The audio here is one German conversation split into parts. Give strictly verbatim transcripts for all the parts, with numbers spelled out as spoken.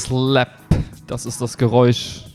Slap. Das ist das Geräusch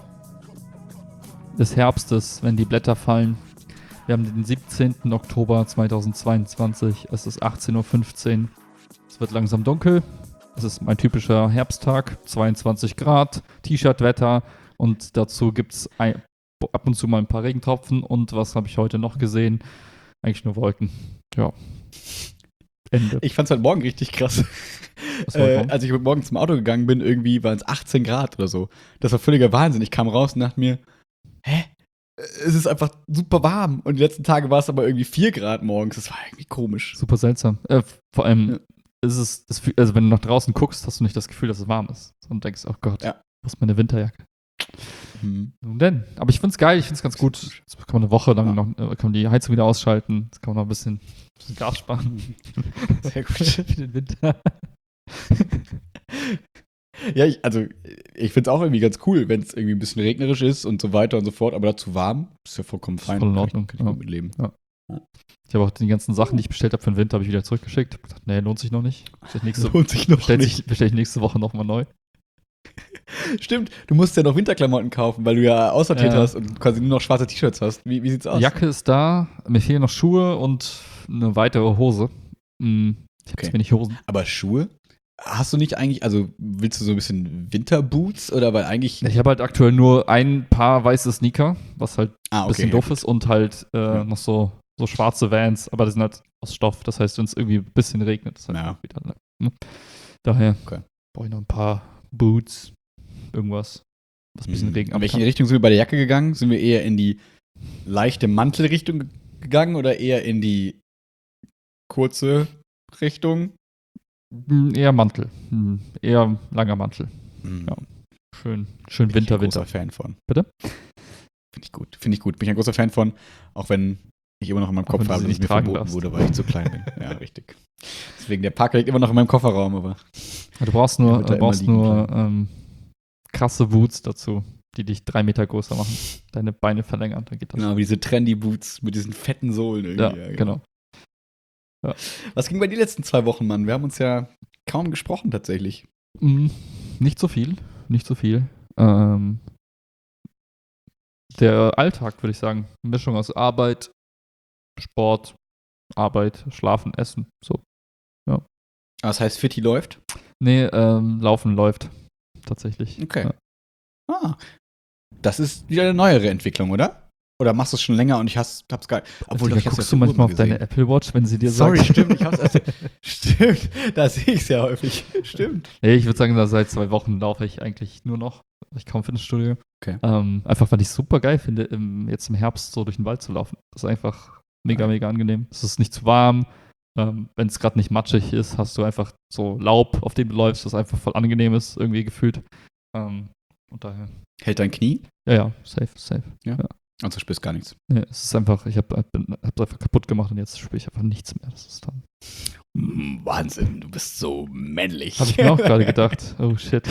des Herbstes, wenn die Blätter fallen. Wir haben den siebzehnten Oktober zweitausendzweiundzwanzig. Es ist achtzehn Uhr fünfzehn. Es wird langsam dunkel. Es ist mein typischer Herbsttag. zweiundzwanzig Grad, T-Shirt-Wetter. Und dazu gibt es ab und zu mal ein paar Regentropfen. Und was habe ich heute noch gesehen? Eigentlich nur Wolken. Ja. Ende. Ich fand's heute Morgen richtig krass. Äh, als ich heute Morgen zum Auto gegangen bin, irgendwie waren es achtzehn Grad oder so. Das war völliger Wahnsinn. Ich kam raus und dachte mir, hä? Es ist einfach super warm. Und die letzten Tage war es aber irgendwie vier Grad morgens. Das war irgendwie komisch. Super seltsam. Äh, vor allem ja. ist es, es, also wenn du nach draußen guckst, hast du nicht das Gefühl, dass es warm ist. Und denkst, oh Gott, ja. wo ist meine Winterjacke? Hm. Nun denn. Aber ich find's geil, ich find's ganz gut. Jetzt kann man eine Woche lang ja. noch, kann man die Heizung wieder ausschalten. Jetzt kann man noch ein bisschen, ein bisschen Gas sparen. Sehr gut. Für den Winter. Ja, ich, also ich finde es auch irgendwie ganz cool, wenn es irgendwie ein bisschen regnerisch ist und so weiter und so fort, aber dazu warm, ist ja vollkommen fein. Voll in Ordnung. Kann ich, kann ich gut mitleben. Ja. Ich habe auch die ganzen Sachen, die ich bestellt habe für den Winter, habe ich wieder zurückgeschickt. Ich habe gedacht, nee, lohnt sich noch nicht. Nächste, lohnt sich noch bestell nicht. Ich, bestell ich nächste Woche nochmal neu. Stimmt, du musst ja noch Winterklamotten kaufen, weil du ja aussortiert ja. hast und quasi nur noch schwarze T-Shirts hast. Wie, wie sieht's aus? Jacke ist da, mir fehlen noch Schuhe und eine weitere Hose. Hm, ich habe okay. zu wenig Hosen. Aber Schuhe? Hast du nicht eigentlich, also willst du so ein bisschen Winterboots oder weil eigentlich. Ich habe halt aktuell nur ein Paar weiße Sneaker, was halt ah, okay, ein bisschen ja, doof gut. ist und halt äh, ja. noch so, so schwarze Vans, aber die sind halt aus Stoff. Das heißt, wenn es irgendwie ein bisschen regnet, ist halt ja. wieder. Ne? Daher okay. brauche ich noch ein paar Boots, irgendwas, was ein bisschen mhm. Regen In welche Richtung sind wir bei der Jacke gegangen? Sind wir eher in die leichte Mantelrichtung gegangen oder eher in die kurze Richtung? Eher Mantel. Eher langer Mantel. Mhm. Ja. Schön, schön Bin Winter, ich ein Winter. großer Fan von. Bitte? Finde ich gut. Finde ich gut. Bin ich ein großer Fan von, auch wenn ich immer noch in meinem Kopf habe, dass es mir verboten darfst. wurde, weil ich zu klein bin. Ja, richtig. Deswegen, der Parker liegt immer noch in meinem Kofferraum, aber. Ja, du brauchst nur, du brauchst nur ähm, krasse Boots dazu, die dich drei Meter größer machen. Deine Beine verlängern, dann geht das. Genau, wie diese Trendy-Boots mit diesen fetten Sohlen irgendwie. Ja, ja genau. Ja. Was ging bei den letzten zwei Wochen, Mann? Wir haben uns ja kaum gesprochen, tatsächlich. Mm, nicht so viel, nicht so viel. Ähm, der Alltag, würde ich sagen. Mischung aus Arbeit, Sport, Arbeit, Schlafen, Essen, so. Ja. Das heißt, Fitti läuft? Nee, ähm, Laufen läuft. Tatsächlich. Okay. Ja. Ah. Das ist wieder eine neuere Entwicklung, oder? Oder machst du es schon länger und ich has, hab's geil. Obwohl, da guckst du manchmal auf deine Apple Watch, wenn sie dir Sorry, sagt. stimmt, ich hab's erst. Stimmt, da sehe ich es ja häufig. Stimmt. Nee, ich würde sagen, da seit zwei Wochen laufe ich eigentlich nur noch. Ich komme Fitnessstudio. Okay. Ähm, einfach, weil ich es super geil finde, im, jetzt im Herbst so durch den Wald zu laufen. Das ist einfach mega, mega angenehm. Es ist nicht zu warm. Ähm, wenn es gerade nicht matschig ist, hast du einfach so Laub, auf dem du läufst, das einfach voll angenehm ist, irgendwie gefühlt. Ähm, und daher. Hält dein Knie? Ja, ja, safe, safe. Ja. ja. Also spürst gar nichts. Nee, es ist einfach, ich habe es einfach kaputt gemacht und jetzt spüre ich einfach nichts mehr. Das ist dann. Wahnsinn, du bist so männlich. Habe ich mir auch gerade gedacht. Oh shit.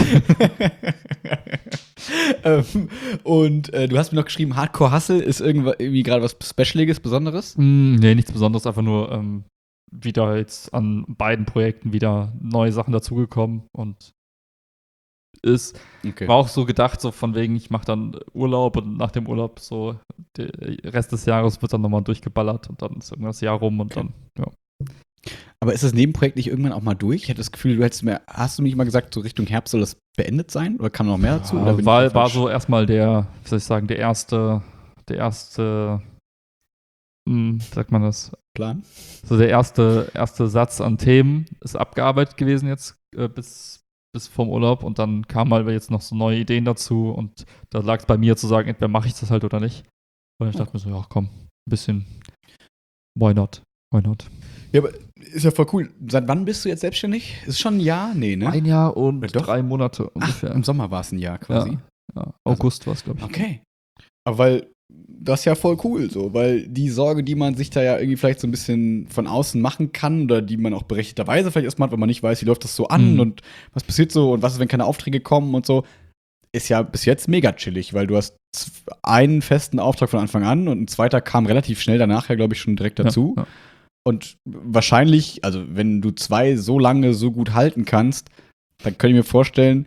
ähm, und äh, du hast mir noch geschrieben, Hardcore Hustle ist irgendwie gerade was Specialiges, Besonderes? Mm, nee, nichts Besonderes, einfach nur ähm, wieder jetzt an beiden Projekten wieder neue Sachen dazugekommen und ist, okay. war auch so gedacht, so von wegen, ich mache dann Urlaub und nach dem Urlaub so, der Rest des Jahres wird dann nochmal durchgeballert und dann ist irgendwann das Jahr rum und okay. dann, ja. Aber ist das Nebenprojekt nicht irgendwann auch mal durch? Ich hatte das Gefühl, du hättest mir, hast du nicht mal gesagt, so Richtung Herbst soll das beendet sein? Oder kam noch mehr dazu? Ja, oder bin war, ich war so erstmal der, wie soll ich sagen, der erste, der erste, hm, wie sagt man das? Plan? So der erste, erste Satz an Themen ist abgearbeitet gewesen jetzt äh, bis bis vorm Urlaub und dann kamen halt jetzt noch so neue Ideen dazu und da lag es bei mir zu sagen, entweder mache ich das halt oder nicht. Und ich dachte mir so, ja komm, ein bisschen, why not, why not. Ja, aber ist ja voll cool. Seit wann bist du jetzt selbstständig? Ist schon ein Jahr? Nee, ne? Ein Jahr und ja, drei Monate ungefähr. Ach, im Sommer war es ein Jahr quasi. Ja, ja. August war es, glaube ich. Okay. Aber weil das ist ja voll cool so, weil die Sorge, die man sich da ja irgendwie vielleicht so ein bisschen von außen machen kann oder die man auch berechtigterweise vielleicht erstmal hat, wenn man nicht weiß, wie läuft das so an mhm. und was passiert so und was ist, wenn keine Aufträge kommen und so, ist ja bis jetzt mega chillig, weil du hast einen festen Auftrag von Anfang an und ein zweiter kam relativ schnell danach ja, glaube ich, schon direkt dazu. Ja, ja. Und wahrscheinlich, also wenn du zwei so lange so gut halten kannst, dann könnte ich mir vorstellen,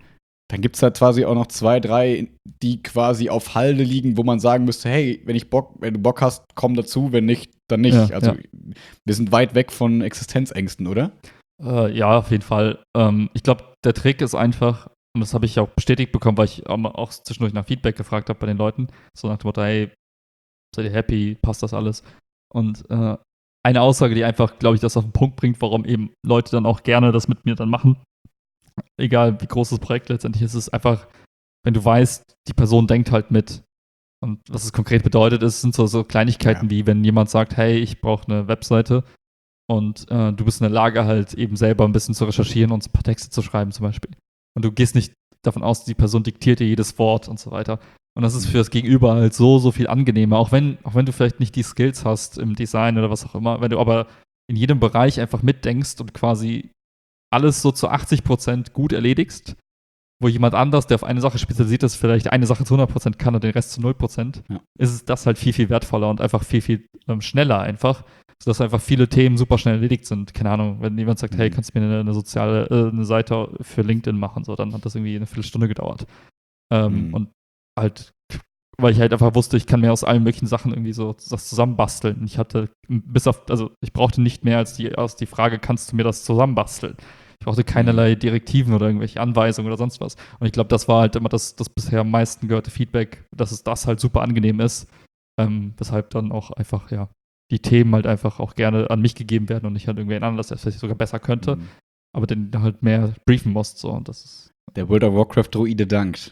Dann gibt es da quasi auch noch zwei, drei, die quasi auf Halde liegen, wo man sagen müsste, hey, wenn ich Bock, wenn du Bock hast, komm dazu, wenn nicht, dann nicht. Ja, also ja. wir sind weit weg von Existenzängsten, oder? Äh, ja, auf jeden Fall. Ähm, ich glaube, der Trick ist einfach, und das habe ich auch bestätigt bekommen, weil ich auch zwischendurch nach Feedback gefragt habe bei den Leuten, so nach dem Motto, hey, seid ihr happy, passt das alles? Und äh, eine Aussage, die einfach, glaube ich, das auf den Punkt bringt, warum eben Leute dann auch gerne das mit mir dann machen, egal wie groß das Projekt letztendlich ist, ist einfach, wenn du weißt, die Person denkt halt mit. Und was es konkret bedeutet, ist, sind so, so Kleinigkeiten Ja. wie, wenn jemand sagt, hey, ich brauche eine Webseite und äh, du bist in der Lage, halt eben selber ein bisschen zu recherchieren und ein paar Texte zu schreiben zum Beispiel. Und du gehst nicht davon aus, die Person diktiert dir jedes Wort und so weiter. Und das ist für das Gegenüber halt so, so viel angenehmer, auch wenn, auch wenn du vielleicht nicht die Skills hast im Design oder was auch immer, wenn du aber in jedem Bereich einfach mitdenkst und quasi alles so zu achtzig Prozent gut erledigst, wo jemand anders, der auf eine Sache spezialisiert ist, vielleicht eine Sache zu hundert Prozent kann und den Rest zu null Prozent, Ja. ist es das halt viel, viel wertvoller und einfach viel, viel ähm, schneller einfach, sodass einfach viele Themen super schnell erledigt sind. Keine Ahnung, wenn jemand sagt, Mhm. hey, kannst du mir eine, eine soziale, äh, eine Seite für LinkedIn machen, so, dann hat das irgendwie eine Viertelstunde gedauert. Ähm, Mhm. Und halt, weil ich halt einfach wusste, ich kann mir aus allen möglichen Sachen irgendwie so das zusammenbasteln. Ich hatte bis auf, also ich brauchte nicht mehr als die, als die Frage, kannst du mir das zusammenbasteln? Ich brauchte keinerlei Direktiven oder irgendwelche Anweisungen oder sonst was. Und ich glaube, das war halt immer das, das bisher am meisten gehörte Feedback, dass es das halt super angenehm ist. Ähm, weshalb dann auch einfach, ja, die Themen halt einfach auch gerne an mich gegeben werden und nicht halt irgendwen anders, der es vielleicht sogar besser könnte, Mhm. aber den halt mehr briefen musst. So. Und das ist. Der World of Warcraft-Druide dankt.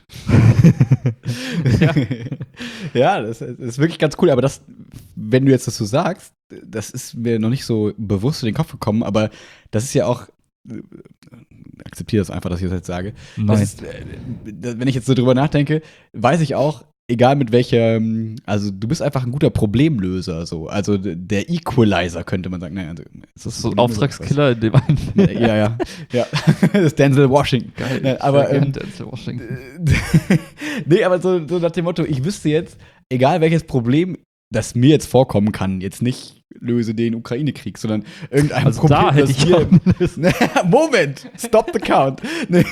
Ja. Ja, das ist wirklich ganz cool. Aber das, wenn du jetzt das so sagst, das ist mir noch nicht so bewusst in den Kopf gekommen, aber das ist ja auch, äh, akzeptiere das einfach, dass ich das jetzt sage. Nein. Das ist, äh, wenn ich jetzt so drüber nachdenke, weiß ich auch, egal mit welcher, also du bist einfach ein guter Problemlöser, so. Also der Equalizer könnte man sagen. Naja, also, das ist so ein Auftragskiller in dem einen Film. Ja, ja, ja. Das ist Denzel Washington. Geil. Ne, aber, ähm, Denzel Washington. nee, aber so, so nach dem Motto, ich wüsste jetzt, egal welches Problem, das mir jetzt vorkommen kann, jetzt nicht löse den Ukraine-Krieg, sondern irgendein Also Problem, da hätte das ich mir, auch eine Lösung. Moment, stop the count. Nee.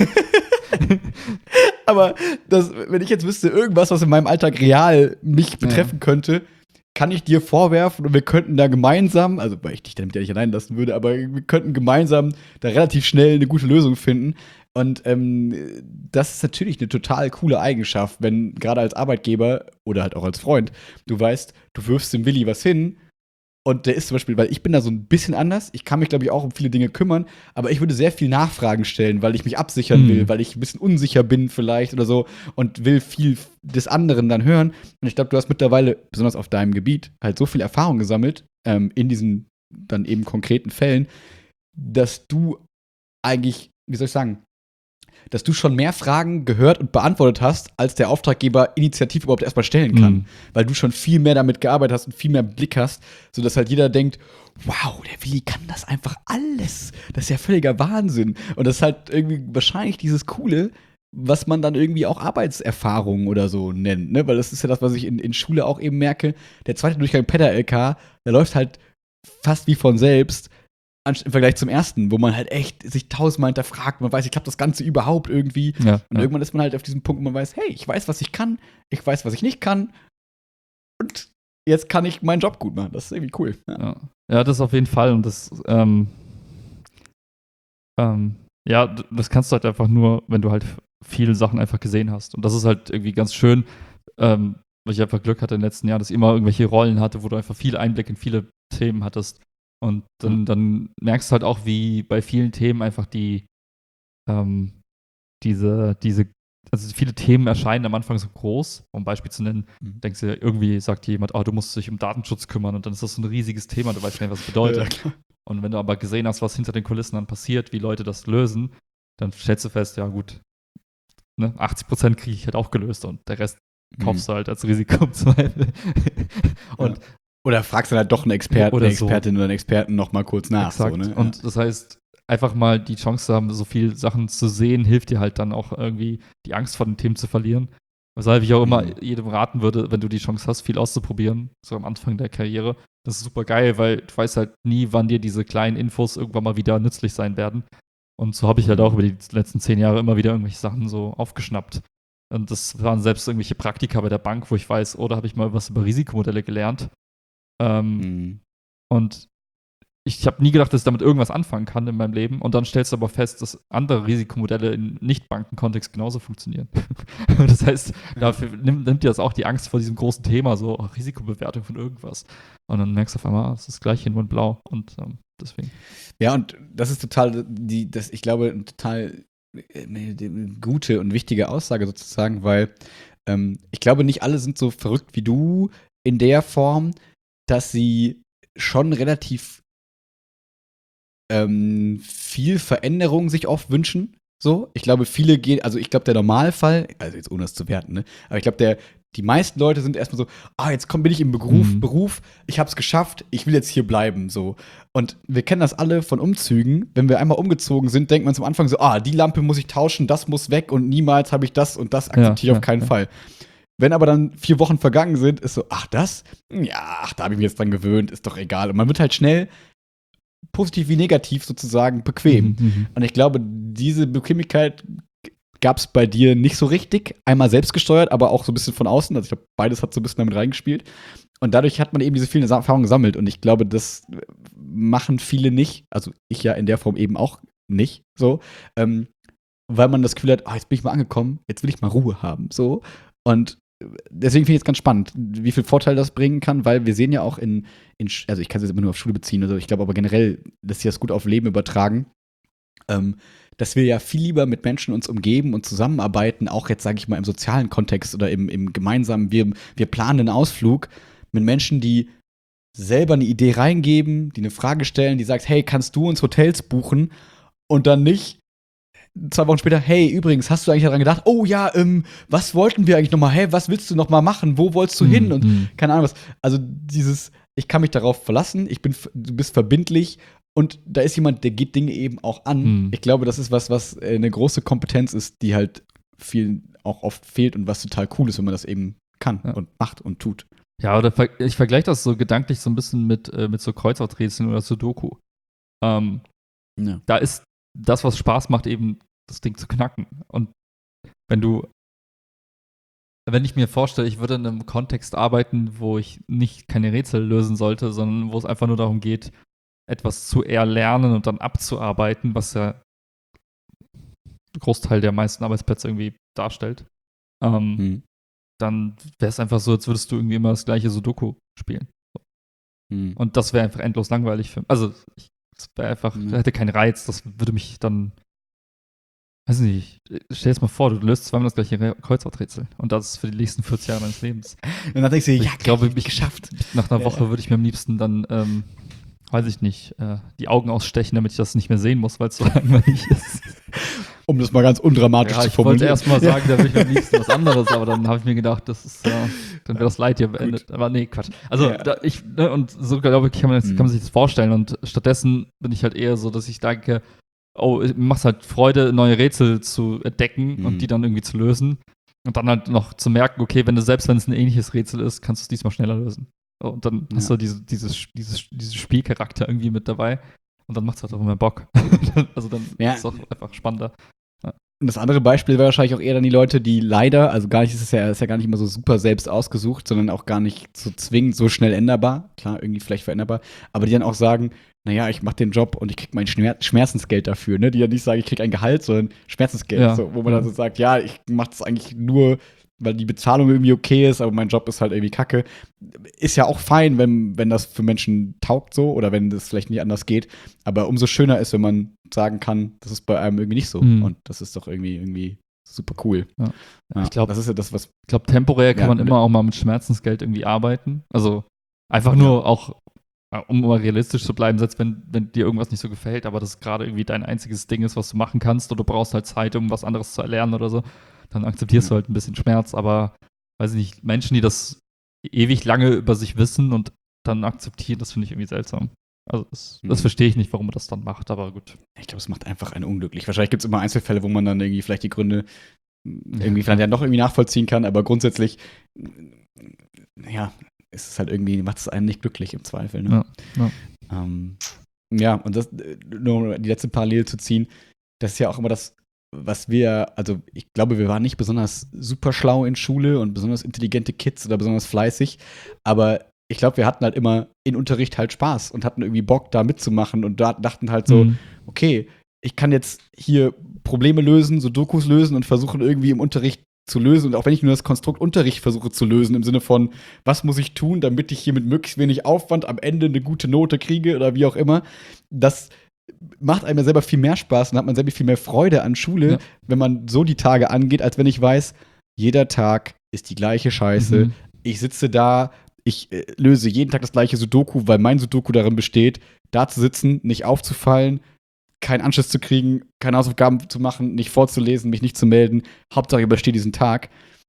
Aber das, wenn ich jetzt wüsste, irgendwas, was in meinem Alltag real mich betreffen Ja. könnte, kann ich dir vorwerfen und wir könnten da gemeinsam, also weil ich dich damit ja nicht allein lassen würde, aber wir könnten gemeinsam da relativ schnell eine gute Lösung finden. Und ähm, das ist natürlich eine total coole Eigenschaft, wenn gerade als Arbeitgeber oder halt auch als Freund, du weißt, du wirfst dem Willi was hin und der ist zum Beispiel, weil ich bin da so ein bisschen anders, ich kann mich, glaube ich, auch um viele Dinge kümmern, aber ich würde sehr viel Nachfragen stellen, weil ich mich absichern Hm. will, weil ich ein bisschen unsicher bin vielleicht oder so und will viel des anderen dann hören. Und ich glaube, du hast mittlerweile, besonders auf deinem Gebiet, halt so viel Erfahrung gesammelt, ähm, in diesen dann eben konkreten Fällen, dass du eigentlich, wie soll ich sagen, dass du schon mehr Fragen gehört und beantwortet hast, als der Auftraggeber initiativ überhaupt erstmal stellen kann. Mhm. Weil du schon viel mehr damit gearbeitet hast und viel mehr Blick hast, sodass halt jeder denkt, wow, der Willi kann das einfach alles. Das ist ja völliger Wahnsinn. Und das ist halt irgendwie wahrscheinlich dieses Coole, was man dann irgendwie auch Arbeitserfahrung oder so nennt, ne? Weil das ist ja das, was ich in, in Schule auch eben merke. Der zweite Durchgang Pedda-L K, der läuft halt fast wie von selbst, im Vergleich zum ersten, wo man halt echt sich tausendmal hinterfragt, man weiß, ich klappt das Ganze überhaupt irgendwie. Ja, und ja. irgendwann ist man halt auf diesem Punkt, wo man weiß, hey, ich weiß, was ich kann, ich weiß, was ich nicht kann. Und jetzt kann ich meinen Job gut machen. Das ist irgendwie cool. Ja. Ja, ja, das auf jeden Fall. Und das, ähm, ähm, ja, d- das kannst du halt einfach nur, wenn du halt viele Sachen einfach gesehen hast. Und das ist halt irgendwie ganz schön, ähm, weil ich einfach Glück hatte im letzten Jahr, dass ich immer irgendwelche Rollen hatte, wo du einfach viel Einblick in viele Themen hattest. Und dann, dann merkst du halt auch, wie bei vielen Themen einfach die, ähm, diese, diese, also viele Themen erscheinen am Anfang so groß, um ein Beispiel zu nennen, Mhm. denkst du, irgendwie sagt jemand, oh, du musst dich um Datenschutz kümmern und dann ist das so ein riesiges Thema, du weißt gar nicht, was es bedeutet. Ja, klar. Und wenn du aber gesehen hast, was hinter den Kulissen dann passiert, wie Leute das lösen, dann stellst du fest, ja gut, ne, achtzig Prozent kriege ich halt auch gelöst und der Rest kaufst du halt als Risiko im Zweifel. Und Ja. Oder fragst dann halt doch einen Experten, Oder eine so. Expertin oder einen Experten noch mal kurz nach. exakt. So, ne? Und das heißt, einfach mal die Chance zu haben, so viele Sachen zu sehen, hilft dir halt dann auch irgendwie die Angst vor den Themen zu verlieren. Weshalb ich auch immer Mhm. jedem raten würde, wenn du die Chance hast, viel auszuprobieren, so am Anfang der Karriere. Das ist super geil, weil du weißt halt nie, wann dir diese kleinen Infos irgendwann mal wieder nützlich sein werden. Und so habe ich halt auch über die letzten zehn Jahre immer wieder irgendwelche Sachen so aufgeschnappt. Und das waren selbst irgendwelche Praktika bei der Bank, wo ich weiß, oh, da habe ich mal was über Risikomodelle gelernt. Ähm, Mhm. Und ich habe nie gedacht, dass ich damit irgendwas anfangen kann in meinem Leben. Und dann stellst du aber fest, dass andere Risikomodelle in Nicht-Banken-Kontext genauso funktionieren. Das heißt, dafür nimmt, nimmt dir das auch die Angst vor diesem großen Thema, so oh, Risikobewertung von irgendwas. Und dann merkst du auf einmal, ah, es ist gleich in und blau. Und ähm, deswegen. Ja, und das ist total, die, das, ich glaube, eine total äh, gute und wichtige Aussage sozusagen, weil ähm, ich glaube, nicht alle sind so verrückt wie du in der Form, dass sie schon relativ ähm, viel Veränderung sich oft wünschen. So, ich glaube, viele gehen, also ich glaube, der Normalfall, also jetzt ohne es zu werten, ne, aber ich glaube, der, die meisten Leute sind erstmal so, ah, jetzt komm, bin ich im Beruf, Mhm. Beruf, ich hab's geschafft, ich will jetzt hier bleiben, so. Und wir kennen das alle von Umzügen. Wenn wir einmal umgezogen sind, denkt man zum Anfang so, ah, die Lampe muss ich tauschen, das muss weg und niemals habe ich das und das akzeptiere ich Ja, auf keinen ja. Fall. Wenn aber dann vier Wochen vergangen sind, ist so, ach, das? Ja, ach, da habe ich mich jetzt dran gewöhnt, ist doch egal. Und man wird halt schnell positiv wie negativ sozusagen bequem. Mhm, mhm. Und ich glaube, diese Bequemlichkeit gab es bei dir nicht so richtig. Einmal selbst gesteuert, aber auch so ein bisschen von außen. Also ich glaube, beides hat so ein bisschen damit reingespielt. Und dadurch hat man eben diese vielen Erfahrungen gesammelt. Und ich glaube, das machen viele nicht. Also ich ja in der Form eben auch nicht so. Ähm, weil man das Gefühl hat, oh, jetzt bin ich mal angekommen, jetzt will ich mal Ruhe haben. So. Und deswegen finde ich es ganz spannend, wie viel Vorteil das bringen kann, weil wir sehen ja auch in, in also ich kann es jetzt immer nur auf Schule beziehen, also ich glaube aber generell, dass sie das gut auf Leben übertragen, ähm, dass wir ja viel lieber mit Menschen uns umgeben und zusammenarbeiten, auch jetzt sage ich mal im sozialen Kontext oder im, im gemeinsamen, wir, wir planen einen Ausflug mit Menschen, die selber eine Idee reingeben, die eine Frage stellen, die sagt, hey, kannst du uns Hotels buchen? Und dann nicht zwei Wochen später, hey, übrigens, hast du eigentlich daran gedacht, oh ja, ähm, was wollten wir eigentlich nochmal? Hey, was willst du nochmal machen? Wo wolltest du hin? Und Mhm. keine Ahnung was. Also dieses, ich kann mich darauf verlassen, ich bin, du bist verbindlich und da ist jemand, der geht Dinge eben auch an. Mhm. Ich glaube, das ist was, was äh, eine große Kompetenz ist, die halt vielen auch oft fehlt und was total cool ist, wenn man das eben kann Ja. und macht und tut. Ja, oder ver ich vergleiche das so gedanklich so ein bisschen mit, äh, mit so Kreuzworträtseln oder Sudoku. Ähm, Ja. Da ist das, was Spaß macht, eben das Ding zu knacken. Und wenn du, wenn ich mir vorstelle, ich würde in einem Kontext arbeiten, wo ich nicht keine Rätsel lösen sollte, sondern wo es einfach nur darum geht, etwas zu erlernen und dann abzuarbeiten, was ja einen Großteil der meisten Arbeitsplätze irgendwie darstellt, ähm, Hm. dann wäre es einfach so, als würdest du irgendwie immer das gleiche Sudoku spielen. Hm. Und das wäre einfach endlos langweilig für mich. Also, ich, das wäre einfach, Ja. das hätte keinen Reiz, das würde mich dann, weiß nicht, stell dir mal vor, du löst zweimal das gleiche Re- Kreuzworträtsel und das für die nächsten vierzig Jahre deines Lebens. Und dann denkst du dir, Ich ja, glaube, geil, mich geschafft. nach einer Ja. Woche würde ich mir am liebsten dann, ähm, weiß ich nicht, äh, die Augen ausstechen, damit ich das nicht mehr sehen muss, weil es so langweilig ist. Um das mal ganz undramatisch Ja, zu ich wollte formulieren. erst mal sagen, da würde ich am liebsten was anderes, aber dann habe ich mir gedacht, das ist, äh, dann wäre das Leid hier beendet. Aber nee, Quatsch. Also, Ja. da, ich, ne, und so glaube ich, kann man, das, Mhm. kann man sich das vorstellen. Und stattdessen bin ich halt eher so, dass ich denke, oh, mir macht es halt Freude, neue Rätsel zu entdecken Mhm. und die dann irgendwie zu lösen. Und dann halt noch zu merken, okay, wenn du selbst wenn es ein ähnliches Rätsel ist, kannst du es diesmal schneller lösen. Und dann Ja. hast du diese, dieses, dieses, dieses Spielcharakter irgendwie mit dabei. Und dann macht es halt auch immer Bock. Also dann Ja. ist es auch einfach spannender. Und das andere Beispiel wäre wahrscheinlich auch eher dann die Leute, die leider, also gar nicht, es ist ja, ist ja gar nicht immer so super selbst ausgesucht, sondern auch gar nicht so zwingend so schnell änderbar. Klar, irgendwie vielleicht veränderbar. Aber die dann auch sagen, naja, ich mache den Job und ich kriege mein Schmer Schmerzensgeld dafür, ne? Die dann nicht sagen, ich kriege ein Gehalt, sondern Schmerzensgeld. Ja, So, wo man ja. dann so sagt, ja, ich mache das eigentlich nur, weil die Bezahlung irgendwie okay ist, aber mein Job ist halt irgendwie kacke. Ist ja auch fein, wenn, wenn das für Menschen taugt so oder wenn das vielleicht nicht anders geht. Aber umso schöner ist, wenn man sagen kann, das ist bei einem irgendwie nicht so. Mhm. Und das ist doch irgendwie, irgendwie super cool. Ja. Ja, Ich glaub- das ist ja das, was. Ich glaube, temporär kann Ja, man und- immer auch mal mit Schmerzensgeld irgendwie arbeiten. Also einfach nur auch, äh, um mal realistisch zu bleiben, selbst wenn, wenn dir irgendwas nicht so gefällt, aber das gerade irgendwie dein einziges Ding ist, was du machen kannst, oder du brauchst halt Zeit, um was anderes zu erlernen oder so, dann akzeptierst Ja. du halt ein bisschen Schmerz. Aber, weiß ich nicht, Menschen, die das ewig lange über sich wissen und dann akzeptieren, das finde ich irgendwie seltsam. Also das, das Mhm. verstehe ich nicht, warum man das dann macht, aber gut. Ich glaube, es macht einfach einen unglücklich. Wahrscheinlich gibt es immer Einzelfälle, wo man dann irgendwie vielleicht die Gründe irgendwie vielleicht ja noch irgendwie nachvollziehen kann, aber grundsätzlich, ja, ist es halt irgendwie, macht es einen nicht glücklich im Zweifel. Ne? Ja, ja. Ähm, ja, und das, nur um die letzte Parallele zu ziehen, das ist ja auch immer das, was wir, also ich glaube, wir waren nicht besonders super schlau in Schule und besonders intelligente Kids oder besonders fleißig, aber ich glaube, wir hatten halt immer in Unterricht halt Spaß und hatten irgendwie Bock, da mitzumachen und da dachten halt so, Mhm. okay, ich kann jetzt hier Probleme lösen, so Dokus lösen und versuchen irgendwie im Unterricht zu lösen. Und auch wenn ich nur das Konstrukt Unterricht versuche zu lösen, im Sinne von, was muss ich tun, damit ich hier mit möglichst wenig Aufwand am Ende eine gute Note kriege oder wie auch immer, das macht einem ja selber viel mehr Spaß und hat man selber viel mehr Freude an Schule, Ja. wenn man so die Tage angeht, als wenn ich weiß, jeder Tag ist die gleiche Scheiße. Mhm. Ich sitze da, ich äh, löse jeden Tag das gleiche Sudoku, weil mein Sudoku darin besteht, da zu sitzen, nicht aufzufallen, keinen Anschluss zu kriegen, keine Hausaufgaben zu machen, nicht vorzulesen, mich nicht zu melden. Hauptsache ich überstehe diesen Tag.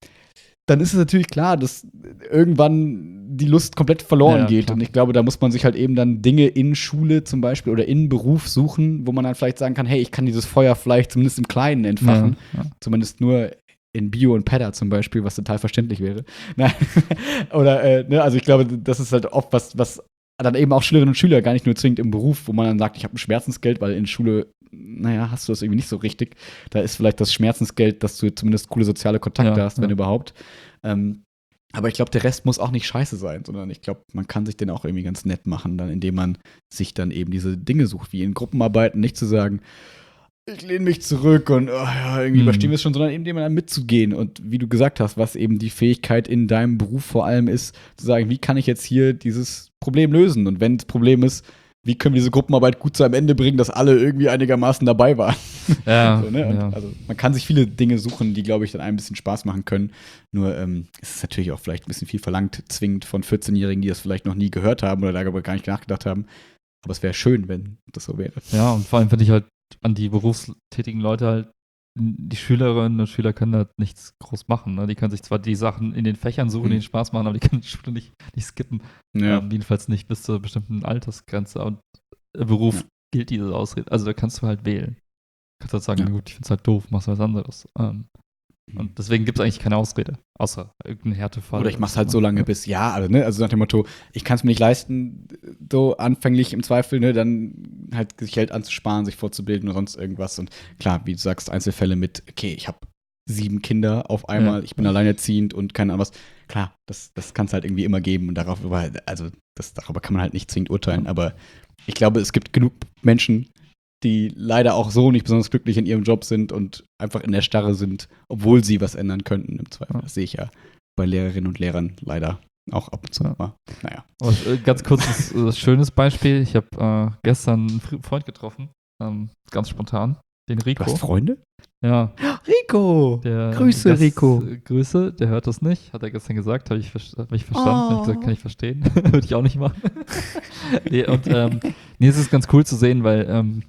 Dann ist es natürlich klar, dass irgendwann die Lust komplett verloren Ja, geht. klar. Und ich glaube, da muss man sich halt eben dann Dinge in Schule zum Beispiel oder in Beruf suchen, wo man dann vielleicht sagen kann, hey, ich kann dieses Feuer vielleicht zumindest im Kleinen entfachen. Ja, ja. Zumindest nur in Bio und Pedda zum Beispiel, was total verständlich wäre. Nein. Oder, äh, ne, also ich glaube, das ist halt oft was, was dann eben auch Schülerinnen und Schüler gar nicht nur zwingend im Beruf, wo man dann sagt, ich habe ein Schmerzensgeld, weil in Schule, naja, hast du das irgendwie nicht so richtig. Da ist vielleicht das Schmerzensgeld, dass du zumindest coole soziale Kontakte Ja, hast, wenn ja. überhaupt. Ähm, aber ich glaube, der Rest muss auch nicht scheiße sein, sondern ich glaube, man kann sich den auch irgendwie ganz nett machen, dann, indem man sich dann eben diese Dinge sucht, wie in Gruppenarbeiten, nicht zu sagen, ich lehne mich zurück und oh ja, irgendwie Mhm. überstehen wir es schon, sondern eben dem dann mitzugehen. Und wie du gesagt hast, was eben die Fähigkeit in deinem Beruf vor allem ist, zu sagen, wie kann ich jetzt hier dieses Problem lösen? Und wenn das Problem ist, wie können wir diese Gruppenarbeit gut zu einem Ende bringen, dass alle irgendwie einigermaßen dabei waren? Ja, so, ne? Und ja. also man kann sich viele Dinge suchen, die, glaube ich, dann einem ein bisschen Spaß machen können. Nur ähm, es ist natürlich auch vielleicht ein bisschen viel verlangt, zwingend von vierzehn-Jährigen, die das vielleicht noch nie gehört haben oder darüber gar nicht nachgedacht haben. Aber es wäre schön, wenn das so wäre. Ja, und vor allem finde ich halt an die berufstätigen Leute halt, die Schülerinnen und Schüler können halt nichts groß machen. Ne? Die können sich zwar die Sachen in den Fächern suchen, die Mhm. ihnen Spaß machen, aber die können die Schule nicht, nicht skippen. Ja. Ähm, jedenfalls nicht bis zur bestimmten Altersgrenze. Und im Beruf Ja. gilt diese Ausrede. Also da kannst du halt wählen. Du kannst halt sagen, Ja. na gut, ich finde es halt doof, machst was anderes. Ähm, und deswegen gibt es eigentlich keine Ausrede, außer irgendeinen Härtefall. Oder ich mach's halt so lange, Ja. bis, ja, also, ne, also nach dem Motto, ich kann es mir nicht leisten, so anfänglich im Zweifel, ne, dann halt sich Geld anzusparen, sich vorzubilden oder sonst irgendwas. Und klar, wie du sagst, Einzelfälle mit, okay, ich habe sieben Kinder auf einmal, Ja. ich bin alleinerziehend und keine Ahnung was. Klar, das, das kann es halt irgendwie immer geben und darauf, also das, darüber kann man halt nicht zwingend urteilen. Aber ich glaube, es gibt genug Menschen, die leider auch so nicht besonders glücklich in ihrem Job sind und einfach in der Starre sind, obwohl sie was ändern könnten im Zweifel. Ja. Das sehe ich ja bei Lehrerinnen und Lehrern leider auch ab und zu Ja. mal. Naja. Aber, äh, ganz kurzes, äh, schönes Beispiel. Ich habe äh, gestern einen Fre- Freund getroffen, ähm, ganz spontan, den Du Rico. hast Freunde? Ja, Rico! der Grüße, Gast- Rico. äh, Grüße, der hört das nicht, hat er gestern gesagt, habe ich, ver- hab ich verstanden. Oh. Hab ich gesagt, kann ich verstehen. Würde ich auch nicht machen. nee, und ähm, nee, es ist ganz cool zu sehen, weil ähm,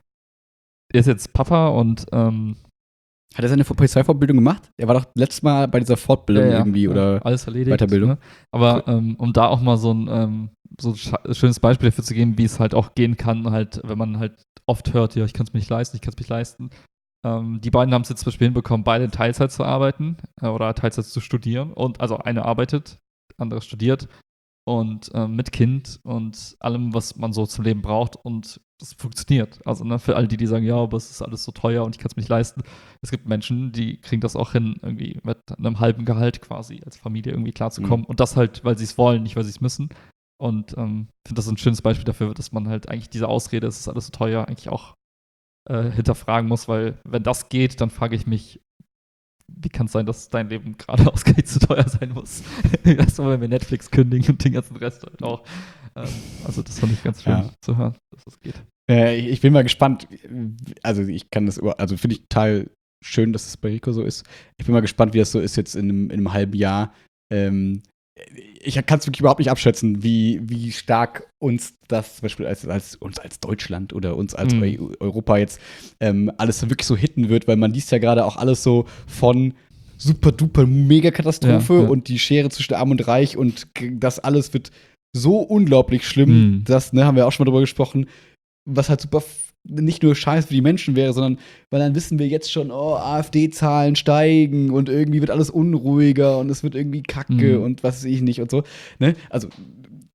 er ist jetzt Papa und ähm, Hat er seine Polizeifortbildung gemacht? Er war doch letztes Mal bei dieser Fortbildung ja, ja, irgendwie ja, oder. alles erledigt. Weiterbildung. Ne? Aber ähm, um da auch mal so ein, ähm, so ein scha- schönes Beispiel dafür zu geben, wie es halt auch gehen kann, halt, wenn man halt oft hört, ja, ich kann es mir nicht leisten, ich kann es mir nicht leisten. Ähm, die beiden haben es jetzt zum Beispiel hinbekommen, beide in Teilzeit zu arbeiten äh, oder Teilzeit zu studieren. Und also eine arbeitet, andere studiert und ähm, mit Kind und allem, was man so zum Leben braucht. Und das funktioniert. Also ne, für alle, die, die sagen, ja, aber es ist alles so teuer und ich kann es mir nicht leisten. Es gibt Menschen, die kriegen das auch hin, irgendwie mit einem halben Gehalt quasi als Familie irgendwie klarzukommen. Mhm. Und das halt, weil sie es wollen, nicht weil sie es müssen. Und ähm, ich finde das ein schönes Beispiel dafür, dass man halt eigentlich diese Ausrede, es ist alles so teuer, eigentlich auch äh, hinterfragen muss, weil wenn das geht, dann frage ich mich, wie kann es sein, dass dein Leben gerade ausgerechnet zu teuer sein muss? Erstmal, wenn wir Netflix kündigen und den ganzen Rest halt auch. Ähm, also das fand ich ganz schön Ja. zu hören, dass das geht. Äh, ich ich bin mal gespannt. Also ich kann das über, also finde ich total schön, dass es bei Rico so ist. Ich bin mal gespannt, wie das so ist jetzt in einem, in einem halben Jahr. Ähm, ich kann es wirklich überhaupt nicht abschätzen, wie, wie stark uns das zum Beispiel als, als uns als Deutschland oder uns als Mhm. Eu- Europa jetzt ähm, alles so wirklich so hitten wird, weil man liest ja gerade auch alles so von super duper Mega-Katastrophe Ja, ja. und die Schere zwischen Arm und Reich und g- das alles wird so unglaublich schlimm, Mhm. dass, ne, haben wir auch schon mal drüber gesprochen, was halt super f- nicht nur scheiße für die Menschen wäre, sondern weil dann wissen wir jetzt schon, oh, AfD-Zahlen steigen und irgendwie wird alles unruhiger und es wird irgendwie kacke Mhm. und was weiß ich nicht und so. Ne? Also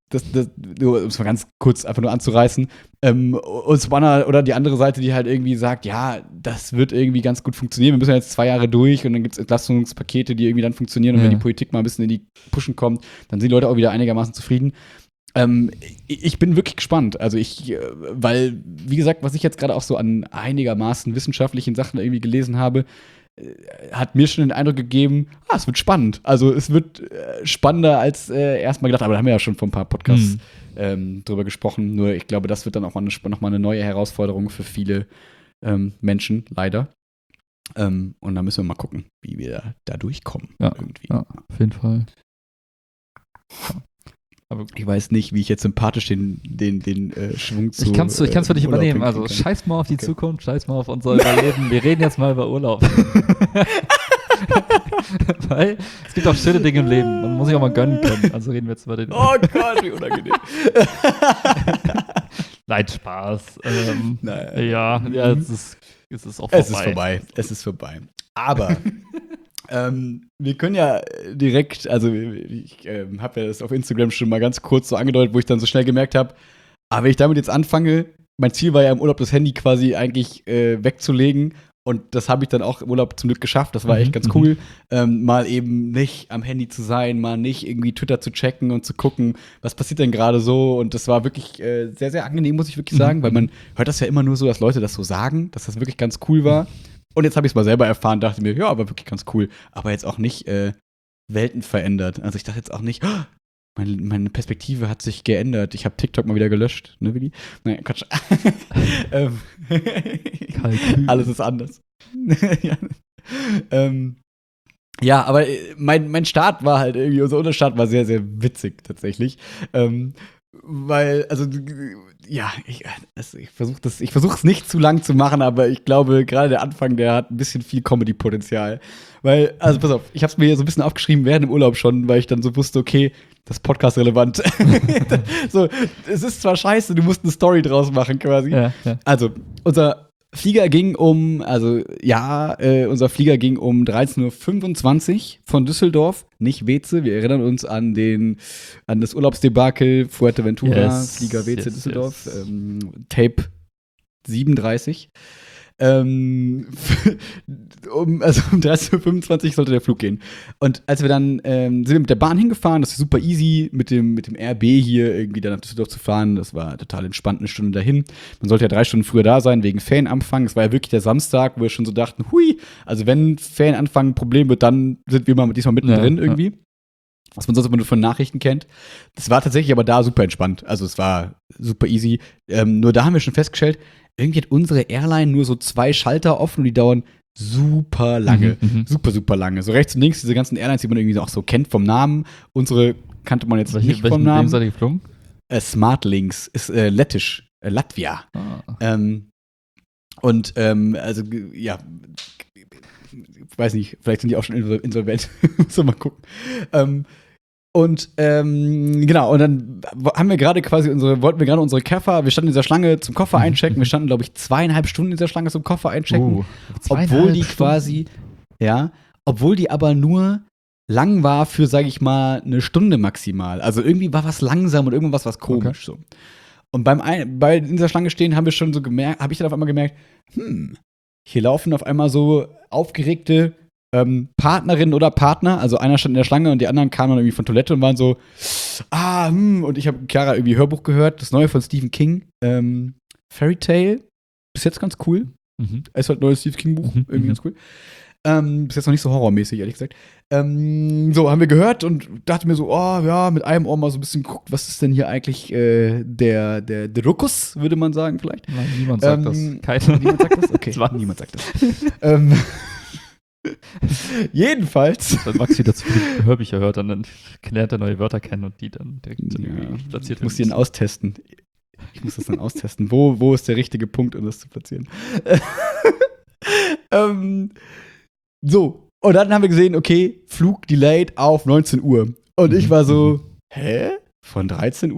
das, das, nur, um es mal ganz kurz einfach nur anzureißen, ähm, und Spanner oder die andere Seite, die halt irgendwie sagt, ja, das wird irgendwie ganz gut funktionieren, wir müssen jetzt zwei Jahre durch und dann gibt es Entlastungspakete, die irgendwie dann funktionieren und ja. wenn die Politik mal ein bisschen in die Pushen kommt, dann sind die Leute auch wieder einigermaßen zufrieden. Ähm, ich bin wirklich gespannt, also ich, weil, wie gesagt, was ich jetzt gerade auch so an einigermaßen wissenschaftlichen Sachen irgendwie gelesen habe, hat mir schon den Eindruck gegeben, ah, es wird spannend. Also es wird äh, spannender als äh, erstmal gedacht, aber da haben wir ja schon vor ein paar Podcasts mhm. ähm, drüber gesprochen. Nur ich glaube, das wird dann auch mal eine, noch mal eine neue Herausforderung für viele ähm, Menschen, leider. Ähm, und da müssen wir mal gucken, wie wir da durchkommen. Ja, irgendwie. Ja, auf jeden Fall. Ja. Aber ich weiß nicht, wie ich jetzt sympathisch den, den, den äh, Schwung zu Ich kann es äh, für dich übernehmen. Also kann. scheiß mal auf die okay. Zukunft, scheiß mal auf unser Überleben. Wir reden jetzt mal über Urlaub. Weil es gibt auch schöne Dinge im Leben. Man muss sich auch mal gönnen können. Also reden wir jetzt über den. Oh Gott, wie unangenehm. Nein, Spaß. Ähm, Nein. Ja, ja, es ist, es ist auch vorbei. Es ist vorbei. Es ist vorbei. Aber ähm, wir können ja direkt, also ich äh, habe ja das auf Instagram schon mal ganz kurz so angedeutet, wo ich dann so schnell gemerkt habe, aber wenn ich damit jetzt anfange, mein Ziel war ja im Urlaub das Handy quasi eigentlich äh, wegzulegen und das habe ich dann auch im Urlaub zum Glück geschafft, das war echt ganz cool, ähm, mal eben nicht am Handy zu sein, mal nicht irgendwie Twitter zu checken und zu gucken, was passiert denn gerade so und das war wirklich äh, sehr, sehr angenehm, muss ich wirklich sagen, weil man hört das ja immer nur so, dass Leute das so sagen, dass das wirklich ganz cool war. Und jetzt habe ich es mal selber erfahren, dachte mir, ja, aber wirklich ganz cool. Aber jetzt auch nicht äh, Welten verändert. Also ich dachte jetzt auch nicht, oh, meine, meine Perspektive hat sich geändert. Ich habe TikTok mal wieder gelöscht, ne, Willi? Nein, Quatsch. ähm, alles ist anders. ja. Ähm, ja, aber mein, mein Start war halt irgendwie, unser Unterstart war sehr, sehr witzig tatsächlich. Ähm, Weil, also, ja, ich, also ich versuche das, ich versuche es nicht zu lang zu machen, aber ich glaube, gerade der Anfang, der hat ein bisschen viel Comedy-Potenzial. Weil, also pass auf, ich habe es mir hier so ein bisschen aufgeschrieben während dem Urlaub schon, weil ich dann so wusste, okay, das ist Podcast-relevant. So, es ist zwar scheiße, du musst eine Story draus machen quasi. Ja, ja. Also, unser Flieger ging um, also ja, äh, unser Flieger ging um dreizehn Uhr fünfundzwanzig von Düsseldorf, nicht Weze. Wir erinnern uns an den, an das Urlaubsdebakel Fuerteventura, yes, Flieger Weze yes, Düsseldorf, yes. Ähm, Tape siebenunddreißig. Ähm, um, also um dreizehn Uhr fünfundzwanzig sollte der Flug gehen. Und als wir dann ähm, sind wir mit der Bahn hingefahren, das ist super easy, mit dem, mit dem R B hier irgendwie dann nach Düsseldorf zu fahren. Das war total entspannt, eine Stunde dahin. Man sollte ja drei Stunden früher da sein, wegen Ferienanfang. Es war ja wirklich der Samstag, wo wir schon so dachten, hui, also wenn Ferienanfang ein Problem wird, dann sind wir mal diesmal mittendrin ja, irgendwie. Ja. Was man sonst immer nur von Nachrichten kennt. Das war tatsächlich aber da super entspannt. Also es war super easy. Ähm, nur da haben wir schon festgestellt, irgendwie hat unsere Airline nur so zwei Schalter offen und die dauern super lange. Mhm, super, super lange. So rechts und links diese ganzen Airlines, die man irgendwie auch so kennt vom Namen. Unsere kannte man jetzt Welche, nicht vom Namen. Wem seid ihr geflogen? Äh, Smartlinks ist äh, lettisch. Äh, Latvia. Ah. Ähm, und ähm, also ja, ich weiß nicht, vielleicht sind die auch schon insolvent. Muss mal gucken. Ähm, Und ähm, genau, und dann haben wir gerade quasi unsere, wollten wir gerade unsere Koffer, wir standen in dieser Schlange zum Koffer einchecken, wir standen, glaube ich, zweieinhalb Stunden in dieser Schlange zum Koffer einchecken. Uh, obwohl die quasi, ja, obwohl die aber nur lang war für, sage ich mal, eine Stunde maximal. Also irgendwie war was langsam und irgendwas was komisch okay. so. Und beim ein, bei in dieser Schlange stehen haben wir schon so gemerkt, habe ich dann auf einmal gemerkt, hm, hier laufen auf einmal so aufgeregte Ähm, Partnerin oder Partner, also einer stand in der Schlange und die anderen kamen dann irgendwie von Toilette und waren so, ah, hm, und ich habe Chiara irgendwie Hörbuch gehört, das neue von Stephen King, ähm, Fairy Tale, bis jetzt ganz cool. Mhm. Es ist halt ein neues Stephen King Buch, mhm. irgendwie ganz cool. Ähm, bis jetzt noch nicht so horrormäßig, ehrlich gesagt. Ähm, so, haben wir gehört und dachte mir so, oh ja, mit einem Ohr mal so ein bisschen geguckt, was ist denn hier eigentlich äh, der, der, der Ruckus, würde man sagen vielleicht. Nein, niemand sagt ähm, das. Keiner. Niemand sagt das? Okay, das niemand sagt das. ähm, Jedenfalls. Wenn Max wieder zu viele Hörbücher hört, dann lernt er neue Wörter kennen und die dann direkt ja, platziert. Ich muss die dann austesten. Ich muss das dann austesten. Wo, wo ist der richtige Punkt, um das zu platzieren? ähm, so, und dann haben wir gesehen, okay, Flug delayed auf neunzehn Uhr. Und ich war so, hä? Von dreizehn Uhr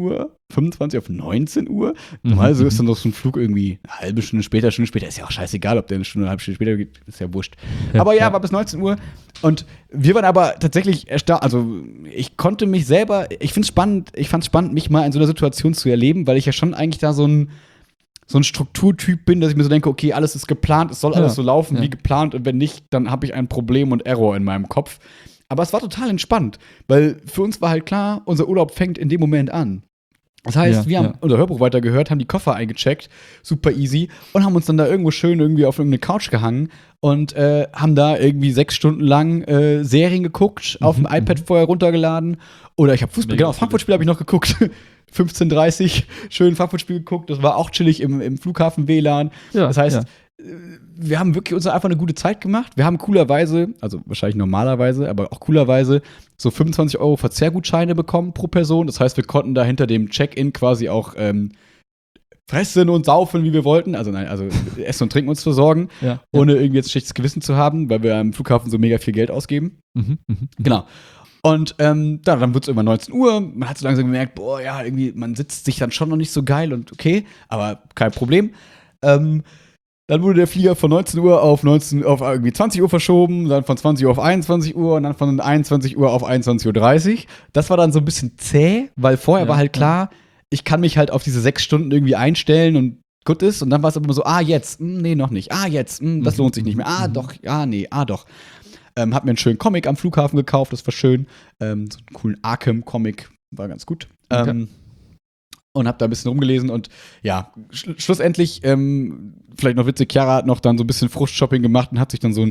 fünfundzwanzig auf neunzehn Uhr. Normalerweise ist dann noch so ein Flug irgendwie eine halbe Stunde später, Stunde später. Ist ja auch scheißegal, ob der eine Stunde, eine halbe Stunde später geht. Ist ja wurscht. Ja, aber ja, ja, war bis neunzehn Uhr. Und wir waren aber tatsächlich erstaunt. Also, ich konnte mich selber, ich finde es spannend, ich fand es spannend, mich mal in so einer Situation zu erleben, weil ich ja schon eigentlich da so ein, so ein Strukturtyp bin, dass ich mir so denke, okay, alles ist geplant, es soll alles ja, so laufen ja. wie geplant. Und wenn nicht, dann habe ich ein Problem und Error in meinem Kopf. Aber es war total entspannt, weil für uns war halt klar, unser Urlaub fängt in dem Moment an. Das heißt, ja, wir haben ja. unser Hörbuch weitergehört, haben die Koffer eingecheckt, super easy, und haben uns dann da irgendwo schön irgendwie auf irgendeine Couch gehangen und äh, haben da irgendwie sechs Stunden lang äh, Serien geguckt, mhm, auf dem iPad vorher runtergeladen. Oder ich habe Fußball, genau, Frankfurt-Spiel habe ich noch geguckt. fünfzehn Uhr dreißig, schön Frankfurt-Spiel geguckt, das war auch chillig im, im Flughafen-W L A N. Ja, das heißt, ja. wir haben wirklich uns einfach eine gute Zeit gemacht. Wir haben coolerweise, also wahrscheinlich normalerweise, aber auch coolerweise, so fünfundzwanzig Euro Verzehrgutscheine bekommen pro Person. Das heißt, wir konnten da hinter dem Check-in quasi auch ähm, fressen und saufen, wie wir wollten. Also nein, also Essen und Trinken uns versorgen, ja, ja. ohne irgendwie jetzt schlechtes Gewissen zu haben, weil wir am Flughafen so mega viel Geld ausgeben. Mhm, mh, genau. Und ähm, dann, dann wird es irgendwann neunzehn Uhr. Man hat so langsam gemerkt, boah, ja, irgendwie, man sitzt sich dann schon noch nicht so geil und okay, aber kein Problem. Ähm, Dann wurde der Flieger von neunzehn Uhr auf, neunzehn, auf irgendwie zwanzig Uhr verschoben, dann von zwanzig Uhr auf einundzwanzig Uhr und dann von einundzwanzig Uhr auf einundzwanzig Uhr dreißig. Das war dann so ein bisschen zäh, weil vorher ja, war halt klar, ja. ich kann mich halt auf diese sechs Stunden irgendwie einstellen und gut ist. Und dann war es aber immer so, ah, jetzt, hm, nee, noch nicht. Ah, jetzt, hm, das mhm. lohnt sich nicht mehr. Ah, mhm. doch, ah, nee, ah, doch. Ähm, hab mir einen schönen Comic am Flughafen gekauft, das war schön. Ähm, so einen coolen Arkham-Comic, war ganz gut. Okay. Ähm, Und hab da ein bisschen rumgelesen und ja, sch- schlussendlich, ähm, vielleicht noch witzig, Chiara hat noch dann so ein bisschen Frustshopping gemacht und hat sich dann so ein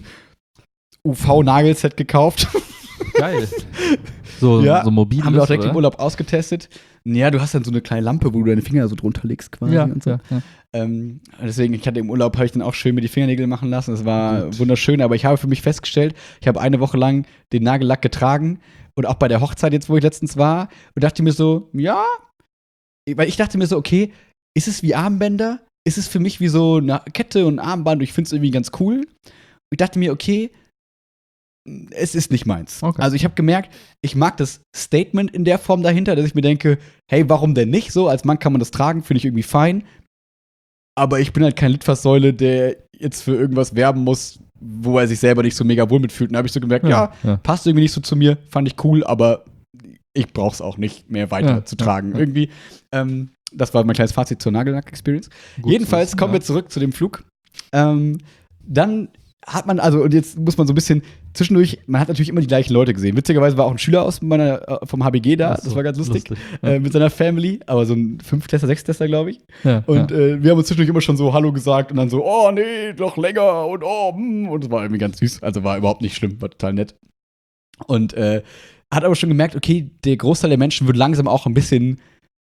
U V-Nagelset gekauft. Geil. So, ja, so mobil. Haben wir auch direkt oder? Im Urlaub ausgetestet. Ja, du hast dann so eine kleine Lampe, wo du deine Finger so drunter legst quasi ja, und so. Ja, ja. Ähm, deswegen, ich hatte im Urlaub, habe ich dann auch schön mir die Fingernägel machen lassen. Das war Gut. wunderschön, aber ich habe für mich festgestellt, ich habe eine Woche lang den Nagellack getragen und auch bei der Hochzeit jetzt, wo ich letztens war, und dachte mir so, ja, weil ich dachte mir so, okay, ist es wie Armbänder? Ist es für mich wie so eine Kette und ein Armband? Und ich finde es irgendwie ganz cool. Und ich dachte mir, okay, es ist nicht meins. Okay. Also ich habe gemerkt, ich mag das Statement in der Form dahinter, dass ich mir denke, hey, warum denn nicht so? Als Mann kann man das tragen, finde ich irgendwie fein. Aber ich bin halt kein Litfaßsäule, der jetzt für irgendwas werben muss, wo er sich selber nicht so mega wohl mitfühlt. Und da habe ich so gemerkt, ja, ja, ja, passt irgendwie nicht so zu mir, fand ich cool, aber ich brauch's auch nicht mehr weiter ja, zu tragen. Ja, irgendwie, ähm, das war mein kleines Fazit zur Nagellack-Experience. Jedenfalls kommen ja. wir zurück zu dem Flug. Ähm, dann hat man, also, und jetzt muss man so ein bisschen zwischendurch, man hat natürlich immer die gleichen Leute gesehen. Witzigerweise war auch ein Schüler aus meiner, vom H B G da, so, das war ganz lustig, lustig. Ja. Äh, mit seiner Family, aber so ein Fünftklässler, Sechstklässler, glaube ich. Ja, und ja. Äh, wir haben uns zwischendurch immer schon so Hallo gesagt und dann so, oh nee, noch länger und oh, mm, und es war irgendwie ganz süß. Also war überhaupt nicht schlimm, war total nett. Und äh, hat aber schon gemerkt, okay, der Großteil der Menschen wird langsam auch ein bisschen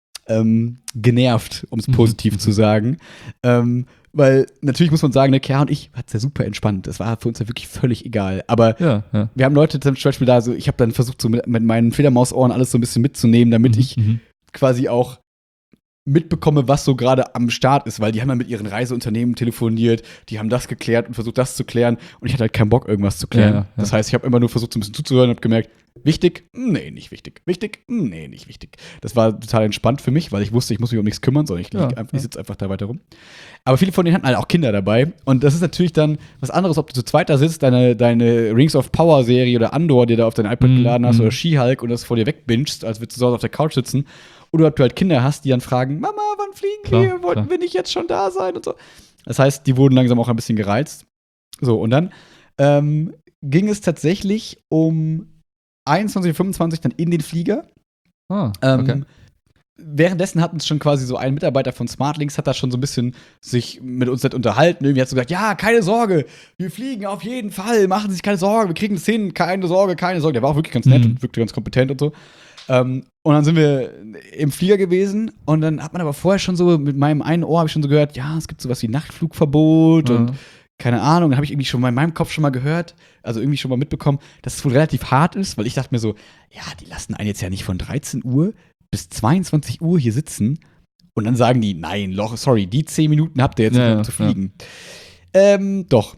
ähm, genervt, um es positiv zu sagen. Ähm, weil natürlich muss man sagen, ne, Chiara und ich, hat es ja super entspannt. Das war für uns ja wirklich völlig egal. Aber ja, ja. wir haben Leute zum Beispiel da so, ich habe dann versucht, so mit, mit meinen Fledermausohren alles so ein bisschen mitzunehmen, damit mhm, ich mhm. quasi auch mitbekomme, was so gerade am Start ist, weil die haben ja mit ihren Reiseunternehmen telefoniert, die haben das geklärt und versucht, das zu klären, und ich hatte halt keinen Bock, irgendwas zu klären. Ja, ja. Das heißt, ich habe immer nur versucht, so ein bisschen zuzuhören und habe gemerkt, wichtig? Nee, nicht wichtig. Wichtig? Nee, nicht wichtig. Das war total entspannt für mich, weil ich wusste, ich muss mich um nichts kümmern, sondern ich, ja, ja. ich sitze einfach da weiter rum. Aber viele von denen hatten halt auch Kinder dabei, und das ist natürlich dann was anderes, ob du zu zweit da sitzt, deine, deine Rings of Power Serie oder Andor, die du da auf dein iPad mhm. geladen hast, oder She-Hulk, und das vor dir wegbingst, als würdest du zu Hause auf der Couch sitzen. Oder ob du halt Kinder hast, die dann fragen, Mama, wann fliegen klar, wir? Wollten klar. wir nicht jetzt schon da sein? Und so. Das heißt, die wurden langsam auch ein bisschen gereizt. So, und dann ähm, ging es tatsächlich um einundzwanzig Uhr fünfundzwanzig dann in den Flieger. Ah, okay. Ähm, währenddessen hatten es schon quasi so ein Mitarbeiter von Smartlinks, hat da schon so ein bisschen sich mit uns nicht unterhalten. Irgendwie hat so gesagt, ja, keine Sorge, wir fliegen auf jeden Fall, machen Sie sich keine Sorge, wir kriegen es hin, keine Sorge, keine Sorge. Der war auch wirklich ganz nett mhm. und wirkte ganz kompetent und so. Ähm, und dann sind wir im Flieger gewesen, und dann hat man aber vorher schon so, mit meinem einen Ohr habe ich schon so gehört, ja, es gibt sowas wie Nachtflugverbot mhm. und keine Ahnung, dann habe ich irgendwie schon mal in meinem Kopf schon mal gehört, also irgendwie schon mal mitbekommen, dass es wohl relativ hart ist, weil ich dachte mir so, ja, die lassen einen jetzt ja nicht von dreizehn Uhr bis zweiundzwanzig Uhr hier sitzen und dann sagen die, nein, Loch, sorry, die zehn Minuten habt ihr jetzt, ja, um zu fliegen. Ja. Ähm, doch.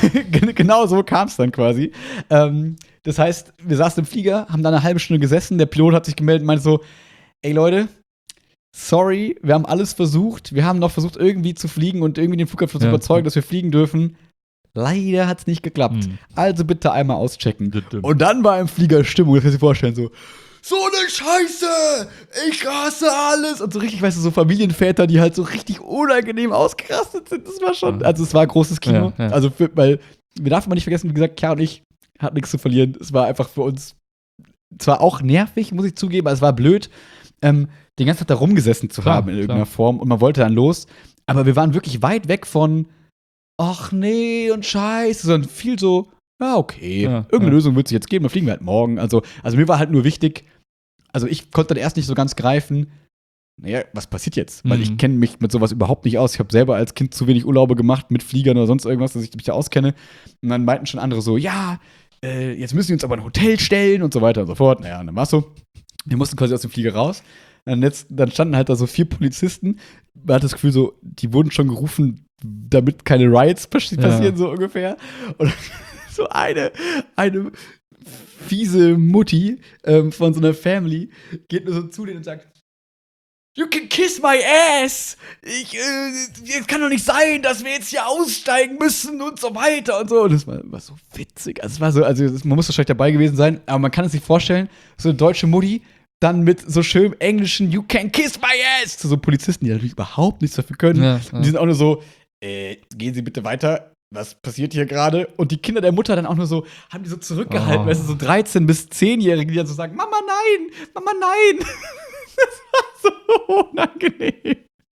Genau so kam es dann quasi. Ähm, das heißt, wir saßen im Flieger, haben da eine halbe Stunde gesessen, der Pilot hat sich gemeldet und meinte so, ey Leute, sorry, wir haben alles versucht. Wir haben noch versucht, irgendwie zu fliegen und irgendwie den Flughafen zu Ja. überzeugen, dass wir fliegen dürfen. Leider hat es nicht geklappt. Hm. Also bitte einmal auschecken. Stimmt. Und dann war im Flieger Stimmung, das kannst du dir vorstellen, so, so eine Scheiße! Ich hasse alles! Und so richtig, weißt du, so Familienväter, die halt so richtig unangenehm ausgerastet sind. Das war schon, also es war ein großes Kino. Ja, ja. Also, für, weil, wir darf man nicht vergessen, wie gesagt, Chiara und ich hatten nichts zu verlieren. Es war einfach für uns zwar auch nervig, muss ich zugeben, aber es war blöd, ähm, den ganzen Tag da rumgesessen zu Klar, haben in irgendeiner klar. Form. Und man wollte dann los. Aber wir waren wirklich weit weg von, ach nee und Scheiße, sondern viel so, ja, okay, Ja, irgendeine ja. Lösung wird es jetzt geben, dann fliegen wir halt morgen. Also, also mir war halt nur wichtig, also ich konnte dann erst nicht so ganz greifen, naja, was passiert jetzt? Weil Mhm. ich kenne mich mit sowas überhaupt nicht aus. Ich habe selber als Kind zu wenig Urlaube gemacht mit Fliegern oder sonst irgendwas, dass ich mich da auskenne. Und dann meinten schon andere so, ja, äh, jetzt müssen wir uns aber ein Hotel stellen und so weiter und so fort. Naja, und dann war's so. Wir mussten quasi aus dem Flieger raus. Dann, jetzt, dann standen halt da so vier Polizisten. Man hat das Gefühl, so, die wurden schon gerufen, damit keine Riots passieren, Ja. so ungefähr. Und so eine, eine fiese Mutti ähm, von so einer Family geht nur so zu denen und sagt, You can kiss my ass! Ich, äh, es kann doch nicht sein, dass wir jetzt hier aussteigen müssen und so weiter und so. Und das war, war so witzig. Also, es war so, also das, man muss wahrscheinlich dabei gewesen sein, aber man kann es sich vorstellen, so eine deutsche Mutti dann mit so schönem englischen You can kiss my ass zu so Polizisten, die natürlich überhaupt nichts dafür können. Ja, ja. Und die sind auch nur so, äh, gehen Sie bitte weiter. Was passiert hier gerade? Und die Kinder der Mutter dann auch nur so, haben die so zurückgehalten, Oh. weißt du, so dreizehn- bis zehnjährige, die dann so sagen, Mama, nein, Mama, nein. Das war so unangenehm.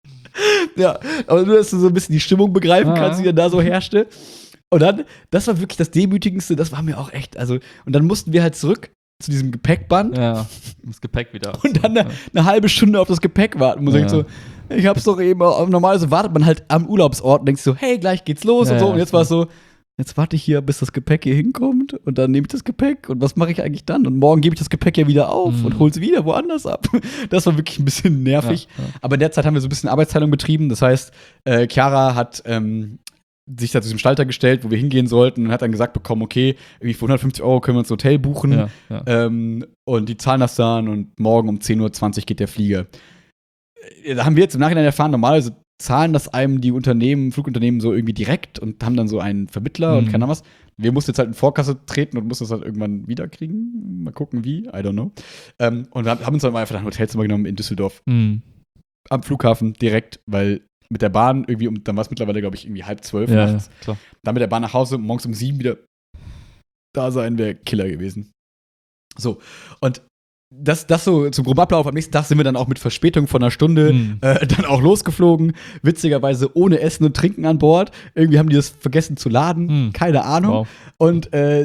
Ja, aber nur, dass du so ein bisschen die Stimmung begreifen Ah. kannst, die dann da so herrschte. Und dann, das war wirklich das Demütigendste, das war mir auch echt, also, und dann mussten wir halt zurück zu diesem Gepäckband Ja, das Gepäck wieder. und dann eine, eine halbe Stunde auf das Gepäck warten. Muss Ja. ich so, ich hab's doch eben, normalerweise wartet man halt am Urlaubsort und denkt so, hey, gleich geht's los Ja, und so. ja, Und jetzt war es so, jetzt warte ich hier, bis das Gepäck hier hinkommt und dann nehme ich das Gepäck und was mache ich eigentlich dann? Und morgen gebe ich das Gepäck ja wieder auf Mhm. und hol's wieder woanders ab. Das war wirklich ein bisschen nervig. Ja, ja. Aber in der Zeit haben wir so ein bisschen Arbeitsteilung betrieben. Das heißt, äh, Chiara hat ähm, sich da zu diesem Schalter gestellt, wo wir hingehen sollten und hat dann gesagt bekommen, okay, irgendwie für hundertfünfzig Euro können wir uns ein Hotel buchen. Ja, ja. Ähm, und die zahlen das dann und morgen um zehn Uhr zwanzig geht der Flieger. Äh, Da haben wir jetzt im Nachhinein erfahren, normalerweise zahlen das einem die Unternehmen, Flugunternehmen so irgendwie direkt und haben dann so einen Vermittler und Mhm. keine Ahnung was. Wir mussten jetzt halt in Vorkasse treten und mussten das halt irgendwann wiederkriegen. Mal gucken, wie. I don't know. Ähm, und wir haben uns dann mal einfach ein Hotelzimmer genommen in Düsseldorf Mhm. am Flughafen direkt, weil mit der Bahn irgendwie, um, dann war es mittlerweile, glaube ich, irgendwie halb zwölf Ja, ja, nachts. klar. Dann mit der Bahn nach Hause, morgens um sieben wieder da sein, wäre Killer gewesen. So, und das, das so zum groben Ablauf. Am nächsten Tag sind wir dann auch mit Verspätung von einer Stunde Mhm. äh, dann auch losgeflogen. Witzigerweise ohne Essen und Trinken an Bord. Irgendwie haben die das vergessen zu laden. Mhm. Keine Ahnung. Wow. Und äh,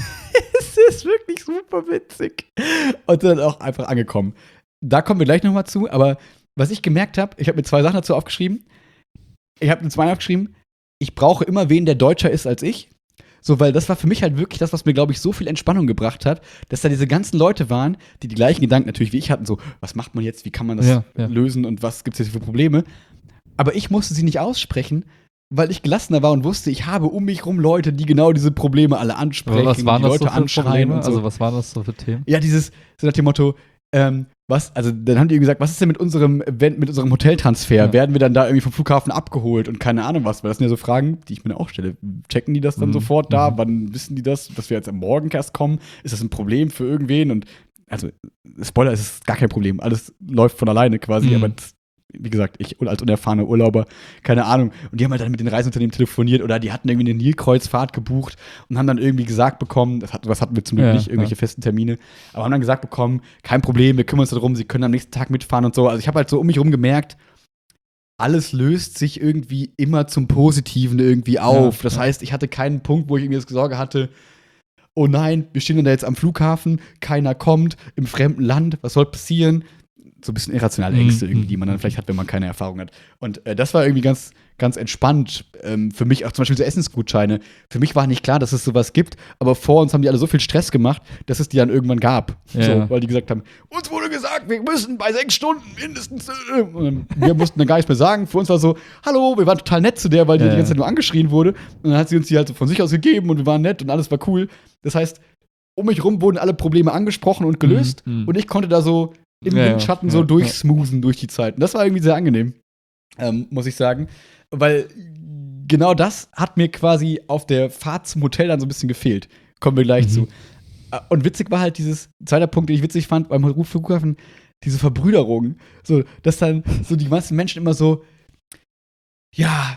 es ist wirklich super witzig. Und dann auch einfach angekommen. Da kommen wir gleich nochmal zu. Aber was ich gemerkt habe, ich habe mir zwei Sachen dazu aufgeschrieben. Ich habe mir zwei aufgeschrieben. Ich brauche immer wen, der deutscher ist als ich. So, weil das war für mich halt wirklich das, was mir, glaube ich, so viel Entspannung gebracht hat, dass da diese ganzen Leute waren, die die gleichen Gedanken natürlich wie ich hatten, so, was macht man jetzt, wie kann man das Ja, ja. lösen und was gibt es jetzt für Probleme. Aber ich musste sie nicht aussprechen, weil ich gelassener war und wusste, ich habe um mich rum Leute, die genau diese Probleme alle ansprechen, Aber was waren die das Leute so für anschreien Probleme? und so. Also was waren das so für Themen? Ja, dieses, so nach dem Motto, ähm, was, also dann haben die gesagt, was ist denn mit unserem, wenn, mit unserem Hoteltransfer? Ja. Werden wir dann da irgendwie vom Flughafen abgeholt und keine Ahnung was? Weil das sind ja so Fragen, die ich mir auch stelle. Checken die das dann Mhm. sofort da? Mhm. Wann wissen die das, dass wir jetzt am Morgen erst kommen? Ist das ein Problem für irgendwen? Und also, Spoiler, es ist gar kein Problem. Alles läuft von alleine quasi, Mhm. aber das, wie gesagt, ich als unerfahrener Urlauber, keine Ahnung. Und die haben halt dann mit den Reiseunternehmen telefoniert oder die hatten irgendwie eine Nilkreuzfahrt gebucht und haben dann irgendwie gesagt bekommen, das, hat, das hatten wir zum Glück Ja, nicht, irgendwelche ja. festen Termine, aber haben dann gesagt bekommen, kein Problem, wir kümmern uns darum, sie können am nächsten Tag mitfahren und so. Also ich habe halt so um mich rum gemerkt, alles löst sich irgendwie immer zum Positiven irgendwie auf. Ja, das ja. heißt, ich hatte keinen Punkt, wo ich irgendwie das Sorge hatte, oh nein, wir stehen dann da jetzt am Flughafen, keiner kommt, im fremden Land, was soll passieren? So ein bisschen irrationale Ängste Mhm. irgendwie, die man dann vielleicht hat, wenn man keine Erfahrung hat. Und äh, das war irgendwie ganz, ganz entspannt. Ähm, für mich auch zum Beispiel so Essensgutscheine. Für mich war nicht klar, dass es sowas gibt, aber vor uns haben die alle so viel Stress gemacht, dass es die dann irgendwann gab. Ja. So, weil die gesagt haben, uns wurde gesagt, wir müssen bei sechs Stunden mindestens. Äh, und wir mussten dann gar nichts mehr sagen. Für uns war so, hallo, wir waren total nett zu der, weil die Ja, die ganze ja. Zeit nur angeschrien wurde. Und dann hat sie uns die halt so von sich aus gegeben und wir waren nett und alles war cool. Das heißt, um mich rum wurden alle Probleme angesprochen und gelöst. Mhm, mhm. Und ich konnte da so im ja, Windschatten ja, so ja, durchsmoothen durch die Zeit. Und das war irgendwie sehr angenehm, ähm, muss ich sagen. Weil genau das hat mir quasi auf der Fahrt zum Hotel dann so ein bisschen gefehlt. Kommen wir gleich mhm. zu. Und witzig war halt dieses, zweiter Punkt, den ich witzig fand, beim Flughafen, diese Verbrüderung. So, dass dann so die meisten Menschen immer so, ja,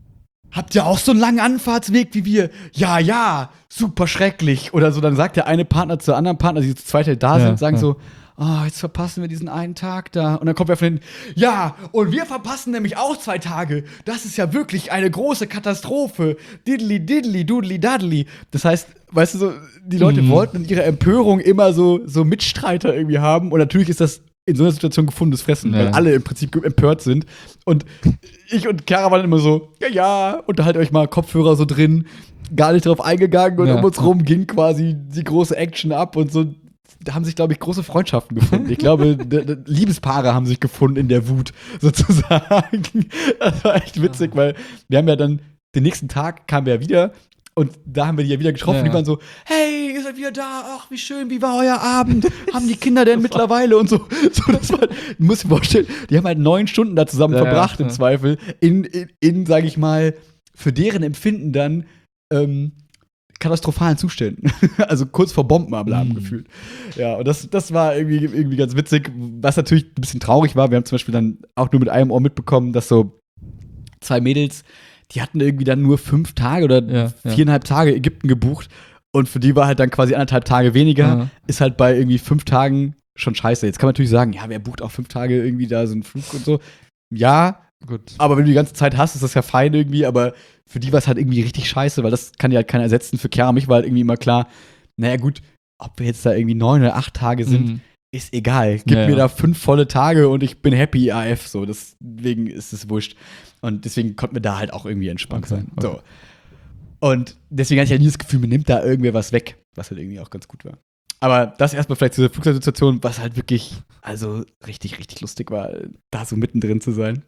habt ihr auch so einen langen Anfahrtsweg wie wir? Ja, ja, super schrecklich. Oder so, dann sagt der eine Partner zur anderen Partner, die zu zweit halt da Ja, sind, sagen ja. so, oh, jetzt verpassen wir diesen einen Tag da. Und dann kommt wer von hinten, ja, und wir verpassen nämlich auch zwei Tage. Das ist ja wirklich eine große Katastrophe. Diddly, diddly, doodly, daddly. Das heißt, weißt du, so, die Leute Mhm. wollten in ihrer Empörung immer so, so Mitstreiter irgendwie haben. Und natürlich ist das in so einer Situation gefundenes Fressen, Ja. weil alle im Prinzip empört sind. Und ich und Chiara waren immer so, ja, ja, unterhaltet euch mal, Kopfhörer so drin, gar nicht drauf eingegangen und Ja. um uns rum ging quasi die große Action ab und so. Da haben sich, glaube ich, große Freundschaften gefunden. Ich glaube, d- d- Liebespaare haben sich gefunden in der Wut, sozusagen. Das war echt witzig, weil wir haben ja dann, den nächsten Tag kamen wir ja wieder und da haben wir die ja wieder getroffen. Ja. Die waren so, hey, ihr seid wieder da, ach, wie schön, wie war euer Abend? Haben die Kinder denn mittlerweile? Und so, so das war, du musst dir vorstellen, die haben halt neun Stunden da zusammen Ja, verbracht, ja, im ja. Zweifel, in, in, in sage ich mal, für deren Empfinden dann ähm, katastrophalen Zuständen. Also kurz vor Bombenalarm Mhm. gefühlt. Ja, und das, das war irgendwie, irgendwie ganz witzig, was natürlich ein bisschen traurig war. Wir haben zum Beispiel dann auch nur mit einem Ohr mitbekommen, dass so zwei Mädels, die hatten irgendwie dann nur fünf Tage oder Ja, ja. viereinhalb Tage Ägypten gebucht. Und für die war halt dann quasi anderthalb Tage weniger. Ja. Ist halt bei irgendwie fünf Tagen schon scheiße. Jetzt kann man natürlich sagen, ja, wer bucht auch fünf Tage irgendwie da so einen Flug und so. Ja, Gut. aber wenn du die ganze Zeit hast, ist das ja fein irgendwie, aber für die war es halt irgendwie richtig scheiße, weil das kann ja halt keiner ersetzen. Für Chiara und mich war halt irgendwie immer klar, naja gut, ob wir jetzt da irgendwie neun oder acht Tage sind, Mhm. ist egal. Gib Ja, mir ja. da fünf volle Tage und ich bin happy A F. So, deswegen ist es wurscht. Und deswegen konnten wir da halt auch irgendwie entspannt Okay, sein. okay. So. Und deswegen hatte ich halt nie das Gefühl, mir nimmt da irgendwer was weg, was halt irgendwie auch ganz gut war. Aber das erstmal vielleicht zu dieser Flugzeugssituation, was halt wirklich, also richtig, richtig lustig war, da so mittendrin zu sein.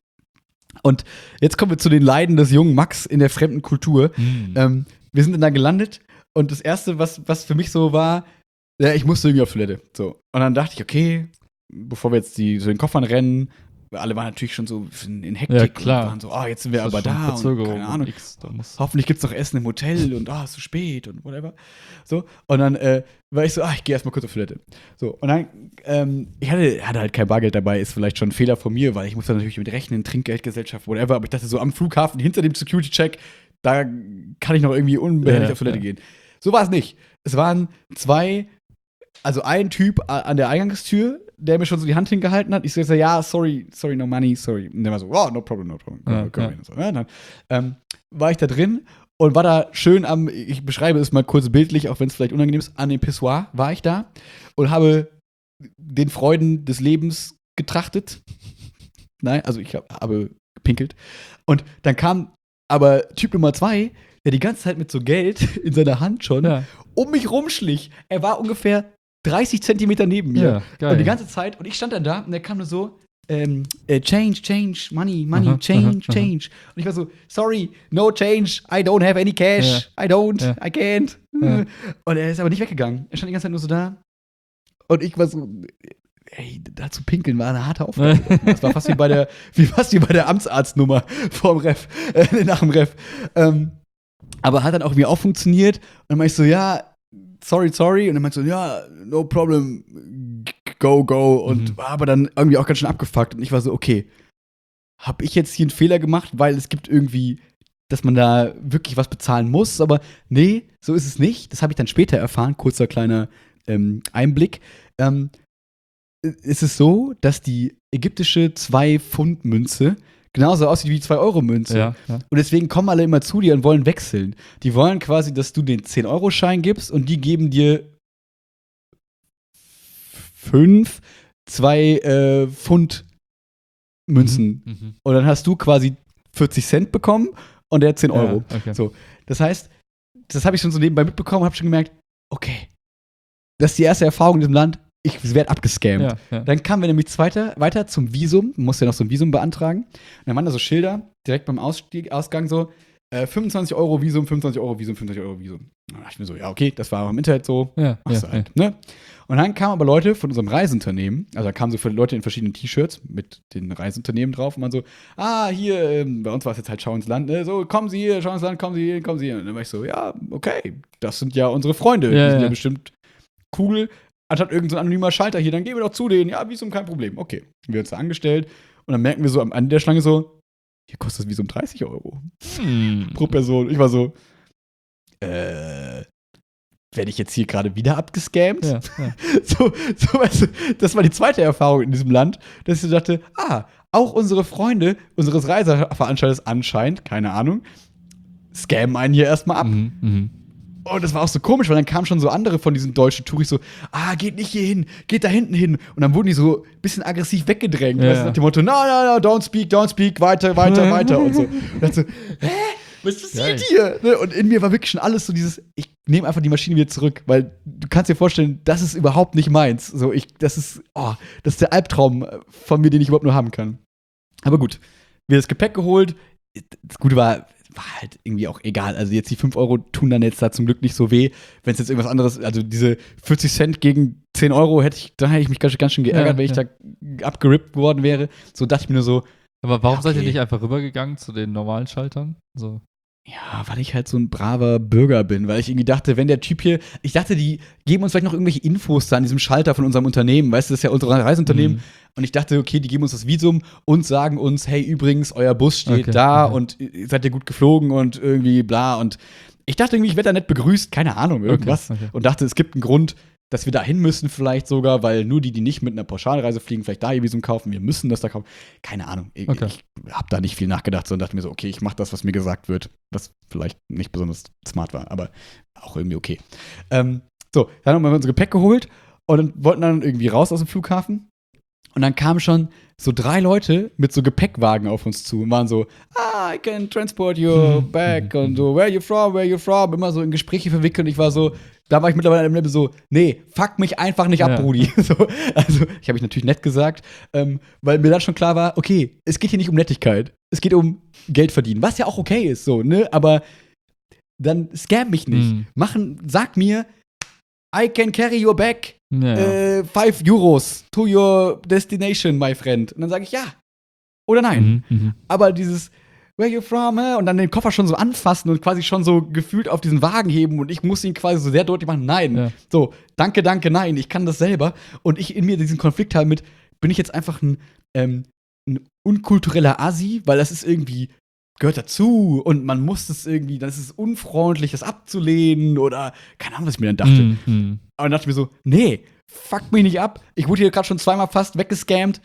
Und jetzt kommen wir zu den Leiden des jungen Max in der fremden Kultur. Mhm. Ähm, wir sind dann da gelandet und das Erste, was, was für mich so war, ja, ich musste irgendwie auf Toilette. So. Und dann dachte ich, okay, bevor wir jetzt die, so den Koffern rennen, alle waren natürlich schon so in, in Hektik Ja, klar. und waren so, oh, jetzt sind wir Das ist aber schon da und Verzögerung keine Ahnung. X, da muss Hoffentlich gibt's noch Essen im Hotel und ah, ist zu spät und whatever. So, und dann äh, war ich so, ah, ich gehe erstmal kurz auf Toilette. So, und dann, ähm, ich hatte, hatte halt kein Bargeld dabei, ist vielleicht schon ein Fehler von mir, weil ich muss da natürlich mit rechnen, Trinkgeldgesellschaft, whatever, aber ich dachte so am Flughafen hinter dem Security-Check, da kann ich noch irgendwie unbehelligt Ja, auf Toilette ja. gehen. So war es nicht. Es waren zwei, also ein Typ a- an der Eingangstür, der mir schon so die Hand hingehalten hat. Ich so, ja, sorry, sorry, no money, sorry. Und der war so, oh, no problem, no problem. Ja, Können wir ja. hin. So, ja, dann ähm, war ich da drin und war da schön am, ich beschreibe es mal kurz bildlich, auch wenn es vielleicht unangenehm ist, an dem Pissoir war ich da und habe den Freuden des Lebens getrachtet. Nein, also ich hab, habe gepinkelt. Und dann kam aber Typ Nummer zwei, der die ganze Zeit mit so Geld in seiner Hand schon Ja, um mich rumschlich. Er war ungefähr dreißig Zentimeter neben mir. ja, geil. Und die ganze Zeit, und ich stand dann da und er kam nur so, ähm, äh, change, change, money, money, Aha, change, aha, aha. change. Und ich war so, sorry, no change, I don't have any cash, I don't, Ja. I can't. Ja. Und er ist aber nicht weggegangen. Er stand die ganze Zeit nur so da. Und ich war so, ey, da zu pinkeln war eine harte Aufgabe. Das war fast wie bei der, wie fast wie bei der Amtsarztnummer vorm Ref, äh, nach dem Ref. Ähm, aber hat dann auch irgendwie auch funktioniert. Und dann meinte ich so, ja, sorry, sorry. Und dann meinte ich so, ja, no problem, go, go. Und Mhm. war aber dann irgendwie auch ganz schön abgefuckt. Und ich war so, okay, habe ich jetzt hier einen Fehler gemacht, weil es gibt irgendwie, dass man da wirklich was bezahlen muss. Aber nee, so ist es nicht. Das habe ich dann später erfahren. Kurzer kleiner ähm, Einblick. Ähm, es ist so, dass die ägyptische zwei Pfund Münze genauso aussieht wie die zwei Euro Münze. Ja, ja. Und deswegen kommen alle immer zu dir und wollen wechseln. Die wollen quasi, dass du den zehn Euro Schein gibst und die geben dir fünf, zwei äh, Pfund Münzen. Mhm. Mhm. Und dann hast du quasi vierzig Cent bekommen und der zehn Euro. Ja, okay. So, das heißt, das habe ich schon so nebenbei mitbekommen und habe schon gemerkt, okay, das ist die erste Erfahrung in diesem Land, ich werde abgescammt. Ja, ja. Dann kamen wir nämlich zweiter, weiter zum Visum. Man musste ja noch so ein Visum beantragen. Und dann waren da so Schilder, direkt beim Ausstieg, Ausgang so, äh, fünfundzwanzig Euro Visum, fünfundzwanzig Euro Visum, fünfundzwanzig Euro Visum. Dann dachte ich mir so, ja, okay, das war auch im Internet so. Ja, Machst ja, du halt, ne? Und dann kamen aber Leute von unserem Reiseunternehmen, also da kamen so viele Leute in verschiedenen T-Shirts mit den Reiseunternehmen drauf und man so, ah, hier, ähm, bei uns war es jetzt halt Schau ins Land, ne? So, kommen Sie hier, Schau ins Land, kommen Sie hier, kommen Sie hier. Und dann war ich so, ja, okay, das sind ja unsere Freunde, Ja, die sind ja, ja. bestimmt cool. Anstatt irgendein so ein anonymer Schalter hier, dann gehen wir doch zu denen, ja, Visum, kein Problem. Okay, wir uns da angestellt und dann merken wir so am Ende der Schlange so, hier kostet das Visum dreißig Euro Hm. pro Person. Ich war so, äh, werde ich jetzt hier gerade wieder abgescammt? Ja, ja. So, so, weißt du, das war die zweite Erfahrung in diesem Land, dass ich so dachte, ah, auch unsere Freunde unseres Reiseveranstalters anscheinend, keine Ahnung, scammen einen hier erstmal ab. Mhm, mhm. Und das war auch so komisch, weil dann kamen schon so andere von diesen deutschen Touris so, ah, geht nicht hier hin, geht da hinten hin. Und dann wurden die so ein bisschen aggressiv weggedrängt. Ja. Weißt du, nach dem Motto, no, no, no, don't speak, don't speak, weiter, weiter, weiter und so. Und dann so, hä? Was passiert hier? Ne? Und in mir war wirklich schon alles so dieses, ich nehme einfach die Maschine wieder zurück, weil du kannst dir vorstellen, das ist überhaupt nicht meins. So, ich, das ist, oh, das ist der Albtraum von mir, den ich überhaupt nur haben kann. Aber gut, wir das Gepäck geholt. Das Gute war, war halt irgendwie auch egal. Also jetzt die fünf Euro tun dann jetzt da zum Glück nicht so weh. Wenn es jetzt irgendwas anderes, also diese vierzig Cent gegen zehn Euro, hätte ich, dann hätte ich mich ganz, ganz schön geärgert, Ja, wenn ich ja. da abgerippt worden wäre. So dachte ich mir nur so, Aber warum Ja, seid ihr okay. nicht einfach rübergegangen zu den normalen Schaltern? So. ja, weil ich halt so ein braver Bürger bin, weil ich irgendwie dachte, wenn der Typ hier, ich dachte, die geben uns vielleicht noch irgendwelche Infos da an diesem Schalter von unserem Unternehmen, weißt du, das ist ja unser Reiseunternehmen. Mhm. Und ich dachte, okay, die geben uns das Visum und sagen uns, hey, übrigens, euer Bus steht Okay, da okay. und ihr seid ihr gut geflogen und irgendwie bla. Und ich dachte irgendwie, ich werde da nett begrüßt, keine Ahnung, irgendwas. Okay, okay. Und dachte, es gibt einen Grund, dass wir da hin müssen vielleicht sogar, weil nur die, die nicht mit einer Pauschalreise fliegen, vielleicht da ihr Visum kaufen, wir müssen das da kaufen. Keine Ahnung. Ich, Okay. ich habe da nicht viel nachgedacht, sondern dachte mir so, okay, ich mache das, was mir gesagt wird, was vielleicht nicht besonders smart war, aber auch irgendwie okay. Ähm, so, dann haben wir unser Gepäck geholt und dann wollten dann irgendwie raus aus dem Flughafen. Und dann kamen schon so drei Leute mit so Gepäckwagen auf uns zu und waren so, ah, I can transport your Mhm. bag Mhm. und so, where you from, where you from, immer so in Gespräche verwickelt. Und ich war so, da war ich mittlerweile am Level so, nee, fuck mich einfach nicht ab, Ja. Brudi. So, also, ich habe ich natürlich nett gesagt, ähm, weil mir dann schon klar war, okay, es geht hier nicht um Nettigkeit, es geht um Geld verdienen, was ja auch okay ist, so, ne, aber dann scam mich nicht. Mhm. Machen, sag mir, I can carry your bag Ja, ja. äh, five Euros to your destination, my friend. Und dann sage ich ja. Oder nein. Mhm, mhm. Aber dieses, where you from, hä? Und dann den Koffer schon so anfassen und quasi schon so gefühlt auf diesen Wagen heben und ich muss ihn quasi so sehr deutlich machen, nein. Ja. So, danke, danke, nein, ich kann das selber. Und ich in mir diesen Konflikt habe mit, bin ich jetzt einfach ein, ähm, ein unkultureller Assi, weil das ist irgendwie gehört dazu und man muss es irgendwie, das ist unfreundlich, das abzulehnen oder keine Ahnung, was ich mir dann dachte. Mhm, mhm. Aber dann dachte ich mir so, nee, fuck mich nicht ab. Ich wurde hier gerade schon zweimal fast weggescammt.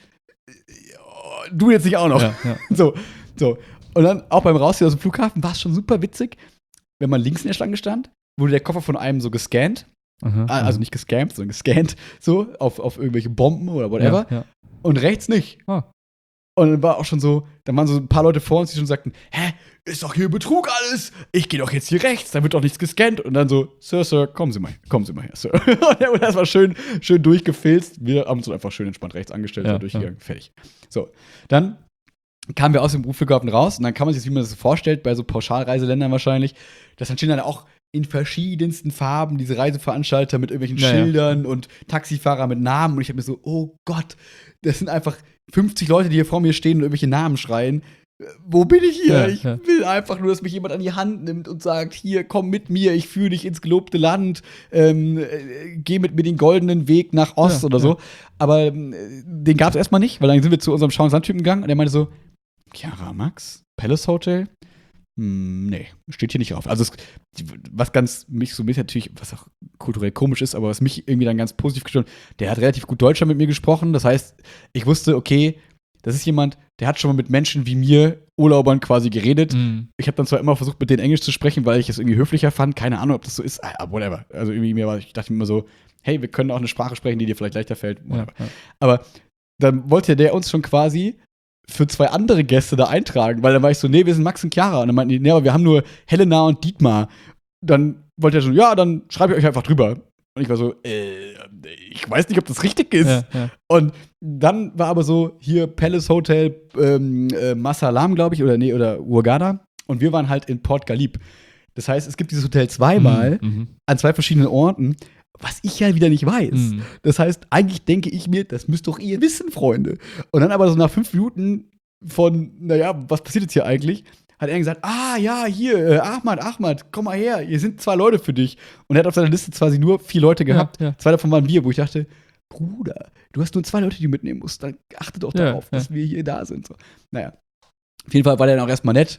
Du jetzt nicht auch noch. Ja, ja. So, so. Und dann auch beim Rausgehen aus dem Flughafen war es schon super witzig, wenn man links in der Schlange stand, wurde der Koffer von einem so gescannt. Aha, Ah, also aha. nicht gescammt, sondern gescannt, so, auf, auf irgendwelche Bomben oder whatever. Ja, ja. Und rechts nicht. Ah. Und dann war auch schon so, dann waren so ein paar Leute vor uns, die schon sagten, hä, ist doch hier Betrug alles. Ich gehe doch jetzt hier rechts, da wird doch nichts gescannt. Und dann so, Sir, Sir, kommen Sie mal, kommen Sie mal her, Sir. Und das war schön, schön durchgefilzt. Wir haben uns einfach schön entspannt rechts angestellt, Ja, sind durchgegangen, fertig. So, dann kamen wir aus dem Flughafen raus und dann kann man sich das, wie man das so vorstellt, bei so Pauschalreiseländern wahrscheinlich, das dann stehen dann auch in verschiedensten Farben diese Reiseveranstalter mit irgendwelchen Ja, ja. Schildern und Taxifahrer mit Namen und ich habe mir so, oh Gott, das sind einfach fünfzig Leute, die hier vor mir stehen und irgendwelche Namen schreien. Äh, Wo bin ich hier? Ja, ich ja. will einfach nur, dass mich jemand an die Hand nimmt und sagt, hier, komm mit mir, ich führe dich ins gelobte Land, ähm, äh, geh mit mir den goldenen Weg nach Ost Ja, oder ja. so. Aber ähm, den gab es erstmal nicht, weil dann sind wir zu unserem Schauensland-Typen gegangen und der meinte so, Chiara Max, Palace Hotel? Hm, nee, steht hier nicht drauf. Also, es, was ganz mich so mit natürlich, was auch kulturell komisch ist, aber was mich irgendwie dann ganz positiv gestimmt, der hat relativ gut Deutsch mit mir gesprochen. Das heißt, ich wusste, okay, das ist jemand, der hat schon mal mit Menschen wie mir, Urlaubern quasi geredet. Mhm. Ich habe dann zwar immer versucht, mit denen Englisch zu sprechen, weil ich es irgendwie höflicher fand. Keine Ahnung, ob das so ist. Ah, whatever. Also irgendwie mir war, ich dachte mir immer so, hey, wir können auch eine Sprache sprechen, die dir vielleicht leichter fällt. Ja, Whatever. ja. Aber dann wollte der uns schon quasi für zwei andere Gäste da eintragen, weil dann war ich so, nee, wir sind Max und Chiara. Und dann meinten die, nee, aber wir haben nur Helena und Dietmar. Dann wollte er schon, ja, dann schreibe ich euch einfach drüber. Und ich war so, äh, ich weiß nicht, ob das richtig ist. Ja, ja. Und dann war aber so, hier Palace Hotel, ähm, äh, Masalam, glaube ich, oder nee, oder Hurghada. Und wir waren halt in Port Galib. Das heißt, es gibt dieses Hotel zweimal mhm. an zwei verschiedenen Orten, was ich ja wieder nicht weiß. Mhm. Das heißt, eigentlich denke ich mir, das müsst doch ihr wissen, Freunde. Und dann aber so nach fünf Minuten von, naja, was passiert jetzt hier eigentlich, hat er gesagt, ah, ja, hier, äh, Ahmad, Ahmad, komm mal her, hier sind zwei Leute für dich. Und er hat auf seiner Liste quasi nur vier Leute gehabt. Ja, ja. Zwei davon waren wir, wo ich dachte, Bruder, du hast nur zwei Leute, die du mitnehmen musst. Dann achte doch Ja, darauf, ja. dass wir hier da sind. So. Naja. Auf jeden Fall war der dann auch erstmal nett.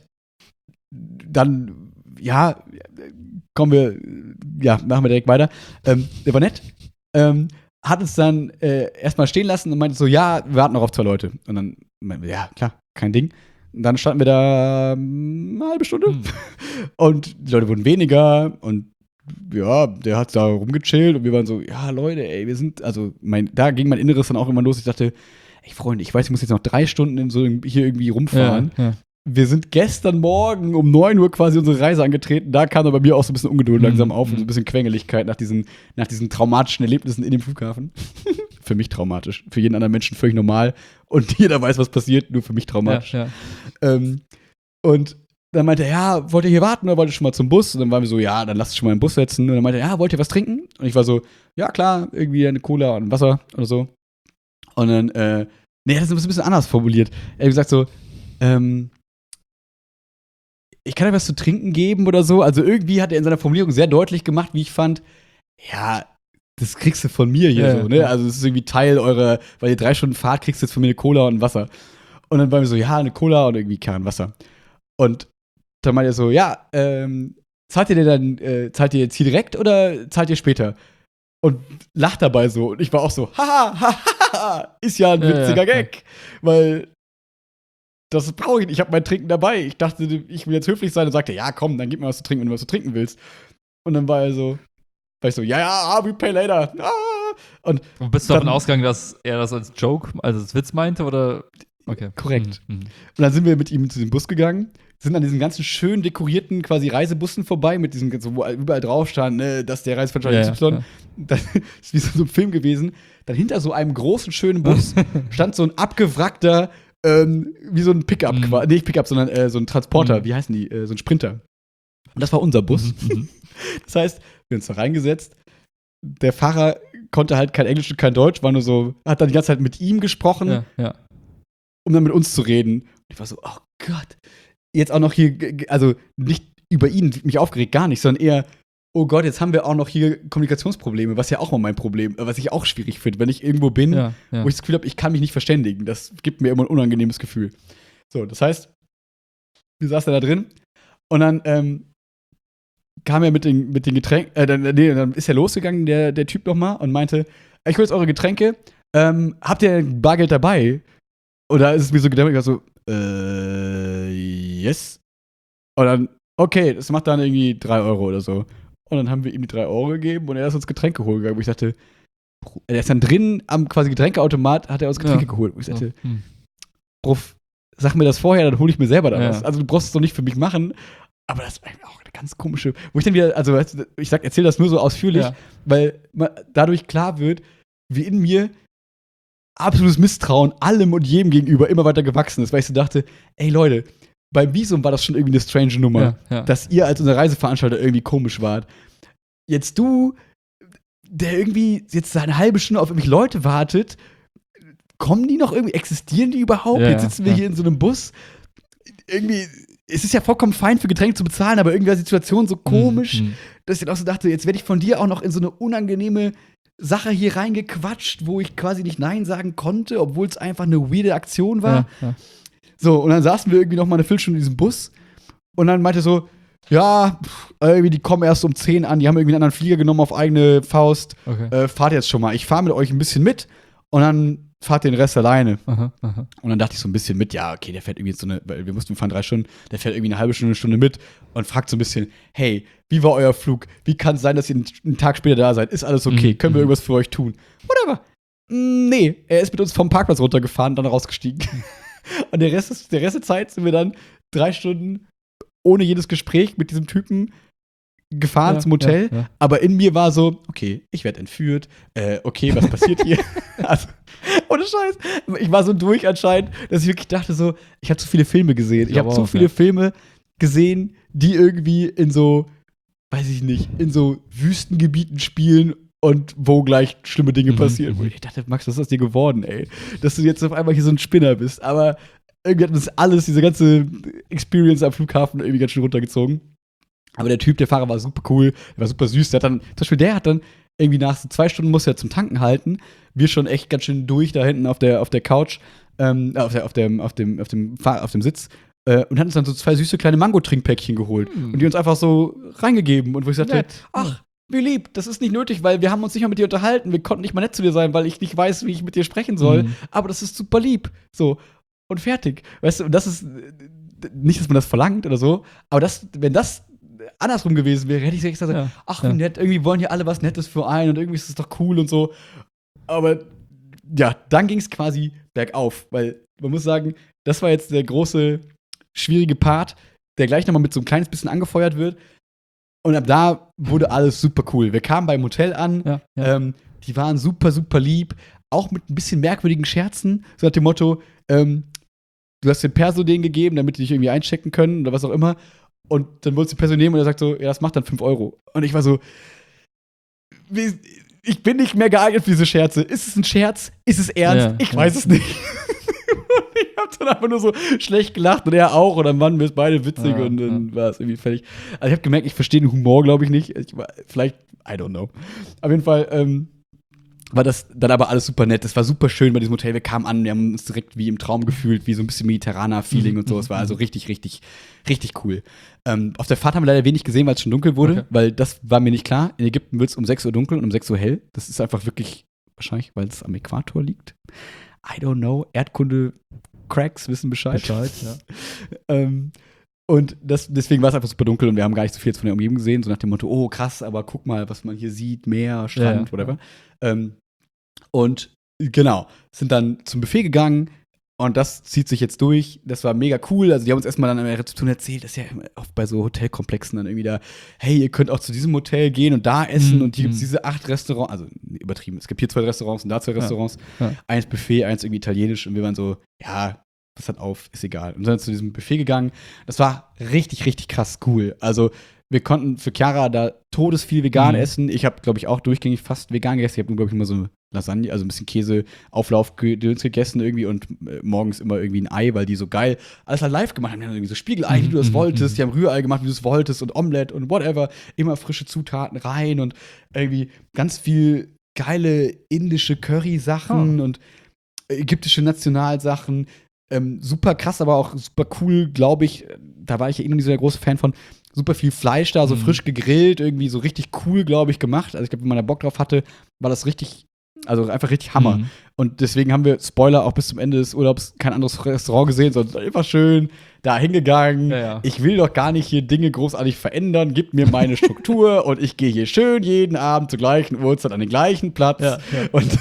Dann, ja, kommen wir, ja, machen wir direkt weiter. Ähm, der war nett. Ähm, hat uns dann äh, erstmal stehen lassen und meinte so, ja, wir warten noch auf zwei Leute. Und dann, ja, klar, kein Ding. Und dann standen wir da ähm, eine halbe Stunde. Mhm. Und die Leute wurden weniger und ja, der hat da rumgechillt und wir waren so, ja, Leute, ey, wir sind, also mein, da ging mein Inneres dann auch immer los. Ich dachte, ey, Freunde, ich weiß, ich muss jetzt noch drei Stunden in so hier irgendwie rumfahren. Ja, ja. Wir sind gestern Morgen um neun Uhr quasi unsere Reise angetreten. Da kam dann bei mir auch so ein bisschen Ungeduld langsam auf und so ein bisschen Quengeligkeit nach diesen, nach diesen traumatischen Erlebnissen in dem Flughafen. Für mich traumatisch. Für jeden anderen Menschen völlig normal. Und jeder weiß, was passiert, nur für mich traumatisch. Ja, ja. Ähm, und dann meinte er, ja, wollt ihr hier warten oder wollt ihr schon mal zum Bus? Und dann waren wir so, ja, dann lasst uns schon mal im Bus setzen. Und dann meinte er, ja, wollt ihr was trinken? Und ich war so, ja, klar, irgendwie eine Cola und Wasser oder so. Und dann, äh, nee, das ist ein bisschen anders formuliert. Er hat gesagt so, ähm, ich kann euch was zu trinken geben oder so. Also irgendwie hat er in seiner Formulierung sehr deutlich gemacht, wie ich fand, ja, das kriegst du von mir hier ja, so, ne? Ja. Also es ist irgendwie Teil eurer, weil ihr drei Stunden Fahrt kriegst du jetzt von mir eine Cola und ein Wasser. Und dann waren wir so, ja, eine Cola und irgendwie kein Wasser. Und dann meinte er so, ja, ähm, zahlt ihr denn dann, äh, zahlt ihr jetzt hier direkt oder zahlt ihr später? Und lacht dabei so. Und ich war auch so, haha, haha, ist ja ein Ja, witziger ja, Gag. Weil das brauche ich nicht, ich habe mein Trinken dabei. Ich dachte, ich will jetzt höflich sein und sagte, ja, komm, dann gib mir was zu trinken, wenn du was zu trinken willst. Und dann war er so, war ich so, ja, ja, we pay later. Ah. Und, Und bist du davon ausgegangen, dass er das als Joke, also als Witz meinte, oder? Okay. Korrekt. Mhm. Und dann sind wir mit ihm zu dem Bus gegangen, sind an diesen ganzen schön dekorierten quasi Reisebussen vorbei, mit diesem, so, wo überall drauf stand, ne, dass der Reiseveranstalter Ja, X Y. ja. Das ist wie so ein Film gewesen. Dann hinter so einem großen, schönen Bus stand so ein abgewrackter, ähm, wie so ein Pickup, Mhm. quasi. Nee, nicht Pickup, sondern äh, so ein Transporter, Mhm. wie heißen die? Äh, so ein Sprinter. Und das war unser Bus. Mhm. Das heißt, wir haben uns da reingesetzt. Der Fahrer konnte halt kein Englisch und kein Deutsch, war nur so, hat dann die ganze Zeit mit ihm gesprochen, Ja, ja. um dann mit uns zu reden. Und ich war so, oh Gott. Jetzt auch noch hier, g- g- also nicht über ihn, mich aufgeregt, gar nicht, sondern eher, oh Gott, jetzt haben wir auch noch hier Kommunikationsprobleme, was ja auch mal mein Problem, äh, was ich auch schwierig finde, wenn ich irgendwo bin, Ja, ja. wo ich das Gefühl habe, ich kann mich nicht verständigen. Das gibt mir immer ein unangenehmes Gefühl. So, das heißt, wir saßen da drin und dann ähm, kam er mit den, mit den Getränken, äh, dann, nee, dann ist er losgegangen, der, der Typ nochmal, und meinte, ich hol jetzt eure Getränke, ähm, habt ihr Bargeld dabei? Oder ist es mir so gedacht, ich war so, äh, yes. Und dann, okay, das macht dann irgendwie drei Euro oder so. Und dann haben wir ihm die drei Euro gegeben und er ist uns Getränke holen gegangen, wo ich dachte, er ist dann drin am quasi Getränkeautomat, hat er uns Getränke Ja. geholt. Wo ich dachte, So. Hm. Bruff, sag mir das vorher, dann hole ich mir selber da Ja. was. Also du brauchst es doch nicht für mich machen. Aber das war auch eine ganz komische, wo ich dann wieder, also weißt du, ich sag, erzähl das nur so ausführlich, Ja. weil ma- dadurch klar wird, wie in mir absolutes Misstrauen allem und jedem gegenüber immer weiter gewachsen ist, weil ich so dachte, ey Leute, beim Visum war das schon irgendwie eine strange Nummer, Ja, ja. dass ihr als unser Reiseveranstalter irgendwie komisch wart. Jetzt du, der irgendwie jetzt eine halbe Stunde auf irgendwelche Leute wartet, kommen die noch irgendwie, existieren die überhaupt? Ja, Jetzt sitzen wir ja. hier in so einem Bus. Irgendwie, es ist ja vollkommen fein für Getränke zu bezahlen, aber irgendwie war die Situation so komisch, Mhm. dass ich dann auch so dachte, jetzt werde ich von dir auch noch in so eine unangenehme Sache hier reingequatscht, wo ich quasi nicht Nein sagen konnte, obwohl es einfach eine weirde Aktion war. Ja, ja. So, und dann saßen wir irgendwie noch mal eine Viertelstunde in diesem Bus und dann meinte er so, ja, pff, irgendwie, die kommen erst um zehn an, die haben irgendwie einen anderen Flieger genommen auf eigene Faust, Okay. äh, fahrt jetzt schon mal. Ich fahre mit euch ein bisschen mit und dann fahrt den Rest alleine. Aha, aha. Und dann dachte ich so ein bisschen mit, ja, okay, der fährt irgendwie jetzt so eine, weil wir mussten, wir fahren drei Stunden, der fährt irgendwie eine halbe Stunde, eine Stunde mit und fragt so ein bisschen, hey, wie war euer Flug? Wie kann es sein, dass ihr einen, einen Tag später da seid? Ist alles okay? Mhm, Können wir mhm. irgendwas für euch tun? Whatever. Mm, Nee, er ist mit uns vom Parkplatz runtergefahren, dann rausgestiegen. Und der Rest, ist, der Rest der Zeit sind wir dann drei Stunden ohne jedes Gespräch mit diesem Typen gefahren Ja, zum Hotel. ja, ja. Aber in mir war so, okay, ich werde entführt. Äh, okay, was passiert hier? Also, ohne Scheiß. Ich war so durch anscheinend, dass ich wirklich dachte so, ich habe zu viele Filme gesehen. Ich, Ich habe aber zu auch, viele ja. Filme gesehen, die irgendwie in so, weiß ich nicht, in so Wüstengebieten spielen und wo gleich schlimme Dinge Mhm, passieren. mhm. Wo ich dachte, Max, was ist aus dir geworden, ey? Dass du jetzt auf einmal hier so ein Spinner bist. Aber irgendwie hat das alles, diese ganze Experience am Flughafen irgendwie ganz schön runtergezogen. Aber der Typ, der Fahrer war super cool, der war super süß. Der hat dann, zum Beispiel der hat dann irgendwie nach so zwei Stunden musste er zum Tanken halten. Wir schon echt ganz schön durch da hinten auf der, auf der Couch, ähm, auf, der, auf, dem, auf, dem, auf, dem, Fahr- auf dem Sitz. Äh, und hat uns dann so zwei süße kleine Mango-Trinkpäckchen geholt. Hm. Und die uns einfach so reingegeben. Und wo ich sagte, Nett. ach, wie lieb, das ist nicht nötig, weil wir haben uns nicht mal mit dir unterhalten. Wir konnten nicht mal nett zu dir sein, weil ich nicht weiß, wie ich mit dir sprechen soll. Mhm. Aber das ist super lieb. So. Und fertig. Weißt du, und das ist äh, nicht, dass man das verlangt oder so, aber das, wenn das andersrum gewesen wäre, hätte ich gesagt, Ja, ach, wie ja. nett, irgendwie wollen hier alle was Nettes für einen und irgendwie ist es doch cool und so. Aber ja, dann ging es quasi bergauf, weil man muss sagen, das war jetzt der große, schwierige Part, der gleich nochmal mit so ein kleines bisschen angefeuert wird. Und ab da wurde alles super cool. Wir kamen beim Hotel an, Ja, ja. ähm, die waren super, super lieb, auch mit ein bisschen merkwürdigen Scherzen, so nach dem Motto, ähm, du hast den Perso denen gegeben, damit die dich irgendwie einchecken können oder was auch immer. Und dann wolltest du den Perso nehmen und er sagt so, ja, das macht dann fünf Euro. Und ich war so, wie, ich bin nicht mehr geeignet für diese Scherze. Ist es ein Scherz? Ist es ernst? Ja, ich ja. weiß es nicht. Und ich hab dann einfach nur so schlecht gelacht und er auch. Und dann waren wir beide witzig Ja, und dann ja. war es irgendwie fertig. Also ich habe gemerkt, ich verstehe den Humor, glaube ich, nicht. Ich, war- vielleicht, I don't know. Auf jeden Fall, ähm, war das dann aber alles super nett. Es war super schön bei diesem Hotel. Wir kamen an, wir haben uns direkt wie im Traum gefühlt, wie so ein bisschen mediterraner Feeling Mhm, und so. Es war mhm, also mhm. richtig, richtig, richtig cool. Ähm, auf der Fahrt haben wir leider wenig gesehen, weil es schon dunkel wurde, Okay. weil das war mir nicht klar. In Ägypten wird es um sechs Uhr dunkel und um sechs Uhr hell. Das ist einfach wirklich, wahrscheinlich, weil es am Äquator liegt. I don't know. Erdkunde-Cracks wissen Bescheid. Bescheid, ja. ähm, und das, deswegen war es einfach super dunkel und wir haben gar nicht so viel jetzt von der Umgebung gesehen, so nach dem Motto, oh krass, aber guck mal, was man hier sieht, Meer, Strand, Ja, ja. whatever. Ähm, und genau, sind dann zum Buffet gegangen und das zieht sich jetzt durch. Das war mega cool. Also die haben uns erstmal dann an der Rezeption erzählt, das ist ja oft bei so Hotelkomplexen dann irgendwie da, hey, ihr könnt auch zu diesem Hotel gehen und da essen Mhm, und hier gibt es mhm. diese acht Restaurants, also übertrieben, es gibt hier zwei Restaurants und da zwei Ja, Restaurants, ja. eins Buffet, eins irgendwie italienisch und wir waren so, ja, was hat auf, ist egal. Und sind dann zu diesem Buffet gegangen. Das war richtig, richtig krass cool. Also wir konnten für Chiara da todesviel vegan Mhm. essen. Ich habe, glaube ich, auch durchgängig fast vegan gegessen. Ich habe, glaube ich, immer so eine Lasagne, also ein bisschen Käseauflauf gegessen irgendwie und äh, morgens immer irgendwie ein Ei, weil die so geil alles halt live gemacht haben. Die haben irgendwie so Spiegelei, wie du das Mhm, wolltest. mhm. Die haben Rührei gemacht, wie du es wolltest und Omelette und whatever. Immer frische Zutaten rein und irgendwie ganz viel geile indische Curry-Sachen Ah. und ägyptische Nationalsachen. Ähm, super krass, aber auch super cool, glaube ich. Da war ich ja eh noch nicht so der große Fan von. Super viel Fleisch da, so Mhm. frisch gegrillt, irgendwie so richtig cool, glaube ich, gemacht. Also ich glaube, wenn man da Bock drauf hatte, war das richtig, also einfach richtig Hammer. Mhm. Und deswegen haben wir, Spoiler, auch bis zum Ende des Urlaubs kein anderes Restaurant gesehen, sondern einfach schön da hingegangen. Ja, ja. Ich will doch gar nicht hier Dinge großartig verändern. Gib mir meine Struktur und ich gehe hier schön jeden Abend zur gleichen Uhrzeit an den gleichen Platz. Ja, ja. Und,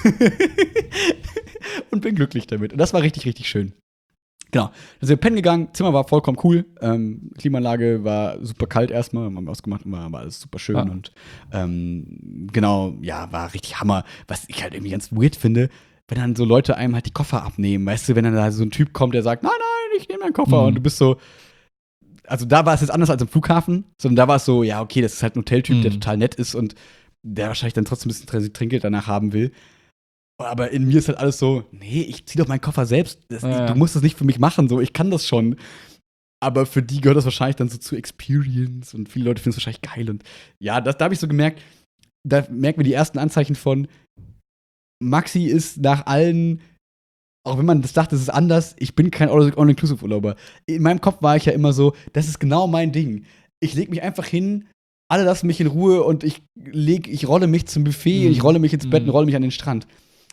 und bin glücklich damit. Und das war richtig, richtig schön. Genau. Dann sind wir pennen gegangen, Zimmer war vollkommen cool. Ähm, Klimaanlage war super kalt erstmal, haben wir ausgemacht und war, war alles super schön. Ah. Und ähm, genau, ja, war richtig Hammer. Was ich halt irgendwie ganz weird finde, wenn dann so Leute einem halt die Koffer abnehmen. Weißt du, wenn dann da so ein Typ kommt, der sagt, nein, nein, ich nehme deinen Koffer. Mhm. Und du bist so, also da war es jetzt anders als am Flughafen, sondern da war es so, ja, okay, das ist halt ein Hoteltyp, Mhm. der total nett ist und der wahrscheinlich dann trotzdem ein bisschen Trinkgeld danach haben will. Aber in mir ist halt alles so, nee, ich zieh doch meinen Koffer selbst. Das, Ja, ja. Du musst das nicht für mich machen, so, ich kann das schon. Aber für die gehört das wahrscheinlich dann so zu Experience und viele Leute finden es wahrscheinlich geil. Und ja, das, da habe ich so gemerkt, da merken wir die ersten Anzeichen von, Maxi ist nach allen, auch wenn man das dachte, es ist anders, ich bin kein All-Inclusive-Urlauber. In meinem Kopf war ich ja immer so, das ist genau mein Ding. Ich lege mich einfach hin, alle lassen mich in Ruhe und ich leg, ich rolle mich zum Buffet, Mhm. ich rolle mich ins Bett Mhm. und rolle mich an den Strand.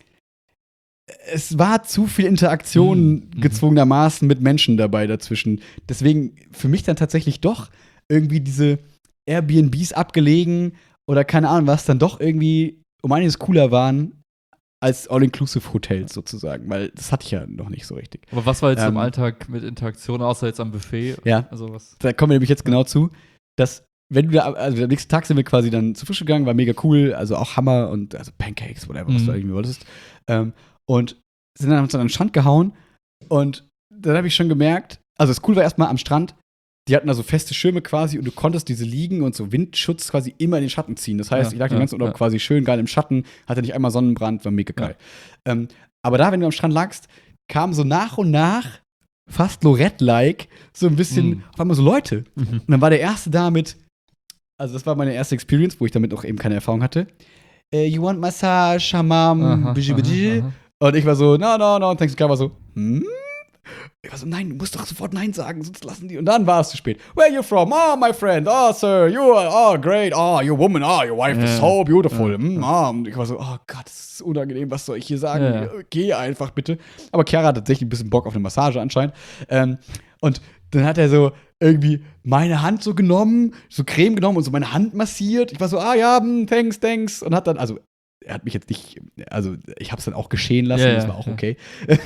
Es war zu viel Interaktion Mhm. gezwungenermaßen mit Menschen dabei dazwischen. Deswegen für mich dann tatsächlich doch irgendwie diese Airbnbs abgelegen oder keine Ahnung was, dann doch irgendwie um einiges cooler waren als All-Inclusive-Hotels sozusagen, weil das hatte ich ja noch nicht so richtig. Aber was war jetzt Ähm, im Alltag mit Interaktion, außer jetzt am Buffet? Ja. Also was? Da kommen wir nämlich jetzt genau zu, dass wenn du da, also am nächsten Tag sind wir quasi dann zu Frühstück gegangen, war mega cool, also auch Hammer und also Pancakes, whatever, was Mhm. du irgendwie wolltest. Ähm, und sind dann uns an den Strand gehauen und dann habe ich schon gemerkt, also das Cool war erstmal am Strand, die hatten da so feste Schirme quasi und du konntest diese Liegen und so Windschutz quasi immer in den Schatten ziehen. Das heißt, Ja, ich lag den ja, ganzen Urlaub ja. quasi schön geil im Schatten, hatte nicht einmal Sonnenbrand, war mega geil. Ähm, aber da, wenn du am Strand lagst, kamen so nach und nach, fast Lorette-like, so ein bisschen, Mhm. auf einmal so Leute. Mhm. Und dann war der Erste da mit, also das war meine erste Experience, wo ich damit noch eben keine Erfahrung hatte. Äh, you want massage, Hamam, Aha, biji, aha, biji. aha. Und ich war so, no, no, no. Und Thanks war so, hm? Ich war so, nein, du musst doch sofort Nein sagen, sonst lassen die. Und dann war es zu spät. Where are you from? Oh, my friend. Oh, sir. You are, oh, great. Oh, your woman. Oh, your wife is Ja. so beautiful. Ja. Mm, oh. Und ich war so, oh Gott, das ist unangenehm. Was soll ich hier sagen? Ja. Geh einfach bitte. Aber Chiara hat tatsächlich ein bisschen Bock auf eine Massage anscheinend. Ähm, und dann hat er so irgendwie meine Hand so genommen, so Creme genommen und so meine Hand massiert. Ich war so, ah ja, hm, thanks, thanks. Und hat dann, also, er hat mich jetzt nicht, also ich habe es dann auch geschehen lassen, Ja, das ja, war auch ja. okay.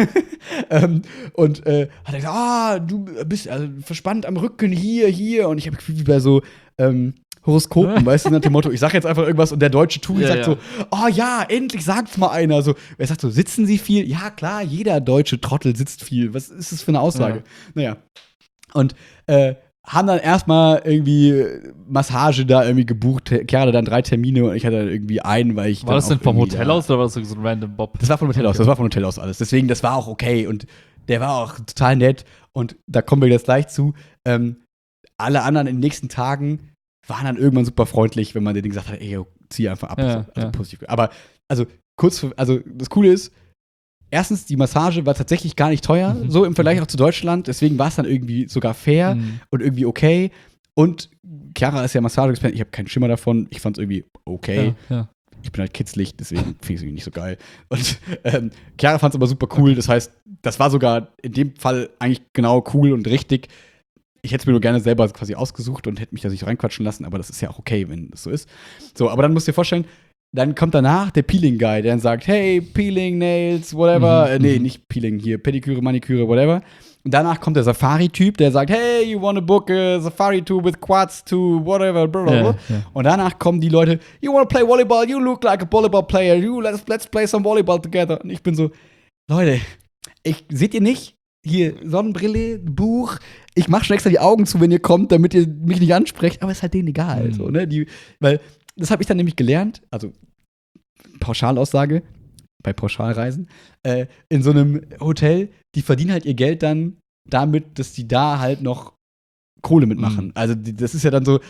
ähm, und äh, hat er gesagt, ah, du bist also verspannt am Rücken, hier, hier. Und ich habe gefühlt wie bei so ähm, Horoskopen, weißt du, nach dem Motto, ich sag jetzt einfach irgendwas und der deutsche Tui Ja, sagt ja. so, oh ja, endlich sagt's mal einer. So, er sagt so, sitzen Sie viel? Ja, klar, jeder deutsche Trottel sitzt viel. Was ist das für eine Aussage? Ja. Naja. Und äh, haben dann erstmal irgendwie Massage da irgendwie gebucht. Chiara dann drei Termine und ich hatte dann irgendwie einen, weil ich War dann das denn auch vom irgendwie Hotel da- aus oder war das so ein random Bob? Das war vom Hotel aus, Okay. das war vom Hotel aus alles. Deswegen, das war auch okay und der war auch total nett und da kommen wir jetzt gleich zu. Ähm, alle anderen in den nächsten Tagen waren dann irgendwann super freundlich, wenn man denen gesagt hat, ey, yo, zieh einfach ab. Ja, also, also ja. positiv. Aber, also, kurz, für, also, das Coole ist, erstens, die Massage war tatsächlich gar nicht teuer, Mhm. so im Vergleich auch zu Deutschland. Deswegen war es dann irgendwie sogar fair Mhm. und irgendwie okay. Und Chiara ist ja Massageexpertin, ich habe keinen Schimmer davon. Ich fand es irgendwie okay. Ja, ja. Ich bin halt kitzlig, deswegen finde ich es irgendwie nicht so geil. Und ähm, Chiara fand es aber super cool. Das heißt, das war sogar in dem Fall eigentlich genau cool und richtig. Ich hätte es mir nur gerne selber quasi ausgesucht und hätte mich da nicht reinquatschen lassen, aber das ist ja auch okay, wenn das so ist. So, aber dann musst du dir vorstellen, dann kommt danach der Peeling-Guy, der dann sagt, hey, Peeling, Nails, whatever. Mhm, Äh, nee, mhm. nicht Peeling hier, Pediküre, Maniküre, whatever. Und danach kommt der Safari-Typ, der sagt, hey, you wanna book a Safari-Tour with quads to whatever, blah, blah, blah. Ja, ja. Und danach kommen die Leute, you wanna play Volleyball, you look like a Volleyball player, you let's, let's play some Volleyball together. Und ich bin so, Leute, ich, seht ihr nicht? Hier, Sonnenbrille, Buch. Ich mache schon extra die Augen zu, wenn ihr kommt, damit ihr mich nicht ansprecht. Aber ist halt denen egal. Mhm. So, ne? Die, weil, das habe ich dann nämlich gelernt, also Pauschalaussage bei Pauschalreisen, äh, in so einem Hotel, die verdienen halt ihr Geld dann damit, dass die da halt noch Kohle mitmachen. Mhm. Also die, das ist ja dann so,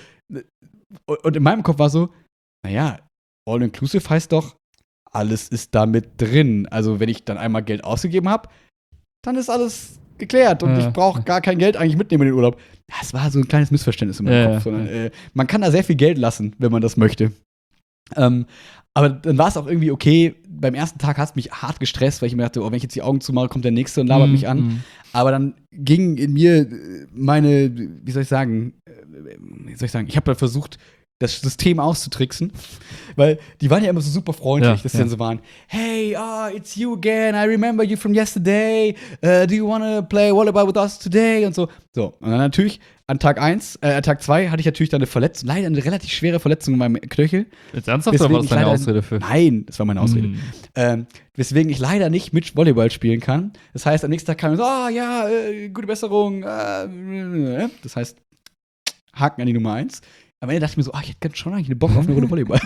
und, und in meinem Kopf war so, naja, All-Inclusive heißt doch, alles ist da mit drin. Also wenn ich dann einmal Geld ausgegeben habe, dann ist alles geklärt und Ja. ich brauche gar kein Geld eigentlich mitnehmen in den Urlaub. Das war so ein kleines Missverständnis in meinem Ja, Kopf. ja. Sondern, äh, man kann da sehr viel Geld lassen, wenn man das möchte. Ähm, aber dann war es auch irgendwie okay. Beim ersten Tag hat es mich hart gestresst, weil ich mir dachte, oh, wenn ich jetzt die Augen zumache, kommt der Nächste und labert Mhm, mich an. mhm. Aber dann ging in mir äh, meine, wie soll ich sagen, äh, wie soll ich sagen, ich habe dann versucht, das System auszutricksen, weil die waren ja immer so super freundlich, Ja, dass sie ja. dann so waren, hey, ah, it's you again, I remember you from yesterday, uh, do you wanna play Volleyball with us today und so. So, und dann natürlich an Tag eins, äh, an Tag zwei hatte ich natürlich dann eine Verletzung, leider eine relativ schwere Verletzung in meinem Knöchel. Jetzt ernsthaft oder war das ich deine leider- Ausrede für? Nein, das war meine Ausrede. Mhm. Ähm, weswegen ich leider nicht mit Volleyball spielen kann. Das heißt, am nächsten Tag kam ich so, ah ja, äh, gute Besserung. Äh, das heißt, Haken an die Nummer eins. Am Ende dachte ich mir so, ah, ich hätte ganz schon eigentlich eine Bock auf eine Runde Volleyball.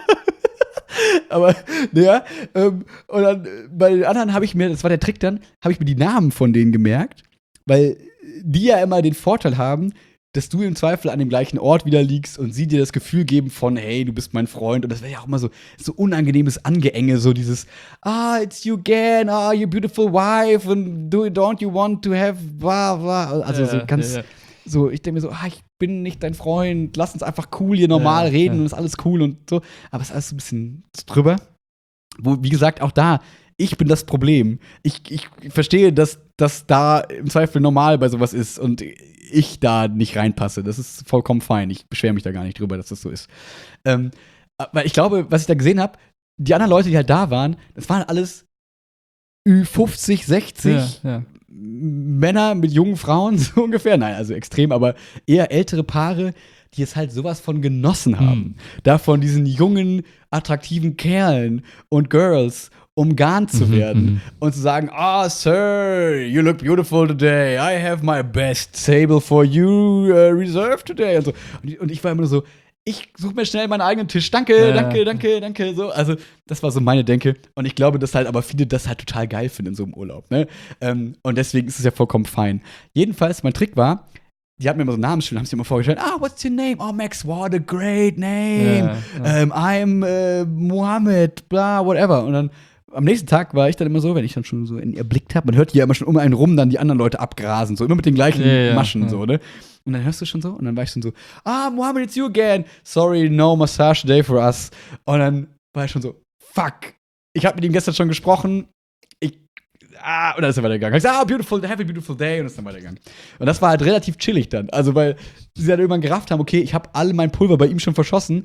Aber, ja, ähm, und dann äh, bei den anderen habe ich mir, das war der Trick dann, habe ich mir die Namen von denen gemerkt, weil die ja immer den Vorteil haben, dass du im Zweifel an dem gleichen Ort wieder liegst und sie dir das Gefühl geben von, hey, du bist mein Freund. Und das wäre ja auch immer so, so unangenehmes Angeenge, so dieses, ah, it's you again, ah, your beautiful wife, and do, don't you want to have, blah, blah. Also so Ja, ganz, ja, ja. so, ich denke mir so, ah, ich bin nicht dein Freund, lass uns einfach cool hier normal Ja, reden ja. und ist alles cool und so. Aber es ist alles so ein bisschen drüber. Wo, wie gesagt, auch da, ich bin das Problem. Ich, ich verstehe, dass das da im Zweifel normal bei sowas ist und ich da nicht reinpasse. Das ist vollkommen fein. Ich beschwere mich da gar nicht drüber, dass das so ist. Ähm, weil ich glaube, was ich da gesehen habe, die anderen Leute, die halt da waren, das waren alles Ü fünfzig, sechzig Ja, ja. Männer mit jungen Frauen, so ungefähr. Nein, also extrem, aber eher ältere Paare, die es halt sowas von genossen haben. Mhm. Da von diesen jungen, attraktiven Kerlen und Girls umgarnt zu Mhm, werden mhm. und zu sagen, ah, oh, Sir, you look beautiful today. I have my best table for you uh, reserved today. Und, so. und, ich, und ich war immer nur so, ich suche mir schnell meinen eigenen Tisch. Danke, Ja. danke, danke, danke. So, also, das war so meine Denke. Und ich glaube, dass halt aber viele das halt total geil finden in so einem Urlaub. Ne? Ähm, und deswegen ist es ja vollkommen fein. Jedenfalls, mein Trick war, die hatten mir immer so einen Namensschilder, haben sich immer vorgestellt, ah, what's your name? Oh, Max, what a great name. Ja, ja. Ähm, I'm äh, Mohammed, bla, whatever. Und dann am nächsten Tag war ich dann immer so, wenn ich dann schon so in ihr erblickt habe, man hört die ja immer schon um einen rum dann die anderen Leute abgrasen, so immer mit den gleichen Ja, ja, Maschen, ja. so, ne? Und dann hörst du schon so, und dann war ich schon so, ah, Mohammed, it's you again. Sorry, no massage day for us. Und dann war ich schon so, fuck. Ich habe mit ihm gestern schon gesprochen. Ich, ah, und dann ist er weitergegangen. Ich sag, ah, beautiful, have a beautiful day. Und ist dann weitergegangen. Und das war halt relativ chillig dann. Also, weil sie dann irgendwann gerafft haben, okay, ich habe all mein Pulver bei ihm schon verschossen.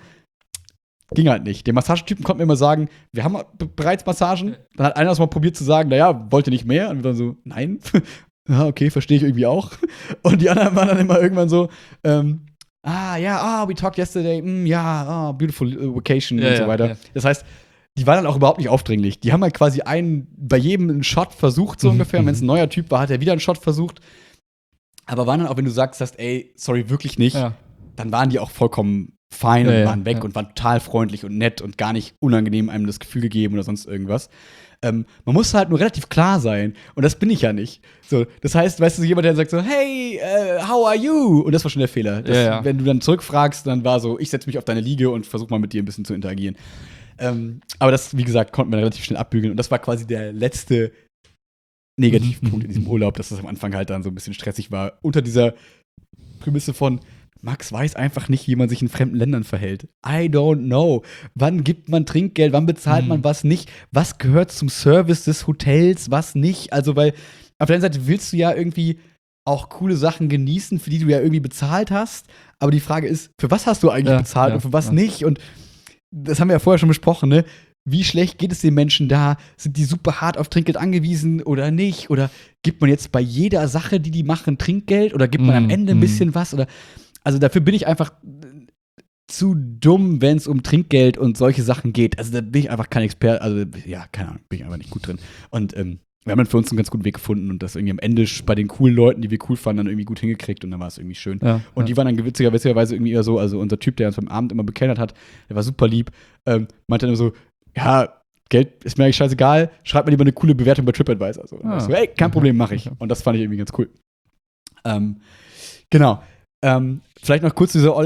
Ging halt nicht. Der Massagetypen konnte mir immer sagen, wir haben b- bereits Massagen. Dann hat einer das mal probiert zu sagen, naja, wollt ihr nicht mehr? Und wir dann so, nein. Ja, okay, verstehe ich irgendwie auch. Und die anderen waren dann immer irgendwann so, ähm, ah, ja, ah, we talked yesterday, mm, ja, ah, beautiful uh, vacation Ja, und so ja, weiter. ja. Das heißt, die waren dann auch überhaupt nicht aufdringlich. Die haben halt quasi einen, bei jedem einen Shot versucht, so Mhm, ungefähr. Und wenn es ein mhm. neuer Typ war, hat er wieder einen Shot versucht. Aber waren dann auch, wenn du sagst, hast, ey, sorry, wirklich nicht, Ja. dann waren die auch vollkommen fein Ja, und ja, waren weg ja. und waren total freundlich und nett und gar nicht unangenehm einem das Gefühl gegeben oder sonst irgendwas. Ähm, man muss halt nur relativ klar sein. Und das bin ich ja nicht. So, das heißt, weißt du, jemand, der sagt so, hey, uh, how are you? Und das war schon der Fehler. Das, Ja, ja. Wenn du dann zurückfragst, dann war so, ich setze mich auf deine Liege und versuche mal mit dir ein bisschen zu interagieren. Ähm, aber das, wie gesagt, konnte man relativ schnell abbügeln. Und das war quasi der letzte Negativpunkt in diesem Urlaub, dass das am Anfang halt dann so ein bisschen stressig war. Unter dieser Prämisse von, Max weiß einfach nicht, wie man sich in fremden Ländern verhält. I don't know. Wann gibt man Trinkgeld? Wann bezahlt Mhm. man was nicht? Was gehört zum Service des Hotels? Was nicht? Also, weil auf der einen Seite willst du ja irgendwie auch coole Sachen genießen, für die du ja irgendwie bezahlt hast. Aber die Frage ist, für was hast du eigentlich Ja, bezahlt ja, und für was ja. nicht? Und das haben wir ja vorher schon besprochen, ne? Wie schlecht geht es den Menschen da? Sind die super hart auf Trinkgeld angewiesen oder nicht? Oder gibt man jetzt bei jeder Sache, die die machen, Trinkgeld? Oder gibt man am Mm, Ende ein mm. bisschen was? Oder also dafür bin ich einfach zu dumm, wenn es um Trinkgeld und solche Sachen geht. Also da bin ich einfach kein Experte. Also ja, keine Ahnung, bin ich einfach nicht gut drin. Und ähm, wir haben dann für uns einen ganz guten Weg gefunden und das irgendwie am Ende bei den coolen Leuten, die wir cool fanden, dann irgendwie gut hingekriegt und dann war es irgendwie schön. Ja, Und ja. die waren dann witziger- witzigerweise irgendwie eher so, also unser Typ, der uns beim Abend immer bekellnert hat, der war super lieb, ähm, meinte dann immer so, ja, Geld ist mir eigentlich scheißegal, schreibt mir lieber eine coole Bewertung bei TripAdvisor. So. Und Ah. ich so, ey, kein Okay. Problem, mache ich. Okay. Und das fand ich irgendwie ganz cool. Ähm, genau. Ähm, vielleicht noch kurz diese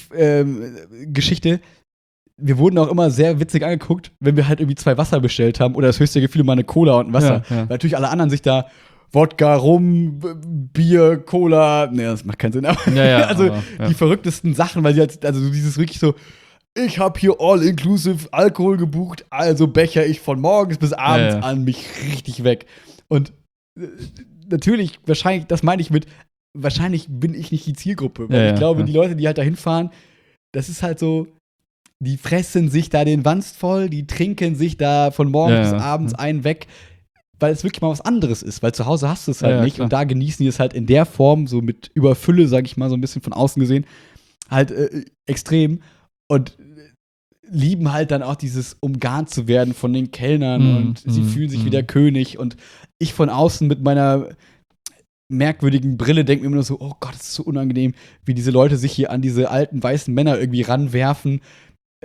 All-Inclusive-Geschichte. Wir wurden auch immer sehr witzig angeguckt, wenn wir halt irgendwie zwei Wasser bestellt haben oder das höchste Gefühl mal eine Cola und ein Wasser. Ja, ja. Weil natürlich alle anderen sich da Wodka, Rum, B- Bier, Cola, ne, das macht keinen Sinn. Aber Ja, ja, also aber, ja. die verrücktesten Sachen, weil sie halt, also dieses wirklich so, ich habe hier all-inclusive Alkohol gebucht, also becher ich von morgens bis abends Ja, ja. an mich richtig weg. Und äh, natürlich, wahrscheinlich, das meine ich mit, wahrscheinlich bin ich nicht die Zielgruppe. Weil Ja, ich ja, glaube, ja. die Leute, die halt da hinfahren, das ist halt so, die fressen sich da den Wanst voll, die trinken sich da von morgens Ja, bis ja, abends ja. einen weg, weil es wirklich mal was anderes ist. Weil zu Hause hast du es halt Ja, ja, nicht klar. und da genießen die es halt in der Form, so mit Überfülle, sag ich mal, so ein bisschen von außen gesehen, halt äh, extrem. Und lieben halt dann auch dieses umgarnt zu werden von den Kellnern Mm, und sie mm, fühlen sich mm. wie der König und ich von außen mit meiner merkwürdigen Brille denke mir immer nur so, oh Gott, das ist so unangenehm, wie diese Leute sich hier an diese alten weißen Männer irgendwie ranwerfen Äh,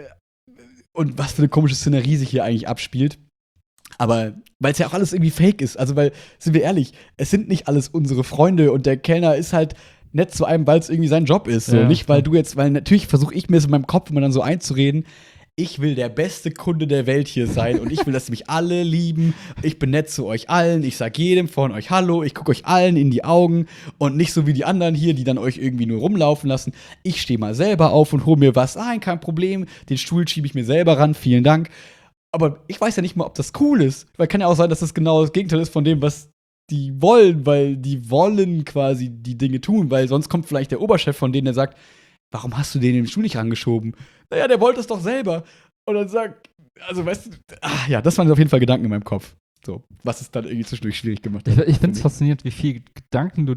und was für eine komische Szenerie sich hier eigentlich abspielt. Aber weil es ja auch alles irgendwie fake ist, also weil, sind wir ehrlich, es sind nicht alles unsere Freunde und der Kellner ist halt nett zu einem, weil es irgendwie sein Job ist. So. Ja, Nicht, weil klar. du jetzt, weil natürlich versuche ich mir das in meinem Kopf immer dann so einzureden, ich will der beste Kunde der Welt hier sein und ich will, dass mich alle lieben. Ich bin nett zu euch allen. Ich sag jedem von euch Hallo. Ich gucke euch allen in die Augen und nicht so wie die anderen hier, die dann euch irgendwie nur rumlaufen lassen. Ich stehe mal selber auf und hole mir was ein, kein Problem. Den Stuhl schiebe ich mir selber ran. Vielen Dank. Aber ich weiß ja nicht mal, ob das cool ist. Weil kann ja auch sein, dass das genau das Gegenteil ist von dem, was die wollen, weil die wollen quasi die Dinge tun, weil sonst kommt vielleicht der Oberchef von denen, der sagt, warum hast du den den Stuhl nicht rangeschoben? Naja, der wollte es doch selber. Und dann sagt, also weißt du, ah, ja, das waren auf jeden Fall Gedanken in meinem Kopf. So, was es dann irgendwie zwischendurch schwierig gemacht Ich, hat. ich finde es faszinierend, wie viel Gedanken du dir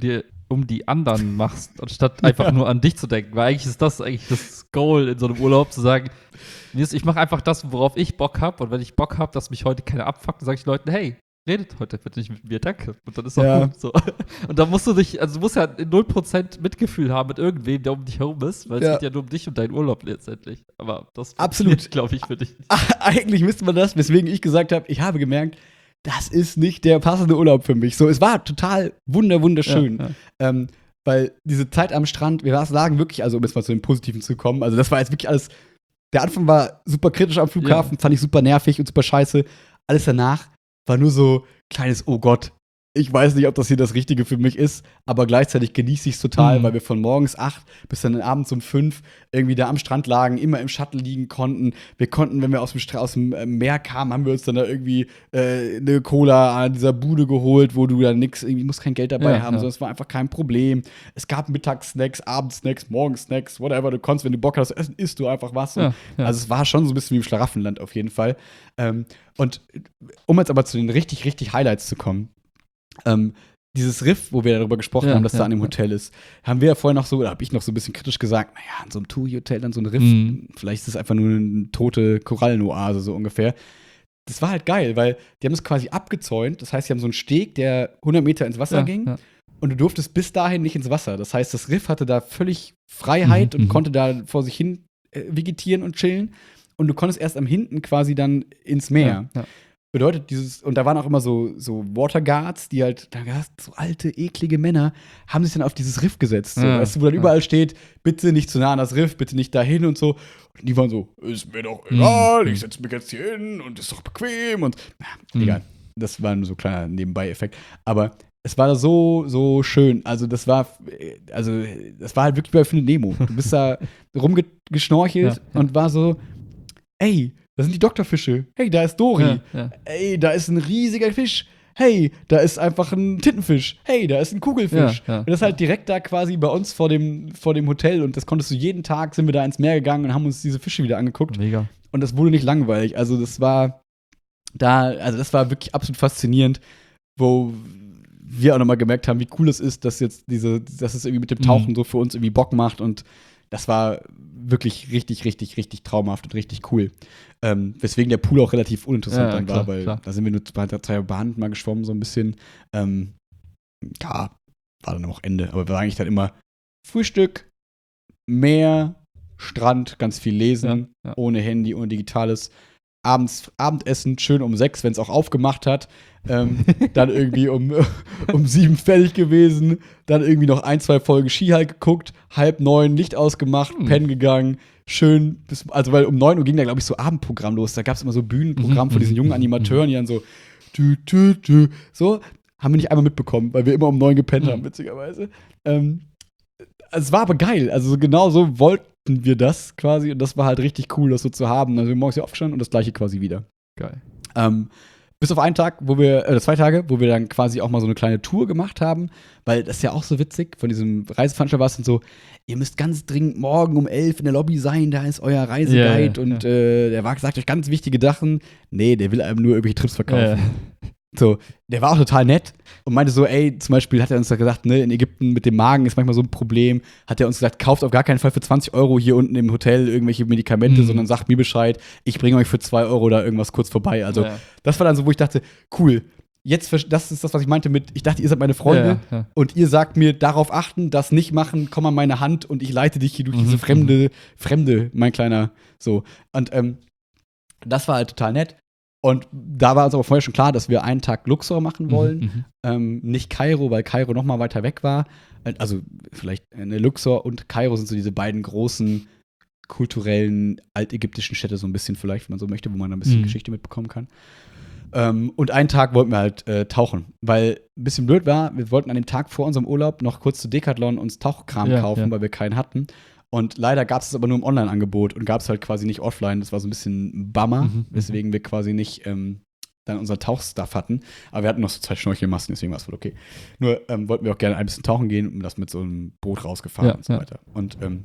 um die anderen machst, anstatt einfach ja. nur an dich zu denken. Weil eigentlich ist das eigentlich das Goal in so einem Urlaub, zu sagen, ich mache einfach das, worauf ich Bock habe. Und wenn ich Bock habe, dass mich heute keiner abfuckt, dann sage ich den Leuten, hey, redet heute bitte nicht mit mir, danke. Und dann ist auch ja. gut. So. Und dann musst du dich, also du musst ja null Prozent Mitgefühl haben mit irgendwem, der um dich herum ist, weil ja. es geht ja nur um dich und deinen Urlaub letztendlich. Aber das absolut, glaube ich, für dich nicht. Eigentlich müsste man das, weswegen ich gesagt habe, ich habe gemerkt, das ist nicht der passende Urlaub für mich. So, es war total wunder, wunderschön. Ja, ja. Ähm, weil diese Zeit am Strand, wir lagen wirklich, also um jetzt mal zu den Positiven zu kommen, also das war jetzt wirklich alles, der Anfang war super kritisch am Flughafen, ja. fand ich super nervig und super scheiße. Alles danach war nur so kleines, oh Gott, ich weiß nicht, ob das hier das Richtige für mich ist, aber gleichzeitig genieße ich es total, mhm. weil wir von morgens acht bis dann abends um fünf irgendwie da am Strand lagen, immer im Shuttle liegen konnten. Wir konnten, wenn wir aus dem, Stra- aus dem Meer kamen, haben wir uns dann da irgendwie äh, eine Cola an dieser Bude geholt, wo du dann nix, irgendwie musst kein Geld dabei ja, haben, ja. sondern es war einfach kein Problem. Es gab Mittagssnacks, Abendsnacks, Morgensnacks, whatever du konntest, wenn du Bock hast, essen, isst du einfach was. Ja, ja. Also es war schon so ein bisschen wie im Schlaraffenland auf jeden Fall. Ähm, und um jetzt aber zu den richtig, richtig Highlights zu kommen, Ähm, dieses Riff, wo wir darüber gesprochen ja, haben, dass ja, da an dem Hotel ja. ist, haben wir ja vorher noch so, oder habe ich noch so ein bisschen kritisch gesagt, naja, an so einem Tui-Hotel dann so ein Riff, mhm. vielleicht ist es einfach nur eine tote Korallenoase, so ungefähr. Das war halt geil, weil die haben es quasi abgezäunt, das heißt, sie haben so einen Steg, der hundert Meter ins Wasser ja, ging ja. und du durftest bis dahin nicht ins Wasser. Das heißt, das Riff hatte da völlig Freiheit mhm, und konnte da vor sich hin äh, vegetieren und chillen und du konntest erst am Hinten quasi dann ins Meer. Ja, ja. Bedeutet dieses, und da waren auch immer so, so Waterguards, die halt, da gab es so alte, eklige Männer, haben sich dann auf dieses Riff gesetzt. So, ja, weißt du, wo dann ja. überall steht, bitte nicht zu nah an das Riff, bitte nicht dahin und so. Und die waren so, ist mir doch egal, mhm. ich setze mich jetzt hier hin und ist doch bequem und na, mhm. egal. Das war nur so ein kleiner Nebenbei-Effekt. Aber es war so, so schön. Also, das war, also, das war halt wirklich bei Findet Nemo. Du bist da rumgeschnorchelt ja, ja. und war so, ey, das sind die Doktorfische. Hey, da ist Dory. Ja, ja. Ey, da ist ein riesiger Fisch. Hey, da ist einfach ein Tintenfisch. Hey, da ist ein Kugelfisch. Ja, ja, und das ist halt direkt da quasi bei uns vor dem, vor dem Hotel. Und das konntest du jeden Tag, sind wir da ins Meer gegangen und haben uns diese Fische wieder angeguckt. Mega. Und das wurde nicht langweilig. Also das war da, also das war wirklich absolut faszinierend, wo wir auch nochmal gemerkt haben, wie cool es ist, dass jetzt diese, dass es irgendwie mit dem Tauchen mhm. so für uns irgendwie Bock macht. Und das war wirklich richtig, richtig, richtig traumhaft und richtig cool. Ähm, weswegen der Pool auch relativ uninteressant ja, dann klar, war, weil klar. da sind wir nur bei der zwei Bahn mal geschwommen, so ein bisschen. Ähm, ja, war dann auch Ende. Aber wir waren eigentlich dann immer Frühstück, Meer, Strand, ganz viel lesen, ja, ja. ohne Handy, ohne Digitales. Abends, Abendessen, schön um sechs, wenn es auch aufgemacht hat. Ähm, dann irgendwie um, um sieben fertig gewesen. Dann irgendwie noch ein, zwei Folgen Skihike geguckt. Halb neun, Licht ausgemacht, hm. pennen gegangen. Schön, bis, also weil um neun Uhr ging da, glaube ich, so Abendprogramm los. Da gab es immer so Bühnenprogramm mhm. von diesen jungen Animateuren, die dann so tü, tü, tü, so. Haben wir nicht einmal mitbekommen, weil wir immer um neun gepennt mhm. haben, witzigerweise. Ähm, es war aber geil. Also genau so wollten wir das quasi. Und das war halt richtig cool, das so zu haben. Also wir morgens hier aufgestanden und das gleiche quasi wieder. Geil. Ähm, bis auf einen Tag, wo wir, äh, zwei Tage, wo wir dann quasi auch mal so eine kleine Tour gemacht haben, weil das ist ja auch so witzig, von diesem Reiseveranstalter war es und so, ihr müsst ganz dringend morgen um elf in der Lobby sein, da ist euer Reiseguide yeah, yeah, und yeah. Äh, der war sagt euch ganz wichtige Sachen. Nee, der will einem nur irgendwelche Trips verkaufen. Yeah. So, der war auch total nett und meinte so, ey, zum Beispiel hat er uns da gesagt, ne, in Ägypten mit dem Magen ist manchmal so ein Problem, hat er uns gesagt, kauft auf gar keinen Fall für zwanzig Euro hier unten im Hotel irgendwelche Medikamente, mhm. sondern sagt mir Bescheid, ich bringe euch für zwei Euro da irgendwas kurz vorbei. Also, ja. das war dann so, wo ich dachte, cool, jetzt, das ist das, was ich meinte mit, ich dachte, ihr seid meine Freunde ja, ja. und ihr sagt mir, darauf achten, das nicht machen, komm an meine Hand und ich leite dich hier durch mhm. diese fremde, fremde, mein kleiner, so. Und ähm, das war halt total nett. Und da war uns aber vorher schon klar, dass wir einen Tag Luxor machen wollen. Mhm, ähm, nicht Kairo, weil Kairo noch mal weiter weg war. Also vielleicht eine Luxor und Kairo sind so diese beiden großen kulturellen altägyptischen Städte so ein bisschen vielleicht, wenn man so möchte, wo man ein bisschen mhm. Geschichte mitbekommen kann. Ähm, und einen Tag wollten wir halt äh, tauchen, weil ein bisschen blöd war, wir wollten an dem Tag vor unserem Urlaub noch kurz zu Decathlon uns Tauchkram ja, kaufen, ja. weil wir keinen hatten. Und leider gab es es aber nur im Online-Angebot und gab es halt quasi nicht offline. Das war so ein bisschen Bummer, mhm, weswegen wir quasi nicht ähm, dann unser Tauchstuff hatten. Aber wir hatten noch so zwei Schnorchelmasken, deswegen war es voll okay. Nur ähm, wollten wir auch gerne ein bisschen tauchen gehen und das mit so einem Boot rausgefahren ja, und so ja. weiter. Und ähm,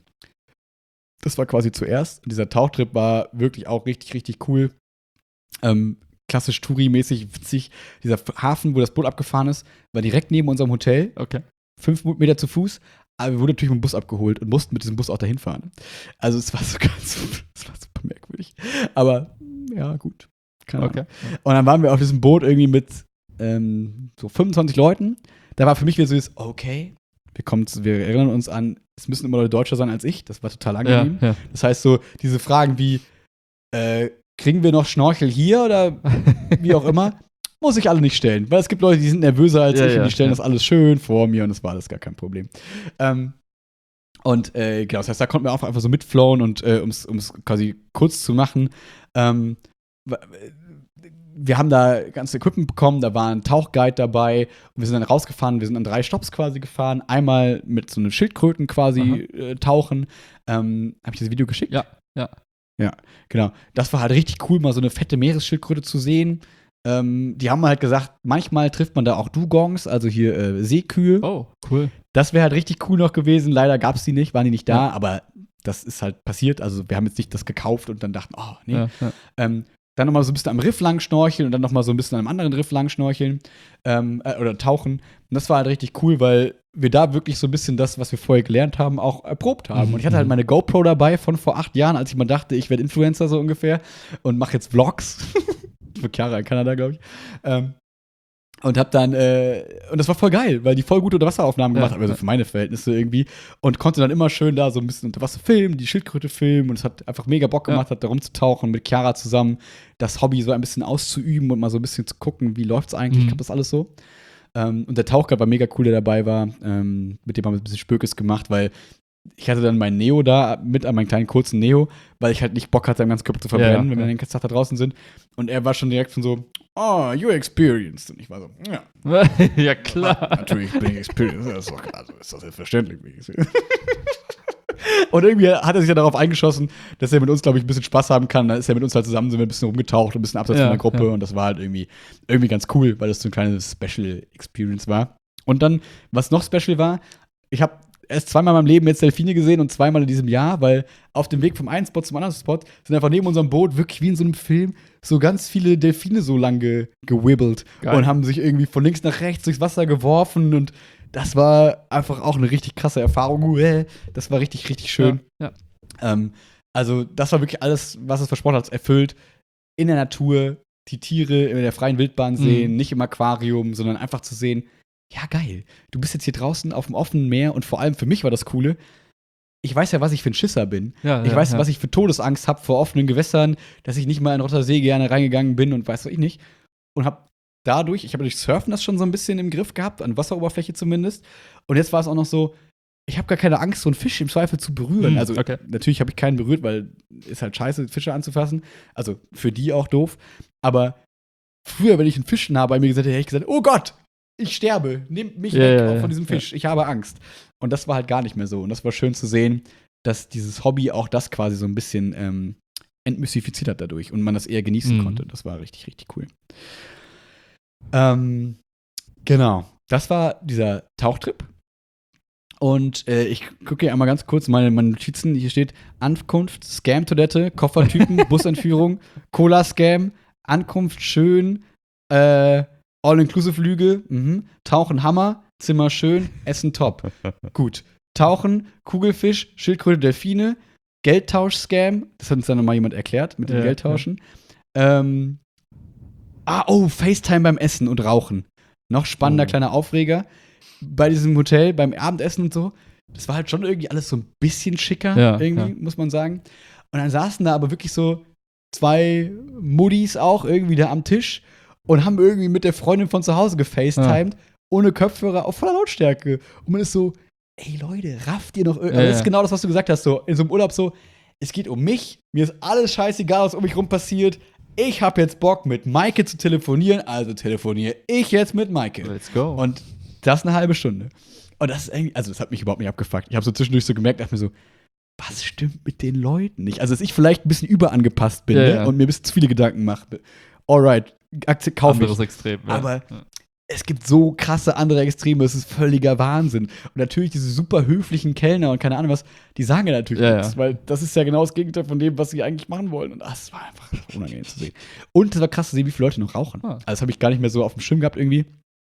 das war quasi zuerst. Und dieser Tauchtrip war wirklich auch richtig, richtig cool. Ähm, klassisch Touri-mäßig witzig. Dieser Hafen, wo das Boot abgefahren ist, war direkt neben unserem Hotel. Okay. fünf Meter zu Fuß, aber wir wurden natürlich mit dem Bus abgeholt und mussten mit diesem Bus auch dahin fahren. Also es war so ganz, es war super merkwürdig. Aber ja, gut. Keine Ahnung. Okay. Und dann waren wir auf diesem Boot irgendwie mit ähm, so fünfundzwanzig Leuten. Da war für mich wieder so, okay, wir, kommen zu, wir erinnern uns an, es müssen immer Leute Deutscher sein als ich. Das war total angenehm. Ja, ja. Das heißt so, diese Fragen wie, äh, kriegen wir noch Schnorchel hier oder wie auch immer, muss ich alle nicht stellen. Weil es gibt Leute, die sind nervöser als ja, ich ja, und die stellen ja. das alles schön vor mir und das war alles gar kein Problem. Ähm, und äh, genau, das heißt, da konnten wir auch einfach so mitflowen und äh, um es quasi kurz zu machen, ähm, wir haben da ganze Equipment bekommen, da war ein Tauchguide dabei und wir sind dann rausgefahren, wir sind an drei Stops quasi gefahren, einmal mit so einem Schildkröten quasi äh, tauchen. Ähm, Habe ich das Video geschickt? Ja, ja. Ja, genau. Das war halt richtig cool, mal so eine fette Meeresschildkröte zu sehen. Ähm, die haben halt gesagt, manchmal trifft man da auch Dugongs, also hier äh, Seekühe. Oh, cool. Das wäre halt richtig cool noch gewesen. Leider gab es die nicht, waren die nicht da, ja. aber das ist halt passiert. Also wir haben jetzt nicht das gekauft und dann dachten, oh, nee. Ja, ja. Ähm, dann nochmal so ein bisschen am Riff lang schnorcheln und dann nochmal so ein bisschen an einem anderen Riff lang schnorcheln ähm, äh, oder tauchen. Und das war halt richtig cool, weil wir da wirklich so ein bisschen das, was wir vorher gelernt haben, auch erprobt haben. Mhm. Und ich hatte halt meine GoPro dabei von vor acht Jahren, als ich mal dachte, ich werde Influencer so ungefähr und mache jetzt Vlogs. Für Chiara in Kanada, glaube ich. Ähm, und hab dann, äh, und das war voll geil, weil die voll gute Unterwasseraufnahmen gemacht ja, haben, also für meine Verhältnisse irgendwie. Und konnte dann immer schön da so ein bisschen unter Wasser filmen, die Schildkröte filmen. Und es hat einfach mega Bock gemacht, ja. hat da rumzutauchen mit Chiara zusammen, das Hobby so ein bisschen auszuüben und mal so ein bisschen zu gucken, wie läuft's eigentlich, mhm. klappt das alles so. Ähm, und der Tauchguide war mega cool, der dabei war. Ähm, mit dem haben wir ein bisschen Spökes gemacht, weil ich hatte dann meinen Neo da mit, an meinen kleinen kurzen Neo, weil ich halt nicht Bock hatte, am ganzen Körper zu verbrennen, ja, wenn wir ja. den ganzen Tag da draußen sind. Und er war schon direkt von so, oh, you experienced. Und ich war so, ja. Ja, klar. Ja, natürlich bin ich experienced. Das ist doch klar, also ist das selbstverständlich. Und irgendwie hat er sich ja darauf eingeschossen, dass er mit uns, glaube ich, ein bisschen Spaß haben kann. Dann ist er mit uns halt zusammen, sind wir ein bisschen rumgetaucht, ein bisschen abseits ja, von der Gruppe. Ja. Und das war halt irgendwie, irgendwie ganz cool, weil das so ein kleines Special Experience war. Und dann, was noch special war, ich habe erst zweimal in meinem Leben jetzt Delfine gesehen und zweimal in diesem Jahr, weil auf dem Weg vom einen Spot zum anderen Spot sind einfach neben unserem Boot wirklich wie in so einem Film so ganz viele Delfine so lang ge- gewibbelt Geil. Und haben sich irgendwie von links nach rechts durchs Wasser geworfen und das war einfach auch eine richtig krasse Erfahrung. Das war richtig, richtig schön. Ja, ja. Ähm, also das war wirklich alles, was es versprochen hat, erfüllt. In der Natur, die Tiere in der freien Wildbahn sehen, mhm. nicht im Aquarium, sondern einfach zu sehen, ja, geil. Du bist jetzt hier draußen auf dem offenen Meer und vor allem für mich war das Coole, ich weiß ja, was ich für ein Schisser bin. Ja, ich ja, weiß, ja. was ich für Todesangst habe vor offenen Gewässern, dass ich nicht mal in Rottersee gerne reingegangen bin und weiß was ich nicht. Und hab dadurch, ich habe durch Surfen das schon so ein bisschen im Griff gehabt, an Wasseroberfläche zumindest. Und jetzt war es auch noch so, ich habe gar keine Angst, so einen Fisch im Zweifel zu berühren. Mhm, also okay. natürlich habe ich keinen berührt, weil ist halt scheiße, Fische anzufassen. Also für die auch doof. Aber früher, wenn ich einen Fisch nah bei mir gesagt hätte, hätte ich gesagt, oh Gott, ich sterbe, nehmt mich ja, weg ja, von diesem Fisch, ja. ich habe Angst. Und das war halt gar nicht mehr so. Und das war schön zu sehen, dass dieses Hobby auch das quasi so ein bisschen ähm, entmystifiziert hat dadurch und man das eher genießen mhm. konnte. Das war richtig, richtig cool. Ähm, genau. Das war dieser Tauchtrip. Und äh, ich gucke hier einmal ganz kurz meine, meine Notizen. Hier steht Ankunft, Scam-Toilette, Koffertypen, Busentführung, Cola-Scam, Ankunft schön, äh, All-Inclusive-Lüge, mhm. Tauchen Hammer, Zimmer schön, Essen top. Gut. Tauchen, Kugelfisch, Schildkröte, Delfine, Geldtausch-Scam, das hat uns dann nochmal jemand erklärt mit dem ja, Geldtauschen. Ja. Ähm, ah, oh, FaceTime beim Essen und Rauchen. Noch spannender oh. kleiner Aufreger. Bei diesem Hotel, beim Abendessen und so, das war halt schon irgendwie alles so ein bisschen schicker, ja, irgendwie, ja. muss man sagen. Und dann saßen da aber wirklich so zwei Muddis auch irgendwie da am Tisch und haben irgendwie mit der Freundin von zu Hause gefacetimed, ja. ohne Kopfhörer, auf voller Lautstärke. Und man ist so, ey Leute, rafft ihr noch irgendwie? Ja, das ist genau das, was du gesagt hast, so in so einem Urlaub so, es geht um mich, mir ist alles scheißegal, was um mich rum passiert. Ich hab jetzt Bock, mit Maike zu telefonieren, also telefoniere ich jetzt mit Maike. Let's go. Und das eine halbe Stunde. Und das ist irgendwie, also das hat mich überhaupt nicht abgefuckt. Ich habe so zwischendurch so gemerkt, dachte mir so, was stimmt mit den Leuten nicht? Also, dass ich vielleicht ein bisschen überangepasst bin, ja, ne? ja. und mir ein bisschen zu viele Gedanken mache. Alright, kaufe ich. Anderes Extrem, ja. Aber ja. es gibt so krasse andere Extreme, es ist völliger Wahnsinn. Und natürlich diese super höflichen Kellner und keine Ahnung was, die sagen ja natürlich ja, nichts, ja. weil das ist ja genau das Gegenteil von dem, was sie eigentlich machen wollen. Und das war einfach unangenehm zu sehen. Und es war krass zu sehen, wie viele Leute noch rauchen. Ah. Also, das habe ich gar nicht mehr so auf dem Schirm gehabt irgendwie.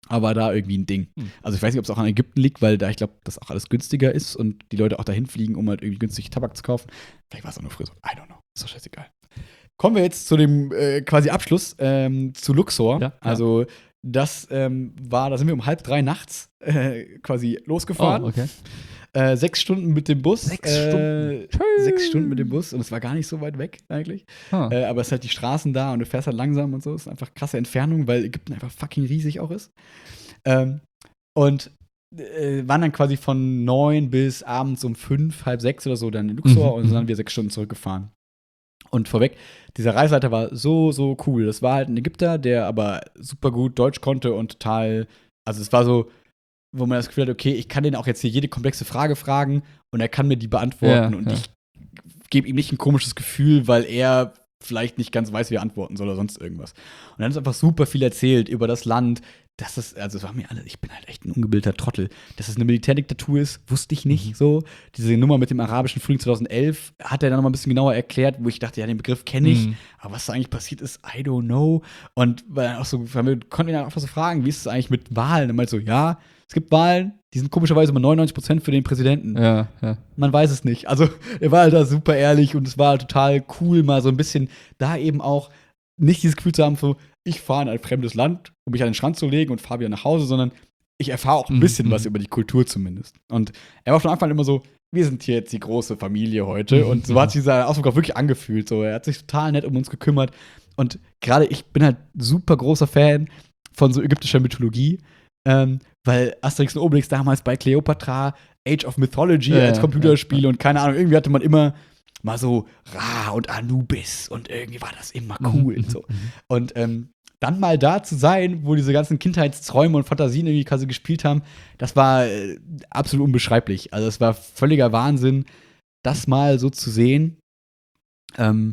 Aber da irgendwie ein Ding. Hm. Also ich weiß nicht, ob es auch an Ägypten liegt, weil da, ich glaube, das auch alles günstiger ist und die Leute auch dahin fliegen, um halt irgendwie günstig Tabak zu kaufen. Vielleicht war es auch nur früher so. I don't know. Ist doch scheißegal. Kommen wir jetzt zu dem äh, quasi Abschluss, ähm, zu Luxor. Ja, ja. Also das ähm, war, da sind wir um halb drei nachts äh, quasi losgefahren. Oh, okay. Äh, sechs Stunden mit dem Bus. Sechs äh, Stunden. Sechs Stunden mit dem Bus und es war gar nicht so weit weg eigentlich. Ah. Äh, aber es sind halt die Straßen da und du fährst halt langsam und so. Es ist einfach krasse Entfernung, weil Ägypten einfach fucking riesig auch ist. Ähm, und äh, waren dann quasi von neun bis abends um fünf, halb sechs oder so dann in Luxor Mhm, und sind dann wieder sechs Stunden zurückgefahren. Und vorweg, dieser Reiseleiter war so, so cool. Das war halt ein Ägypter, der aber super gut Deutsch konnte und total, also es war so, wo man das Gefühl hat, okay, ich kann den auch jetzt hier jede komplexe Frage fragen und er kann mir die beantworten Ja, und ja. ich gebe ihm nicht ein komisches Gefühl, weil er vielleicht nicht ganz weiß, wie er antworten soll oder sonst irgendwas. Und dann ist einfach super viel erzählt über das Land. Das ist, also es war mir alle, ich bin halt echt ein ungebildeter Trottel. Dass es eine Militärdiktatur ist, wusste ich nicht Mhm. so. Diese Nummer mit dem arabischen Frühling zweitausendelf hat er dann noch mal ein bisschen genauer erklärt, wo ich dachte, ja, den Begriff kenne ich. Mhm. Aber was da eigentlich passiert ist, I don't know. Und weil auch so, weil wir konnten ihn dann auch so fragen, wie ist es eigentlich mit Wahlen? Und meinte so, ja, es gibt Wahlen, die sind komischerweise immer neunundneunzig Prozent für den Präsidenten. Ja, ja. Man weiß es nicht. Also, er war halt da super ehrlich und es war halt total cool, mal so ein bisschen da eben auch nicht dieses Gefühl zu haben, so, ich fahre in ein fremdes Land, um mich an den Strand zu legen und fahre wieder nach Hause, sondern ich erfahre auch ein Mhm. bisschen was über die Kultur zumindest. Und er war von Anfang an immer so, wir sind hier jetzt die große Familie heute. Mhm. Und so hat sich dieser Ausflug auch wirklich angefühlt. So, er hat sich total nett um uns gekümmert. Und gerade ich bin halt super großer Fan von so ägyptischer Mythologie. Ähm, weil Asterix und Obelix damals bei Cleopatra, Age of Mythology Ja, als Computerspiel ja. und keine Ahnung, irgendwie hatte man immer mal so Ra und Anubis und irgendwie war das immer cool. Mhm. So. Und ähm, dann mal da zu sein, wo diese ganzen Kindheitsträume und Fantasien irgendwie quasi gespielt haben, das war äh, absolut unbeschreiblich. Also es war völliger Wahnsinn, das mal so zu sehen. Ähm,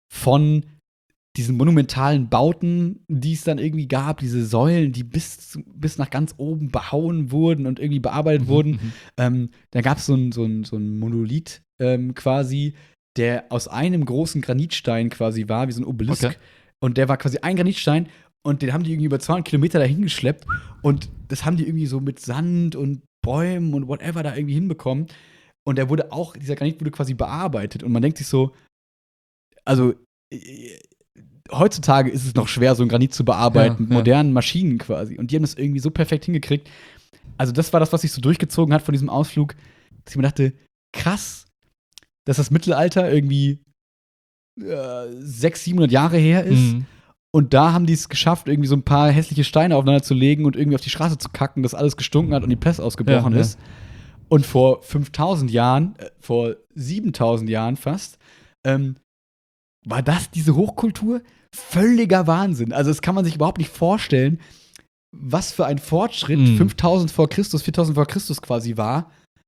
von diesen monumentalen Bauten, die es dann irgendwie gab, diese Säulen, die bis, zu- bis nach ganz oben behauen wurden und irgendwie bearbeitet wurden. Mhm. Ähm, da gab es so ein, so ein, so ein Monolith ähm, quasi, der aus einem großen Granitstein quasi war, wie so ein Obelisk. Okay. Und der war quasi ein Granitstein und den haben die irgendwie über zweihundert Kilometer dahin geschleppt. Und das haben die irgendwie so mit Sand und Bäumen und whatever da irgendwie hinbekommen. Und der wurde auch, dieser Granit wurde quasi bearbeitet. Und man denkt sich so, also äh, heutzutage ist es noch schwer, so einen Granit zu bearbeiten, Ja, mit ja. modernen Maschinen quasi. Und die haben das irgendwie so perfekt hingekriegt. Also, das war das, was sich so durchgezogen hat von diesem Ausflug, dass ich mir dachte, krass, dass das Mittelalter irgendwie äh, sechshundert, siebenhundert Jahre her ist. Mhm. Und da haben die es geschafft, irgendwie so ein paar hässliche Steine aufeinander zu legen und irgendwie auf die Straße zu kacken, dass alles gestunken hat und die Pest ausgebrochen Ja, ja. ist. Und vor fünftausend Jahren, äh, vor siebentausend Jahren fast, ähm, war das diese Hochkultur? Völliger Wahnsinn. Also, das kann man sich überhaupt nicht vorstellen, was für ein Fortschritt Mhm. fünftausend vor Christus, viertausend vor Christus quasi war.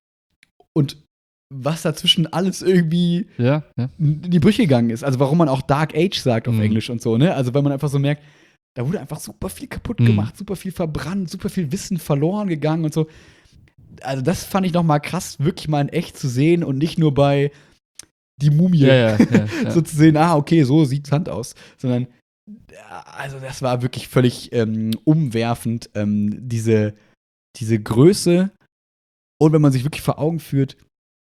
Und was dazwischen alles irgendwie Ja, ja. in die Brüche gegangen ist. Also, warum man auch Dark Age sagt auf Mhm. Englisch und so, ne? Also, weil man einfach so merkt, da wurde einfach super viel kaputt Mhm. gemacht, super viel verbrannt, super viel Wissen verloren gegangen und so. Also, das fand ich noch mal krass, wirklich mal in echt zu sehen und nicht nur bei die Mumie. Ja, ja, ja, ja. So zu sehen, ah, okay, so sieht Sand aus. Sondern, ja, also das war wirklich völlig ähm, umwerfend, ähm, diese, diese Größe. Und wenn man sich wirklich vor Augen führt,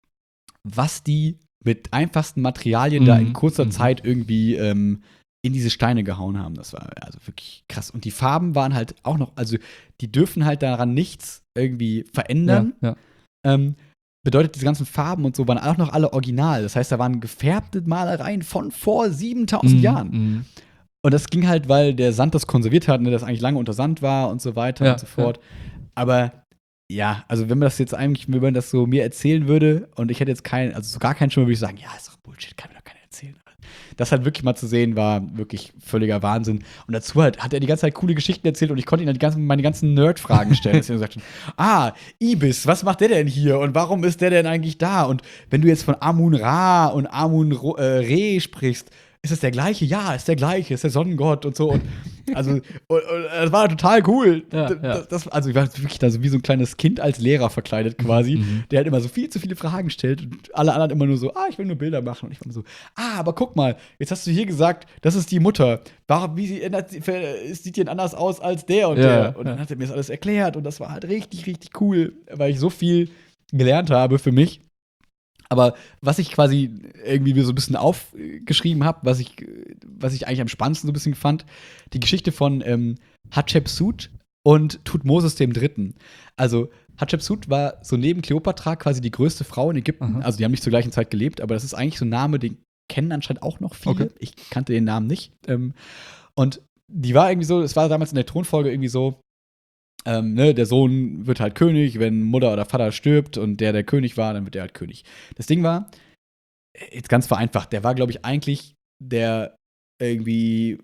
was die mit einfachsten Materialien da in Mhm, kurzer mhm. Zeit irgendwie ähm, in diese Steine gehauen haben. Das war also wirklich krass. Und die Farben waren halt auch noch, also die dürfen halt daran nichts irgendwie verändern. Ja, ja. Ähm, bedeutet, diese ganzen Farben und so waren auch noch alle original. Das heißt, da waren gefärbte Malereien von vor siebentausend Mhm, Jahren. mhm. Und das ging halt, weil der Sand das konserviert hat, ne, das eigentlich lange unter Sand war und so weiter Ja, und so fort. Aber ja, also wenn man das jetzt eigentlich, wenn man das so mir erzählen würde und ich hätte jetzt keinen, also so gar keinen Schimmer, würde ich sagen, ja, ist doch Bullshit, kann mir doch keiner erzählen. Das halt wirklich mal zu sehen, war wirklich völliger Wahnsinn. Und dazu halt hat er die ganze Zeit coole Geschichten erzählt und ich konnte ihm dann die ganzen, meine ganzen Nerd-Fragen stellen. Dass er gesagt hat, ah, Ibis, was macht der denn hier und warum ist der denn eigentlich da? Und wenn du jetzt von Amun-Ra und Amun-Re sprichst, ist es der gleiche? Ja, ist der gleiche, ist der Sonnengott und so. Und also, und, und, das war total cool. Ja, das, ja. Das, also, ich war wirklich da so wie so ein kleines Kind als Lehrer verkleidet quasi, Mhm. der halt immer so viel zu viele Fragen stellt und alle anderen immer nur so, ah, ich will nur Bilder machen. Und ich war immer so, ah, aber guck mal, jetzt hast du hier gesagt, das ist die Mutter. Warum, wie sie ändert, sieht die denn anders aus als der und Ja, der? Und dann ja. hat er mir das alles erklärt und das war halt richtig, richtig cool, weil ich so viel gelernt habe für mich. Aber was ich quasi irgendwie mir so ein bisschen aufgeschrieben habe, was ich, was ich eigentlich am spannendsten so ein bisschen fand, die Geschichte von ähm, Hatschepsut und Thutmosis dem Dritten. Also Hatschepsut war so neben Kleopatra quasi die größte Frau in Ägypten. Aha. Also die haben nicht zur gleichen Zeit gelebt, aber das ist eigentlich so ein Name, den kennen anscheinend auch noch viele. Okay. Ich kannte den Namen nicht. Ähm, und die war irgendwie so, es war damals in der Thronfolge irgendwie so, Ähm, ne, der Sohn wird halt König, wenn Mutter oder Vater stirbt und der, der König war, dann wird der halt König. Das Ding war, jetzt ganz vereinfacht, der war, glaube ich, eigentlich der irgendwie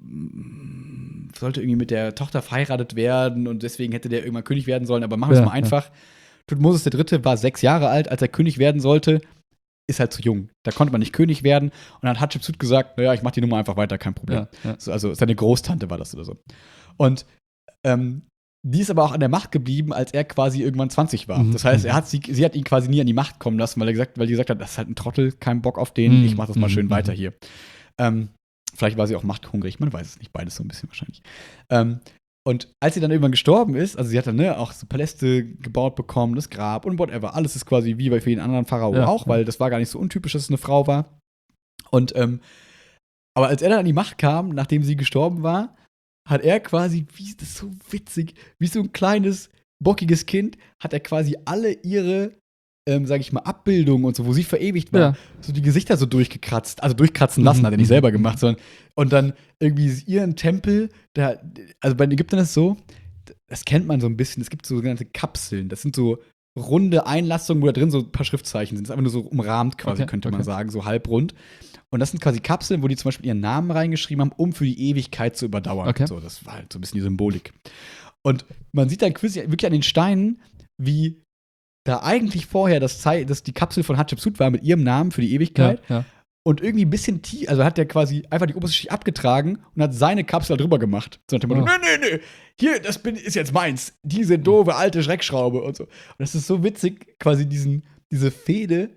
mm, sollte irgendwie mit der Tochter verheiratet werden und deswegen hätte der irgendwann König werden sollen, aber machen wir es Ja, mal einfach. Thutmosis der Dritte war sechs Jahre alt, als er König werden sollte, ist halt zu jung. Da konnte man nicht König werden und dann hat Hatschepsut gesagt, naja, ich mach die Nummer einfach weiter, kein Problem. Ja, ja. So, also seine Großtante war das oder so. Und ähm, die ist aber auch an der Macht geblieben, als er quasi irgendwann zwanzig war. Mhm. Das heißt, er hat sie, sie hat ihn quasi nie an die Macht kommen lassen, weil, er gesagt, weil die gesagt hat, das ist halt ein Trottel, kein Bock auf den, Mhm. ich mach das mal schön Mhm. weiter hier. Ähm, vielleicht war sie auch machthungrig, man weiß es nicht, beides so ein bisschen wahrscheinlich. Ähm, und als sie dann irgendwann gestorben ist, also sie hat dann ne, auch so Paläste gebaut bekommen, das Grab und whatever, alles ist quasi wie bei vielen anderen Pharao Ja, auch, ja. weil das war gar nicht so untypisch, dass es eine Frau war. Und, ähm, aber als er dann an die Macht kam, nachdem sie gestorben war, hat er quasi, wie das ist so witzig, wie so ein kleines, bockiges Kind, hat er quasi alle ihre, ähm, sag ich mal, Abbildungen und so, wo sie verewigt war, Ja. so die Gesichter so durchgekratzt, also durchkratzen lassen, Mhm, hat er nicht mhm. selber gemacht, sondern und dann irgendwie ihren Tempel, da, also bei den Ägyptern ist es so, das kennt man so ein bisschen, es gibt so sogenannte Kapseln, das sind so runde Einlassungen, wo da drin so ein paar Schriftzeichen sind, das ist einfach nur so umrahmt quasi, Okay, könnte man okay. sagen, so halbrund. Und das sind quasi Kapseln, wo die zum Beispiel ihren Namen reingeschrieben haben, um für die Ewigkeit zu überdauern. Okay. So, das war halt so ein bisschen die Symbolik. Und man sieht dann quasi wirklich an den Steinen, wie da eigentlich vorher das, Zei das die Kapsel von Hatschepsut war mit ihrem Namen für die Ewigkeit. Ja, ja. Und irgendwie ein bisschen tief, also hat der quasi einfach die oberste Schicht abgetragen und hat seine Kapsel da drüber gemacht. So nach dem Motto, Oh. nee, nee, nee, hier, das bin, ist jetzt meins. Diese doofe alte Schreckschraube und so. Und das ist so witzig, quasi diesen, diese Fehde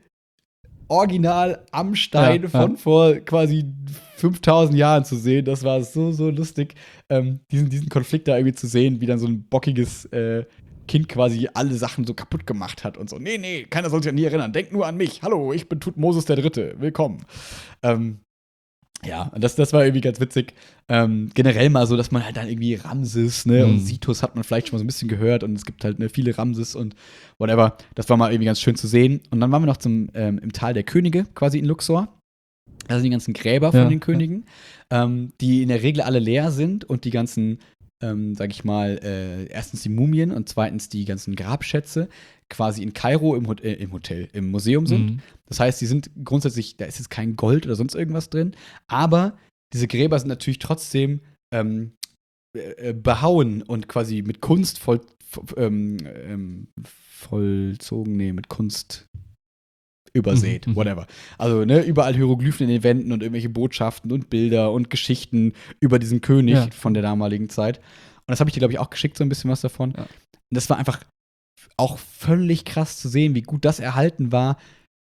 original am Stein Ja, von ja. vor quasi fünftausend Jahren zu sehen. Das war so, so lustig, ähm, diesen, diesen Konflikt da irgendwie zu sehen, wie dann so ein bockiges äh, Kind quasi alle Sachen so kaputt gemacht hat und so. Nee, nee, keiner soll sich an nie erinnern. Denk nur an mich. Hallo, ich bin Thutmosis der Dritte. Willkommen. Ähm, ja, und das, das war irgendwie ganz witzig. Ähm, generell mal so, dass man halt dann irgendwie Ramses, ne, Mhm. und Situs hat man vielleicht schon mal so ein bisschen gehört und es gibt halt ne, viele Ramses und whatever. Das war mal irgendwie ganz schön zu sehen. Und dann waren wir noch zum, ähm, im Tal der Könige, quasi in Luxor. Das sind die ganzen Gräber von Ja, den ja. Königen, ähm, die in der Regel alle leer sind und die ganzen, ähm, sag ich mal, äh, erstens die Mumien und zweitens die ganzen Grabschätze quasi in Kairo im, Hot äh, im Hotel, im Museum sind. Mhm. Das heißt, die sind grundsätzlich, da ist jetzt kein Gold oder sonst irgendwas drin, aber diese Gräber sind natürlich trotzdem ähm, äh, behauen und quasi mit Kunst voll, voll, ähm, ähm, vollzogen, nee, mit Kunst übersät, Mhm, mhm. whatever. Also, ne, überall Hieroglyphen in den Wänden und irgendwelche Botschaften und Bilder und Geschichten über diesen König Ja. von der damaligen Zeit. Und das habe ich dir, glaube ich, auch geschickt, so ein bisschen was davon. Ja. Und das war einfach auch völlig krass zu sehen, wie gut das erhalten war,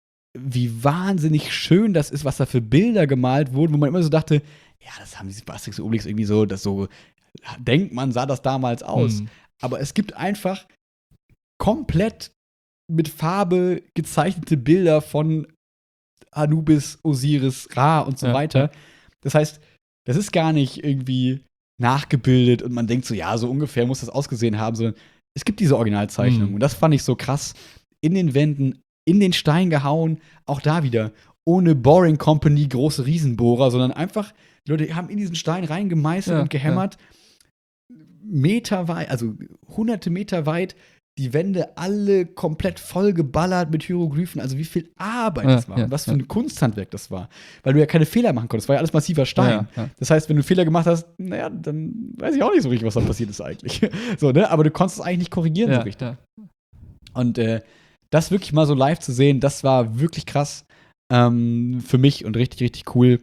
wie wahnsinnig schön das ist, was da für Bilder gemalt wurden, wo man immer so dachte, ja, das haben die Asterix und Obelix irgendwie so, das so denkt man, sah das damals aus. Mhm. Aber es gibt einfach komplett mit Farbe gezeichnete Bilder von Anubis, Osiris, Ra und so Ja, weiter. ja. Das heißt, das ist gar nicht irgendwie nachgebildet und man denkt so, ja, so ungefähr muss das ausgesehen haben, sondern es gibt diese Originalzeichnung. Mhm. Und das fand ich so krass. In den Wänden, in den Stein gehauen, auch da wieder. Ohne Boring Company, große Riesenbohrer, sondern einfach, die Leute haben in diesen Stein reingemeißelt Ja, und gehämmert. Meter weit, also hunderte Meter weit, die Wände alle komplett voll geballert mit Hieroglyphen. Also wie viel Arbeit Ja, das war ja, und was für ja. ein Kunsthandwerk das war. Weil du ja keine Fehler machen konntest. Das war ja alles massiver Stein. Ja, ja. Das heißt, wenn du einen Fehler gemacht hast, naja, dann weiß ich auch nicht so richtig, was da passiert ist eigentlich. So, ne? Aber du konntest es eigentlich nicht korrigieren so Ja, richtig. ja. Und äh, das wirklich mal so live zu sehen, das war wirklich krass ähm, für mich und richtig, richtig cool.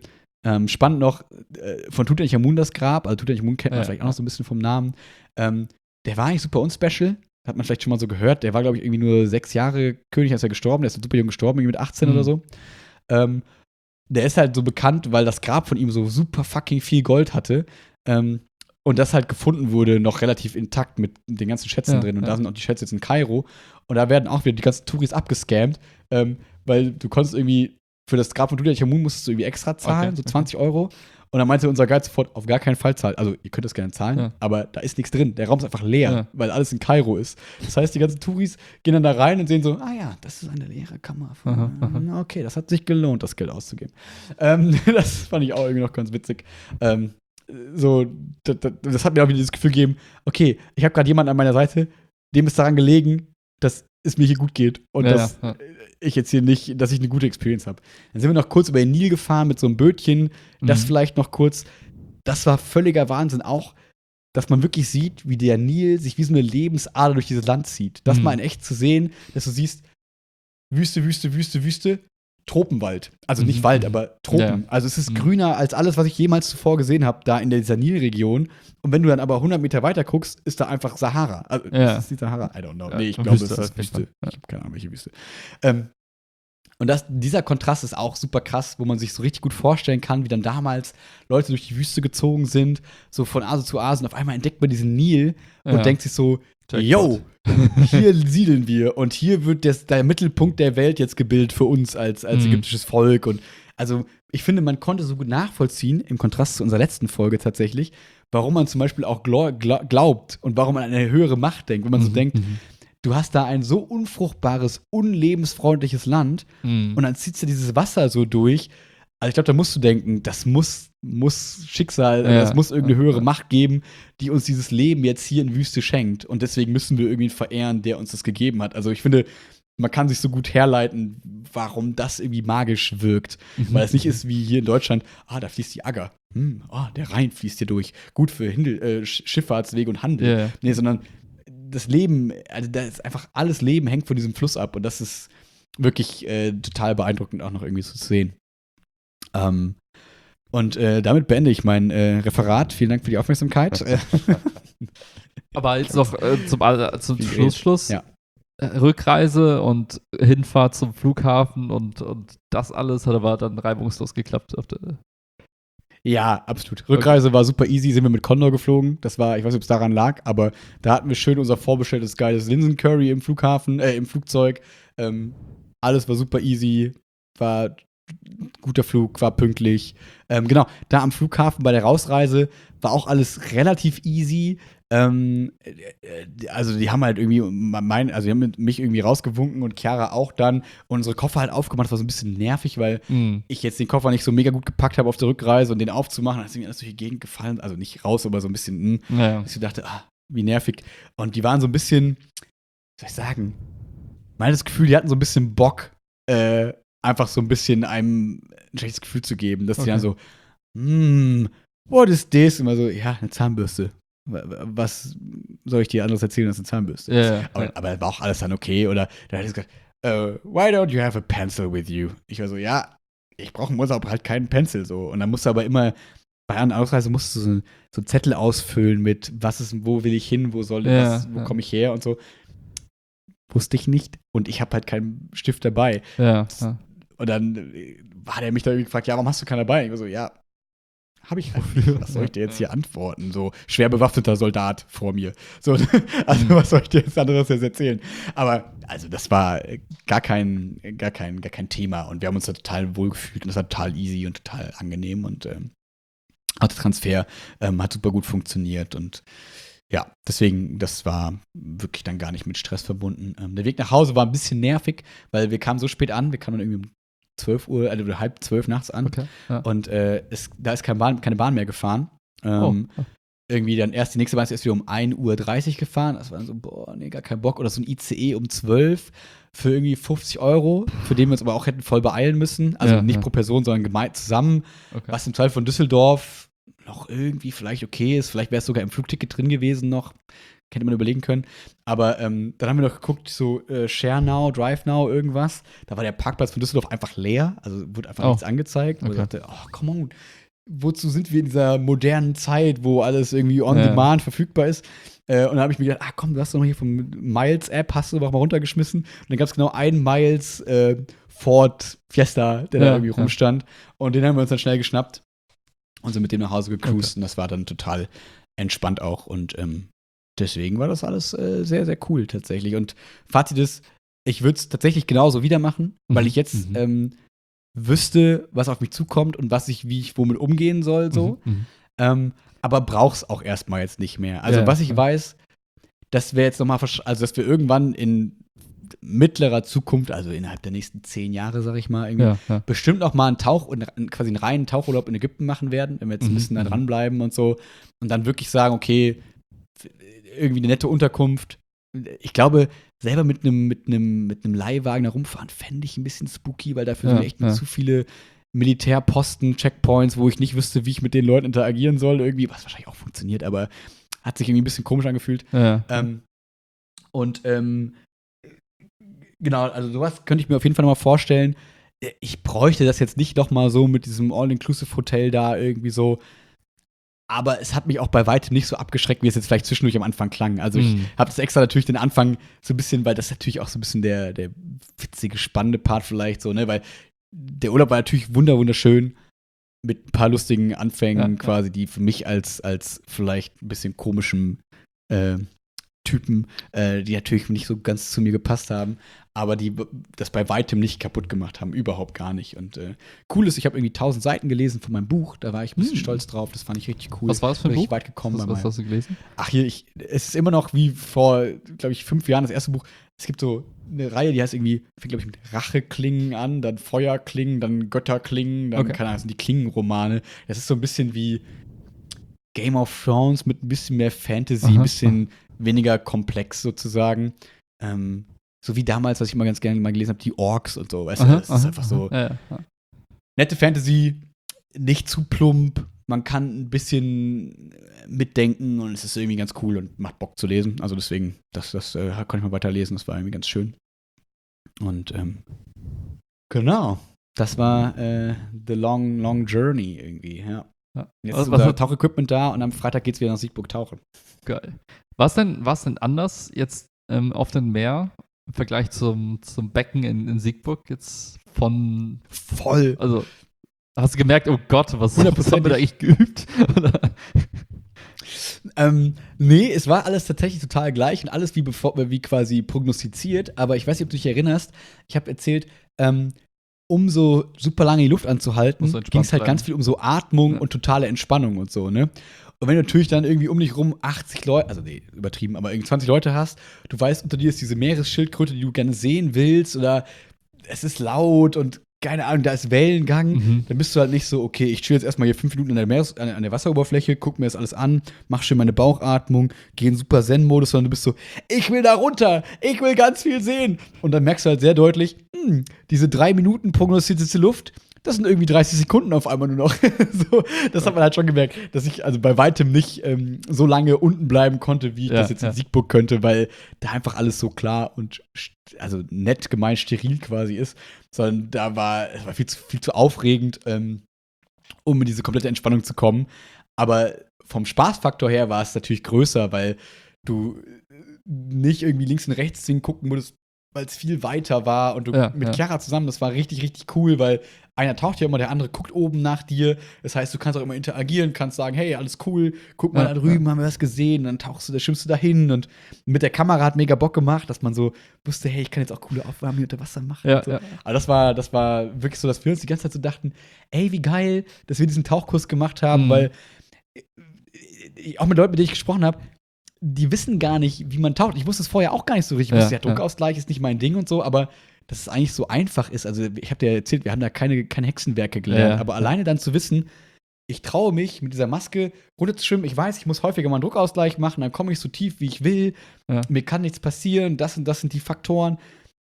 Ähm, spannend noch, äh, von Tutanchamun das Grab, also Tutanchamun kennt man Ja. vielleicht auch noch so ein bisschen vom Namen. Ähm, der war eigentlich super unspecial, hat man vielleicht schon mal so gehört. Der war, glaube ich, irgendwie nur sechs Jahre König, als er gestorben, der ist super jung gestorben, irgendwie mit achtzehn Mhm. oder so. Ähm, der ist halt so bekannt, weil das Grab von ihm so super fucking viel Gold hatte. Ähm, und das halt gefunden wurde, noch relativ intakt mit den ganzen Schätzen Ja, drin. Und ja. da sind auch die Schätze jetzt in Kairo. Und da werden auch wieder die ganzen Touris abgescammt, ähm, weil du konntest irgendwie für das Grab von Tutanchamun musstest du irgendwie extra zahlen, Okay, so okay. zwanzig Euro. Und dann meinte unser Guide sofort, auf gar keinen Fall zahlen. Also, ihr könnt das gerne zahlen, Ja. aber da ist nichts drin. Der Raum ist einfach leer, Ja. weil alles in Kairo ist. Das heißt, die ganzen Touris gehen dann da rein und sehen so, ah ja, das ist eine leere Kammer. Von, Aha, aha. Okay, das hat sich gelohnt, das Geld auszugeben. Ähm, das fand ich auch irgendwie noch ganz witzig. Ähm, so, das, das hat mir auch wieder das Gefühl gegeben, okay, ich habe gerade jemanden an meiner Seite, dem ist daran gelegen, dass es mir hier gut geht und Ja, dass ja. ich jetzt hier nicht, dass ich eine gute Experience habe. Dann sind wir noch kurz über den Nil gefahren mit so einem Bötchen, das Mhm. vielleicht noch kurz. Das war völliger Wahnsinn auch, dass man wirklich sieht, wie der Nil sich wie so eine Lebensader durch dieses Land zieht. Das Mhm. mal in echt zu sehen, dass du siehst, Wüste, Wüste, Wüste, Wüste, Tropenwald. Also nicht Mhm, Wald, mhm. aber Tropen. Ja. Also es ist Mhm. grüner als alles, was ich jemals zuvor gesehen habe, da in dieser Nilregion. Und wenn du dann aber hundert Meter weiter guckst, ist da einfach Sahara. Also, Ja. ist das die Sahara? I don't know. Ja, Nee, ich glaube, es Wüste ist auf jeden Wüste. Fall. Ja. Ich habe keine Ahnung, welche Wüste. Ähm, und das, dieser Kontrast ist auch super krass, wo man sich so richtig gut vorstellen kann, wie dann damals Leute durch die Wüste gezogen sind, so von Asien zu Asien. Auf einmal entdeckt man diesen Nil und Ja. denkt sich so, Jackpot. yo, hier siedeln wir und hier wird das, der Mittelpunkt der Welt jetzt gebildet für uns als, als Mhm. ägyptisches Volk. Und also, ich finde, man konnte so gut nachvollziehen, im Kontrast zu unserer letzten Folge tatsächlich, warum man zum Beispiel auch glau glau glaubt und warum man an eine höhere Macht denkt. Wenn man so Mhm, denkt, mhm. du hast da ein so unfruchtbares, unlebensfreundliches Land Mhm. und dann zieht du dieses Wasser so durch. Also ich glaube, da musst du denken, das muss, muss Schicksal, Ja, das muss irgendeine ja, höhere ja. Macht geben, die uns dieses Leben jetzt hier in Wüste schenkt. Und deswegen müssen wir irgendwie verehren, der uns das gegeben hat. Also ich finde, man kann sich so gut herleiten, warum das irgendwie magisch wirkt. Mhm. Weil es nicht ist wie hier in Deutschland, ah, da fließt die Agger. Hm, ah, der Rhein fließt hier durch. Gut für Hindel, äh, Sch- Schifffahrtswege und Handel. Ja, ja. Nee, sondern das Leben, also da ist einfach alles Leben hängt von diesem Fluss ab. Und das ist wirklich äh, total beeindruckend auch noch irgendwie so zu sehen. Ähm, und äh, damit beende ich mein äh, Referat. Vielen Dank für die Aufmerksamkeit. Äh, Aber jetzt noch äh, zum, äh, zum Viel Schluss, Schluss. Ja. Äh, Rückreise und Hinfahrt zum Flughafen und, und das alles hat aber dann reibungslos geklappt. Auf der, Ja, absolut. Rückreise war super easy, sind wir mit Condor geflogen. Das war, ich weiß nicht, ob es daran lag, aber da hatten wir schön unser vorbestelltes geiles Linsencurry im Flughafen, äh, im Flugzeug. Ähm, alles war super easy, war guter Flug, war pünktlich. Ähm, genau, da am Flughafen bei der Rausreise war auch alles relativ easy. Ähm, äh, also die haben halt irgendwie mein, also die haben mich irgendwie rausgewunken und Chiara auch dann und unsere Koffer halt aufgemacht. Das war so ein bisschen nervig, weil Mhm. ich jetzt den Koffer nicht so mega gut gepackt habe auf der Rückreise und den aufzumachen, hat mir alles durch die Gegend gefallen. Also nicht raus, aber so ein bisschen, mh, Ja, ja. dass ich dachte, ah, wie nervig. Und die waren so ein bisschen, wie soll ich sagen, man hat das Gefühl, die hatten so ein bisschen Bock, äh, einfach so ein bisschen einem ein schlechtes Gefühl zu geben, dass die Okay. dann so, hm, what is this? Immer so, ja, eine Zahnbürste. Was soll ich dir anderes erzählen als eine Zahnbürste? Ja, ja, Aber, ja. aber war auch alles dann okay. Oder da hat er gesagt, uh, why don't you have a pencil with you? Ich war so, ja, ich brauche im Urlaub halt keinen Pencil so. Und dann musst du aber immer, bei einer Ausreise musst du so, so Zettel ausfüllen mit, was ist, wo will ich hin, wo soll, Ja, was, wo ja. komme ich her und so. Wusste ich nicht. Und ich habe halt keinen Stift dabei. Ja, ja. Und dann äh, hat er mich da irgendwie gefragt, ja, warum hast du keinen dabei? Ich war so, ja, habe ich halt nicht. Was soll ich dir jetzt hier antworten? So, schwer bewaffneter Soldat vor mir. So, also, was soll ich dir jetzt anderes jetzt erzählen? Aber, also, das war gar kein, gar kein, gar kein Thema. Und wir haben uns da total wohl gefühlt. Und das war total easy und total angenehm. Und ähm, auch der Transfer ähm, hat super gut funktioniert. Und ja, deswegen, das war wirklich dann gar nicht mit Stress verbunden. Ähm, der Weg nach Hause war ein bisschen nervig, weil wir kamen so spät an. Wir kamen dann irgendwie um zwölf Uhr, also halb zwölf nachts an. Okay. Ja. Und äh, es, da ist keine Bahn, keine Bahn mehr gefahren. Ähm, Oh. Irgendwie dann erst die nächste Bahn ist erst wieder um ein Uhr dreißig gefahren. Das war dann so, boah, nee, gar kein Bock. Oder so ein I C E um zwölf für irgendwie fünfzig Euro, für den wir uns aber auch hätten voll beeilen müssen. Also Ja, nicht ja. pro Person, sondern gemeint zusammen. Okay. Was im Teil von Düsseldorf noch irgendwie vielleicht okay ist. Vielleicht wäre es sogar im Flugticket drin gewesen noch. hätte man überlegen können. Aber ähm, dann haben wir noch geguckt, so äh, Share Now, Drive Now, irgendwas. Da war der Parkplatz von Düsseldorf einfach leer. Also wurde einfach Oh. nichts angezeigt. Und Okay. ich dachte, oh, come on. Wozu sind wir in dieser modernen Zeit, wo alles irgendwie on Ja. demand verfügbar ist? Äh, und dann habe ich mir gedacht, ah komm, du hast doch noch hier vom Miles-App, hast du doch mal runtergeschmissen. Und dann gab es genau einen Miles äh, Ford Fiesta, der Ja, da irgendwie ja. rumstand. Und den haben wir uns dann schnell geschnappt und sind mit dem nach Hause gecruised. Okay. Und das war dann total entspannt auch. Und ähm, deswegen war das alles äh, sehr, sehr cool tatsächlich. Und Fazit ist, ich würde es tatsächlich genauso wieder machen, weil Mhm. ich jetzt Mhm. ähm, wüsste, was auf mich zukommt und was ich, wie ich womit umgehen soll. So. Mhm. Mhm. Ähm, aber brauch's auch erstmal jetzt nicht mehr. Also, Ja, was ich ja. weiß, dass wir jetzt nochmal, also dass wir irgendwann in mittlerer Zukunft, also innerhalb der nächsten zehn Jahre, sag ich mal, irgendwie, Ja, ja. bestimmt noch mal einen Tauch und quasi einen reinen Tauchurlaub in Ägypten machen werden, wenn wir jetzt ein Mhm, bisschen da mhm. dranbleiben und so. Und dann wirklich sagen, okay, irgendwie eine nette Unterkunft. Ich glaube, selber mit einem mit einem mit einem Leihwagen da rumfahren, fände ich ein bisschen spooky, weil dafür Ja, sind mir echt ja. zu viele Militärposten, Checkpoints, wo ich nicht wüsste, wie ich mit den Leuten interagieren soll, irgendwie, was wahrscheinlich auch funktioniert, aber hat sich irgendwie ein bisschen komisch angefühlt. Ja, ja. Ähm, und ähm, genau, also sowas könnte ich mir auf jeden Fall noch mal vorstellen. Ich bräuchte das jetzt nicht noch mal so mit diesem All-Inclusive-Hotel da irgendwie so. Aber es hat mich auch bei weitem nicht so abgeschreckt, wie es jetzt vielleicht zwischendurch am Anfang klang. Also ich Mhm. habe das extra natürlich den Anfang so ein bisschen, weil das natürlich auch so ein bisschen der, der witzige, spannende Part vielleicht so, ne? Weil der Urlaub war natürlich wunder wunderschön mit ein paar lustigen Anfängen Ja, ja. quasi, die für mich als, als vielleicht ein bisschen komischem äh, Typen, äh, die natürlich nicht so ganz zu mir gepasst haben, aber die das bei weitem nicht kaputt gemacht haben, überhaupt gar nicht. Und äh, cool ist, ich habe irgendwie tausend Seiten gelesen von meinem Buch, da war ich ein bisschen Hm. stolz drauf, das fand ich richtig cool. Was war das für ein Richtig Buch? weit gekommen Was, bei was meinem. hast du gelesen? Ach hier, ich, es ist immer noch wie vor, glaube ich, fünf Jahren das erste Buch. Es gibt so eine Reihe, die heißt irgendwie, fängt, glaube ich, mit Racheklingen an, dann Feuerklingen, dann Götterklingen, dann, Okay. keine Ahnung, das sind die Klingenromane. Das ist so ein bisschen wie Game of Thrones mit ein bisschen mehr Fantasy, ein Aha, bisschen weniger komplex sozusagen. Ähm, so wie damals, was ich mal ganz gerne mal gelesen habe, die Orks und so. Weißt du, Aha, das ist aha, einfach so aha. Ja, ja. nette Fantasy, nicht zu plump. Man kann ein bisschen mitdenken und es ist irgendwie ganz cool und macht Bock zu lesen. Also deswegen, das, das äh, konnte ich mal weiterlesen. Das war irgendwie ganz schön. Und ähm, genau, das war äh, The Long, Long Journey irgendwie, ja. Ja. Jetzt Was, ist was unser hat, Tauchequipment da und am Freitag geht's wieder nach Siegburg tauchen. geil. Was denn, was denn anders jetzt ähm, auf dem Meer im Vergleich zum, zum Becken in, in Siegburg jetzt von, Voll. also hast du gemerkt, oh Gott, was, was Hundertprozentig. haben wir da eigentlich geübt? Oder? Ähm, nee, es war alles tatsächlich total gleich und alles wie, bevor, wie quasi prognostiziert. Aber ich weiß nicht, ob du dich erinnerst. Ich habe erzählt, ähm, um so super lange die Luft anzuhalten, Musst du entspannt ging es halt bleiben. ganz viel um so Atmung Ja. und totale Entspannung und so, ne? Und wenn du natürlich dann irgendwie um dich rum achtzig Leute, also nee, übertrieben, aber irgendwie zwanzig Leute hast, du weißt, unter dir ist diese Meeresschildkröte, die du gerne sehen willst, oder es ist laut und keine Ahnung, da ist Wellengang, Mhm. dann bist du halt nicht so, okay, ich chill jetzt erstmal hier fünf Minuten an der, Meeres-, an, an der Wasseroberfläche, guck mir das alles an, mach schön meine Bauchatmung, geh in super Zen-Modus, sondern du bist so, ich will da runter, ich will ganz viel sehen. Und dann merkst du halt sehr deutlich, hm, diese drei Minuten prognostizierte Luft, das sind irgendwie dreißig Sekunden auf einmal nur noch. So, das hat man halt schon gemerkt, dass ich also bei weitem nicht ähm, so lange unten bleiben konnte, wie ich Ja, das jetzt in ja. Siegburg könnte, weil da einfach alles so klar und st- also nett gemeint steril quasi ist, sondern da war es war viel zu, viel zu aufregend, ähm, um in diese komplette Entspannung zu kommen. Aber vom Spaßfaktor her war es natürlich größer, weil du nicht irgendwie links und rechts hingucken musstest, weil es viel weiter war und du Ja, mit ja. Chiara zusammen, das war richtig, richtig cool, weil einer taucht ja immer, der andere guckt oben nach dir. Das heißt, du kannst auch immer interagieren, kannst sagen, hey, alles cool, guck mal Ja, da drüben, haben wir was gesehen. Und dann tauchst du, da schwimmst du dahin und mit der Kamera hat mega Bock gemacht, dass man so wusste, hey, ich kann jetzt auch coole Aufnahmen hier unter Wasser machen. Ja, und so. ja. Aber das war, das war wirklich so, dass wir uns die ganze Zeit so dachten, ey, wie geil, dass wir diesen Tauchkurs gemacht haben, Mhm. weil äh, auch mit Leuten, mit denen ich gesprochen habe, die wissen gar nicht, wie man taucht. Ich wusste es vorher auch gar nicht so richtig. Ich Ja, wusste, ja, ja. Druckausgleich ist nicht mein Ding und so, aber dass es eigentlich so einfach ist. Also, ich habe dir erzählt, wir haben da keine, keine Hexenwerke gelernt, Ja, ja. aber alleine dann zu wissen, ich traue mich, mit dieser Maske runterzuschwimmen. Ich weiß, ich muss häufiger mal einen Druckausgleich machen, dann komme ich so tief, wie ich will. Ja. Mir kann nichts passieren, das und das sind die Faktoren.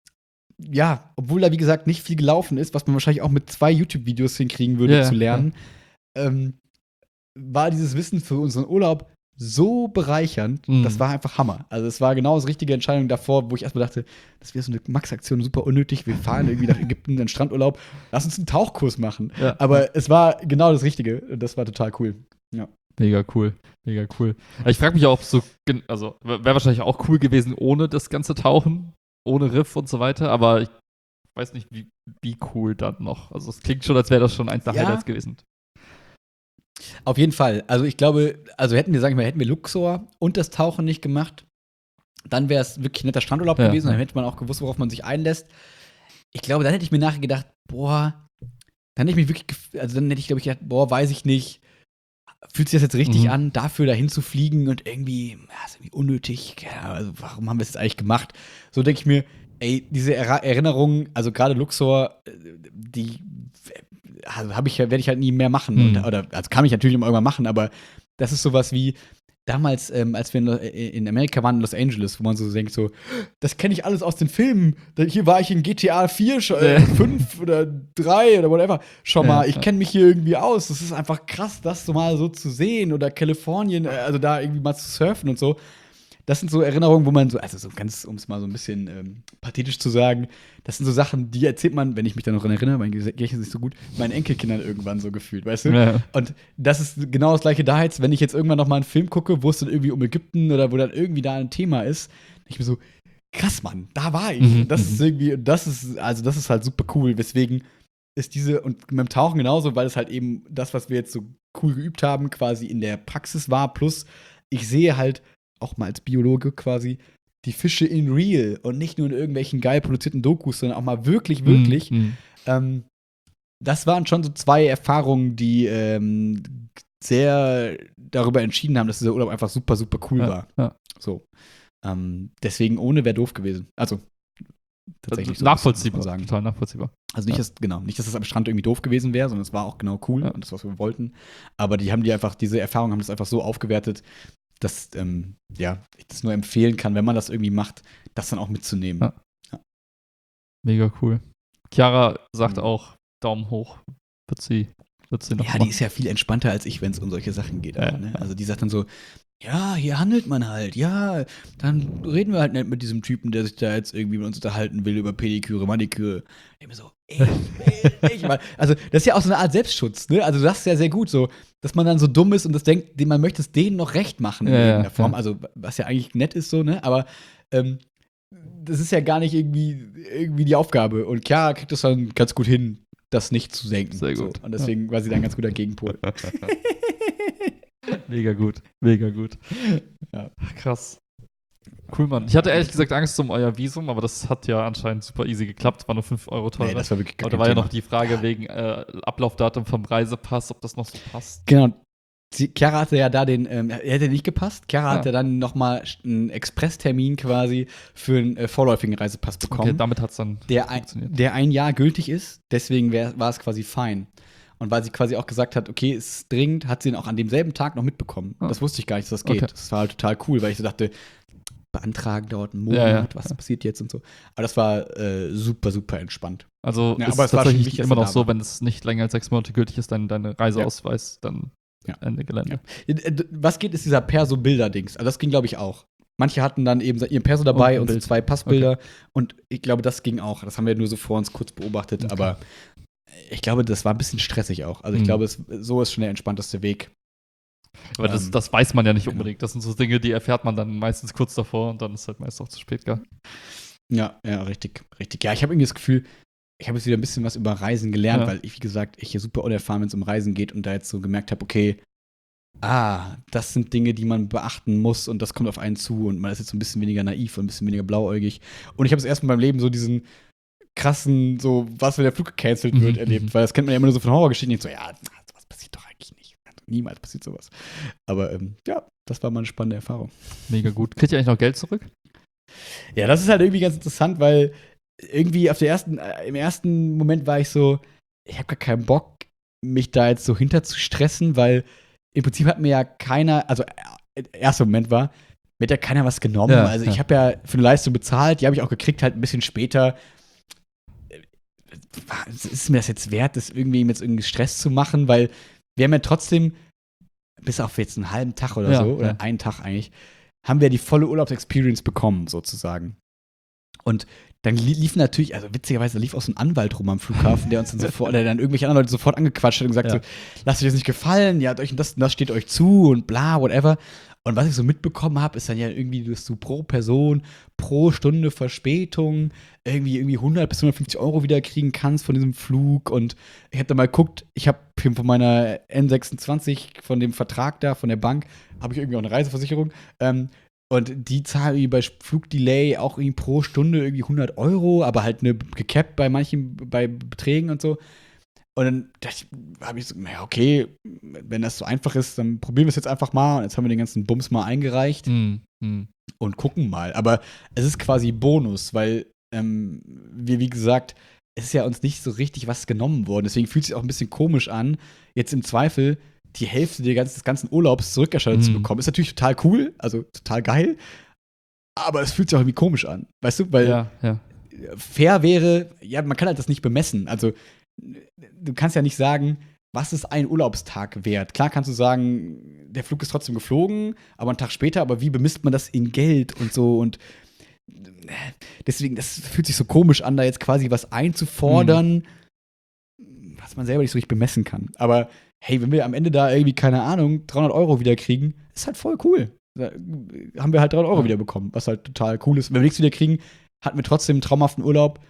Ja, obwohl da, wie gesagt, nicht viel gelaufen ist, was man wahrscheinlich auch mit zwei YouTube-Videos hinkriegen würde, Ja, zu ja. lernen, ähm, war dieses Wissen für unseren Urlaub so bereichernd. Mhm. Das war einfach Hammer. Also es war genau das richtige Entscheidung davor, wo ich erstmal dachte, das wäre so eine Max-Aktion, super unnötig. Wir fahren irgendwie nach Ägypten, in den Strandurlaub. Lass uns einen Tauchkurs machen. Ja. Aber es war genau das Richtige. Und das war total cool. Ja. Mega cool, mega cool. Ich frage mich auch, ob so, also wäre wahrscheinlich auch cool gewesen ohne das ganze Tauchen, ohne Riff und so weiter, aber ich weiß nicht, wie, wie cool dann noch. Also es klingt schon, als wäre das schon eins der ja. Highlights gewesen. Auf jeden Fall. Also ich glaube, also hätten wir, sagen wir mal, hätten wir Luxor und das Tauchen nicht gemacht, dann wäre es wirklich ein netter Strandurlaub ja, gewesen, ja. Dann hätte man auch gewusst, worauf man sich einlässt. Ich glaube, dann hätte ich mir nachher gedacht, boah, dann hätte ich mich wirklich, also dann hätte ich, glaube ich, gedacht, boah, weiß ich nicht, fühlt sich das jetzt richtig mhm. an, dafür dahin zu fliegen und irgendwie, ja, ist irgendwie unnötig. Ja, also warum haben wir das jetzt eigentlich gemacht? So denke ich mir, ey, diese er- Erinnerungen, also gerade Luxor, die also habe ich, werde ich halt nie mehr machen. Mhm. Und, oder, also kann ich natürlich immer irgendwann machen, aber das ist sowas wie damals, ähm, als wir in, in Amerika waren, in Los Angeles, wo man so denkt, so, das kenne ich alles aus den Filmen. Hier war ich in G T A vier, äh, fünf oder drei oder whatever schon mal. Ja, ich kenne mich hier irgendwie aus. Das ist einfach krass, das so mal so zu sehen. Oder Kalifornien, also da irgendwie mal zu surfen und so. Das sind so Erinnerungen, wo man so, also so ganz, um es mal so ein bisschen ähm, pathetisch zu sagen, das sind so Sachen, die erzählt man, wenn ich mich da noch dran erinnere, mein Gedächtnis ist nicht so gut, meinen Enkelkindern irgendwann so gefühlt, weißt du? Ja. Und das ist genau das gleiche da jetzt, wenn ich jetzt irgendwann noch mal einen Film gucke, wo es dann irgendwie um Ägypten oder wo dann irgendwie da ein Thema ist, denke ich mir so, krass, Mann, da war ich. Mhm. Das ist irgendwie, das ist, also das ist halt super cool, weswegen ist diese, und mit dem Tauchen genauso, weil es halt eben das, was wir jetzt so cool geübt haben, quasi in der Praxis war, plus ich sehe halt auch mal als Biologe quasi, die Fische in real und nicht nur in irgendwelchen geil produzierten Dokus, sondern auch mal wirklich, wirklich. Mm, mm. Ähm, das waren schon so zwei Erfahrungen, die ähm, sehr darüber entschieden haben, dass dieser Urlaub einfach super, super cool ja, war. Ja. So. Ähm, deswegen ohne wäre doof gewesen. Also tatsächlich so, nachvollziehbar, sagen. Total nachvollziehbar. Also nicht, ja. dass, genau, nicht, dass das am Strand irgendwie doof gewesen wäre, sondern es war auch genau cool ja. und das, was wir wollten. Aber die haben die einfach, diese Erfahrungen haben das einfach so aufgewertet, dass ähm, ja, ich das nur empfehlen kann, wenn man das irgendwie macht, das dann auch mitzunehmen. Ja. Ja. Mega cool. Chiara sagt mhm. auch Daumen hoch. Wird sie, wird sie noch Ja, machen. Die ist ja viel entspannter als ich, wenn es um solche Sachen geht. Ja. Aber, ne? Also die sagt dann so, ja, hier handelt man halt, ja, dann reden wir halt nicht mit diesem Typen, der sich da jetzt irgendwie mit uns unterhalten will über Pediküre, Maniküre. Ich mir so, ich will nicht mal. Also das ist ja auch so eine Art Selbstschutz, ne? Also du sagst ja sehr gut so, dass man dann so dumm ist und das denkt, man möchte es denen noch recht machen in ja, irgendeiner Form. Ja. Also was ja eigentlich nett ist so, ne? Aber ähm, das ist ja gar nicht irgendwie, irgendwie die Aufgabe. Und Chiara kriegt das dann ganz gut hin, das nicht zu senken. Sehr gut. So. Und deswegen ja. war sie dann ein ganz guter Gegenpol. Mega gut, mega gut. Ja. Ach, krass. Cool, Mann. Ich hatte ehrlich gesagt Angst um euer Visum, aber das hat ja anscheinend super easy geklappt. War nur fünf Euro teurer. Nee, das war wirklich aber da war Thema. Ja noch die Frage ja. wegen äh, Ablaufdatum vom Reisepass, ob das noch so passt. Genau. Chiara hatte ja da den, ähm, er hätte nicht gepasst. Chiara ja. hatte dann nochmal einen Expresstermin quasi für einen äh, vorläufigen Reisepass bekommen. Okay, damit hat es dann der funktioniert. Ein, der ein Jahr gültig ist, deswegen war es quasi fein. Und weil sie quasi auch gesagt hat, okay, es ist dringend, hat sie ihn auch an demselben Tag noch mitbekommen. Oh. Das wusste ich gar nicht, dass das geht. Okay. Das war halt total cool, weil ich so dachte, beantragen dauert einen Monat, ja, ja. was passiert jetzt und so. Aber das war äh, super, super entspannt. Also ja, ist aber es tatsächlich wichtig, immer noch so, wenn es nicht länger als sechs Monate gültig ist, dein, dein Reiseausweis, ja. dann ja. Ende Gelände. Ja. Was geht, ist dieser Perso-Bilder-Dings. Also das ging, glaube ich, auch. Manche hatten dann eben ihren Perso dabei und, und so zwei Passbilder. Okay. Und ich glaube, das ging auch. Das haben wir nur so vor uns kurz beobachtet. Okay. Aber ich glaube, das war ein bisschen stressig auch. Also ich mhm. glaube, es, so ist schon der entspannteste Weg. Aber ähm, das, das weiß man ja nicht unbedingt. Das sind so Dinge, die erfährt man dann meistens kurz davor und dann ist halt meist auch zu spät, gell? Ja, ja, richtig, richtig. Ja, ich habe irgendwie das Gefühl, ich habe jetzt wieder ein bisschen was über Reisen gelernt, ja. weil ich, wie gesagt, ich hier super unerfahren, wenn es um Reisen geht und da jetzt so gemerkt habe, okay, ah, das sind Dinge, die man beachten muss und das kommt auf einen zu und man ist jetzt so ein bisschen weniger naiv und ein bisschen weniger blauäugig. Und ich habe es erstmal in meinem Leben so diesen krassen, so, was, wenn der Flug gecancelt wird, mhm. erlebt. Weil das kennt man ja immer nur so von Horrorgeschichten. Ich so, ja, sowas passiert doch eigentlich nicht. Niemals passiert sowas. Aber ähm, ja, das war mal eine spannende Erfahrung. Mega gut. Kriegt ihr eigentlich noch Geld zurück? Ja, das ist halt irgendwie ganz interessant, weil irgendwie auf der ersten, äh, im ersten Moment war ich so, ich habe gar keinen Bock, mich da jetzt so hinter zu stressen, weil im Prinzip hat mir ja keiner, also äh, erster Moment war, mir hat ja keiner was genommen. Ja, also ich ja. habe ja für eine Leistung bezahlt, die habe ich auch gekriegt, halt ein bisschen später. Ist mir das jetzt wert, das irgendwie jetzt irgendwie Stress zu machen, weil wir haben ja trotzdem, bis auf jetzt einen halben Tag oder Ja, so, oder ja. einen Tag eigentlich, haben wir die volle Urlaubsexperience bekommen, sozusagen. Und dann li- lief natürlich, also witzigerweise, da lief auch so ein Anwalt rum am Flughafen, der uns dann sofort, der dann irgendwelche anderen Leute sofort angequatscht hat und gesagt Ja. so, lasst euch das nicht gefallen, ja, euch das, das steht euch zu und bla, whatever. Und was ich so mitbekommen habe, ist dann ja irgendwie, dass du pro Person, pro Stunde Verspätung irgendwie, irgendwie hundert bis hundertfünfzig Euro wieder kriegen kannst von diesem Flug. Und ich habe da mal geguckt, ich habe von meiner N sechsundzwanzig, von dem Vertrag da, von der Bank, habe ich irgendwie auch eine Reiseversicherung. Ähm, und die zahlen irgendwie bei Flugdelay auch irgendwie pro Stunde irgendwie hundert Euro, aber halt ne, gecapped bei manchen, bei Beträgen und so. Und dann habe ich so, naja, okay, wenn das so einfach ist, dann probieren wir es jetzt einfach mal. Und jetzt haben wir den ganzen Bums mal eingereicht Hm, hm. und gucken mal. Aber es ist quasi Bonus, weil ähm, wir, wie gesagt, es ist ja uns nicht so richtig was genommen worden. Deswegen fühlt es sich auch ein bisschen komisch an, jetzt im Zweifel die Hälfte der ganzen, des ganzen Urlaubs zurückerstattet Mhm. zu bekommen. Ist natürlich total cool, also total geil. Aber es fühlt sich auch irgendwie komisch an. Weißt du, weil Ja, ja. fair wäre, ja, man kann halt das nicht bemessen. Also, du kannst ja nicht sagen, was ist ein Urlaubstag wert? Klar kannst du sagen, der Flug ist trotzdem geflogen, aber einen Tag später, aber wie bemisst man das in Geld und so? Und deswegen, das fühlt sich so komisch an, da jetzt quasi was einzufordern, mhm. was man selber nicht so richtig bemessen kann. Aber hey, wenn wir am Ende da irgendwie, keine Ahnung, dreihundert Euro wieder kriegen, ist halt voll cool. Da haben wir halt dreihundert Euro Ja. wieder bekommen, was halt total cool ist. Wenn wir nichts wieder kriegen, hatten wir trotzdem einen traumhaften Urlaub,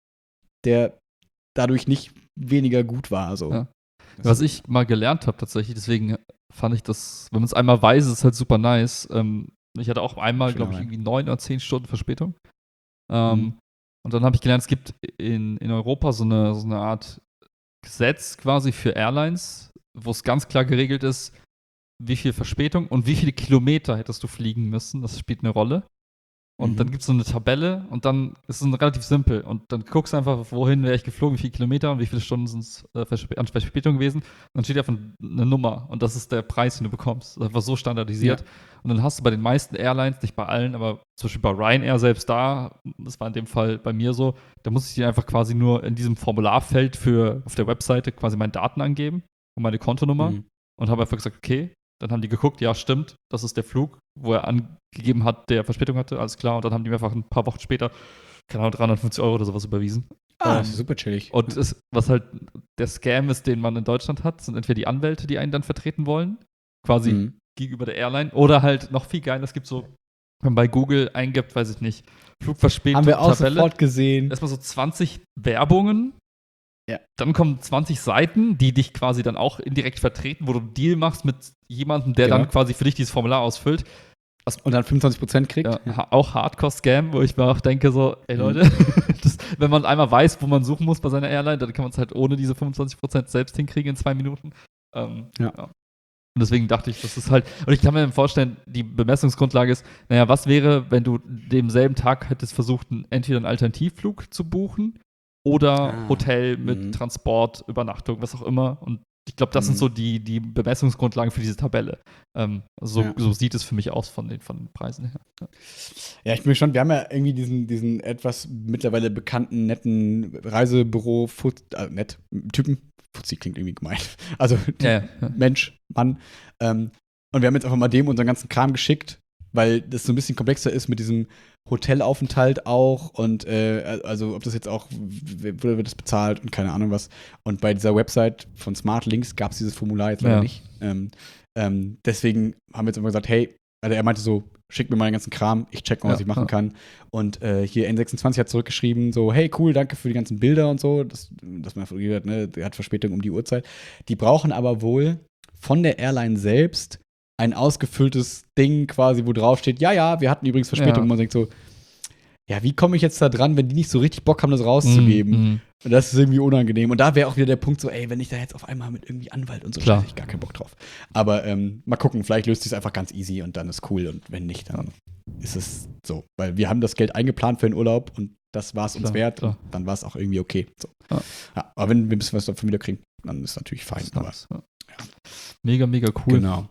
der dadurch nicht weniger gut war. Also. Ja. Was ich mal gelernt habe tatsächlich, deswegen fand ich das, wenn man es einmal weiß, ist es halt super nice. Ähm, ich hatte auch einmal, glaube ich, irgendwie neun oder zehn Stunden Verspätung. Ähm, Mhm. Und dann habe ich gelernt, es gibt in, in Europa so eine, so eine Art Gesetz quasi für Airlines, wo es ganz klar geregelt ist, wie viel Verspätung und wie viele Kilometer hättest du fliegen müssen. Das spielt eine Rolle. Und Mhm. dann gibt es so eine Tabelle und dann ist es relativ simpel. Und dann guckst du einfach, wohin wäre ich geflogen, wie viele Kilometer und wie viele Stunden sind es äh, Verspä- an Verspätung gewesen. Und dann steht einfach eine Nummer und das ist der Preis, den du bekommst. Das ist einfach so standardisiert. Ja. Und dann hast du bei den meisten Airlines, nicht bei allen, aber zum Beispiel bei Ryanair selbst da, das war in dem Fall bei mir so, da muss ich dir einfach quasi nur in diesem Formularfeld für auf der Webseite quasi meine Daten angeben und meine Kontonummer Mhm. und habe einfach gesagt, okay. Dann haben die geguckt, ja, stimmt, das ist der Flug, wo er angegeben hat, der Verspätung hatte, alles klar. Und dann haben die mir einfach ein paar Wochen später, keine Ahnung, dreihundertfünfzig Euro oder sowas überwiesen. Ah, Ähm, das ist super chillig. Und es, was halt der Scam ist, den man in Deutschland hat, sind entweder die Anwälte, die einen dann vertreten wollen, quasi Mhm. gegenüber der Airline, oder halt noch viel geiler, es gibt so, wenn man bei Google eingibt, weiß ich nicht, Flugverspätung, Haben wir auch Tabelle, sofort gesehen. erstmal so zwanzig Werbungen. Ja. Dann kommen zwanzig Seiten, die dich quasi dann auch indirekt vertreten, wo du einen Deal machst mit jemandem, der Genau. dann quasi für dich dieses Formular ausfüllt. Und dann fünfundzwanzig Prozent kriegt. Ja, ha- auch Hardcore-Scam, wo ich mir auch denke, so, ey Leute, das, wenn man einmal weiß, wo man suchen muss bei seiner Airline, dann kann man es halt ohne diese fünfundzwanzig Prozent selbst hinkriegen in zwei Minuten. Ähm, Ja. ja. Und deswegen dachte ich, das ist halt, und ich kann mir vorstellen, die Bemessungsgrundlage ist, naja, was wäre, wenn du demselben Tag hättest versucht, einen, entweder einen Alternativflug zu buchen oder Ah, Hotel mit mhm. Transport, Übernachtung, was auch immer. Und ich glaube, das sind Mhm. so die, die Bemessungsgrundlagen für diese Tabelle. Ähm, so, Ja. so sieht es für mich aus von den, von den Preisen her. Ja. Ja, ich bin schon, wir haben ja irgendwie diesen, diesen etwas mittlerweile bekannten, netten Reisebüro, äh, nett, Typen. Fuzzi klingt irgendwie gemein. Also Ja, ja, ja. Mensch, Mann. Ähm, und wir haben jetzt einfach mal dem unseren ganzen Kram geschickt, weil das so ein bisschen komplexer ist mit diesem Hotelaufenthalt auch und äh, also ob das jetzt auch, w- wurde das bezahlt und keine Ahnung was. Und bei dieser Website von SmartLinks gab es dieses Formular jetzt leider Ja. nicht. Ähm, ähm, deswegen haben wir jetzt einfach gesagt, hey, also er meinte so, schick mir mal den ganzen Kram, ich check mal, was Ja, ich machen ja. kann. Und äh, hier N sechsundzwanzig hat zurückgeschrieben, so, hey, cool, danke für die ganzen Bilder und so, dass, dass man fotografiert hat, ne, der hat Verspätung um die Uhrzeit. Die brauchen aber wohl von der Airline selbst ein ausgefülltes Ding quasi, wo drauf steht, ja, ja, wir hatten übrigens Verspätung. Ja. Und man denkt so, ja, wie komme ich jetzt da dran, wenn die nicht so richtig Bock haben, das rauszugeben? Mhm. Und das ist irgendwie unangenehm. Und da wäre auch wieder der Punkt so, ey, wenn ich da jetzt auf einmal mit irgendwie Anwalt und so, Klar. scheiße, ich gar keinen Bock drauf. Aber ähm, mal gucken, vielleicht löst sich es einfach ganz easy und dann ist cool. Und wenn nicht, dann ist es so. Weil wir haben das Geld eingeplant für den Urlaub und das war es uns Klar, wert. klar. Und dann war es auch irgendwie okay. So. Ja. Ja, aber wenn wir ein bisschen was davon wieder kriegen, dann ist natürlich fein. Das ist Aber, nice, ja. Mega, mega cool. Genau.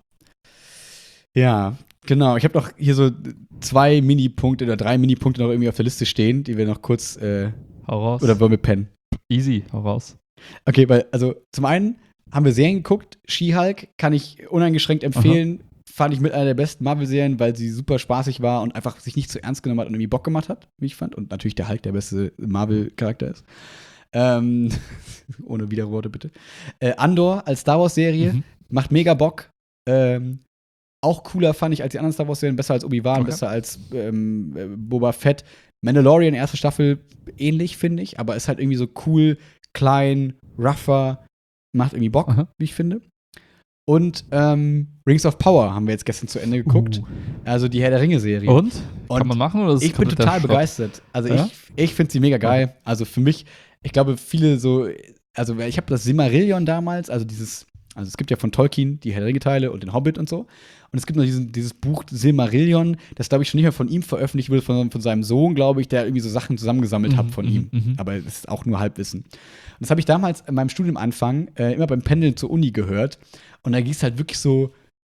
Ja, genau. Ich habe noch hier so zwei Mini-Punkte oder drei Mini-Punkte noch irgendwie auf der Liste stehen, die wir noch kurz, äh, Hau raus. oder wollen wir pennen? Easy, hau raus. Okay, weil, also zum einen, haben wir Serien geguckt. She-Hulk kann ich uneingeschränkt empfehlen. Aha. Fand ich mit einer der besten Marvel-Serien, weil sie super spaßig war und einfach sich nicht zu ernst genommen hat und irgendwie Bock gemacht hat, wie ich fand. Und natürlich der Hulk der beste Marvel-Charakter ist. Ähm, ohne Widerworte, bitte. Äh, Andor als Star Wars-Serie mhm. macht mega Bock. Ähm, auch cooler fand ich als die anderen Star Wars-Serien. Besser als Obi-Wan, okay. besser als ähm, Boba Fett. Mandalorian, erste Staffel, ähnlich, finde ich. Aber ist halt irgendwie so cool, klein, rougher. Macht irgendwie Bock, Aha. wie ich finde. Und ähm, Rings of Power haben wir jetzt gestern zu Ende geguckt. Uh. Also die Herr der Ringe-Serie. Und? Und kann man machen? Oder ist ich bin total begeistert. Also ja? ich, ich finde sie mega geil. Ja. Also für mich, ich glaube, viele so, also ich habe das Silmarillion damals, also dieses, also es gibt ja von Tolkien die Herr der Ringe-Teile und den Hobbit und so. Und es gibt noch diesen, dieses Buch Silmarillion, das, glaube ich, schon nicht mehr von ihm veröffentlicht wurde, sondern von seinem Sohn, glaube ich, der irgendwie so Sachen zusammengesammelt mhm, hat von ihm. Mhm. Aber das ist auch nur Halbwissen. Und das habe ich damals in meinem Studiumanfang äh, immer beim Pendeln zur Uni gehört. Und da ging es halt wirklich so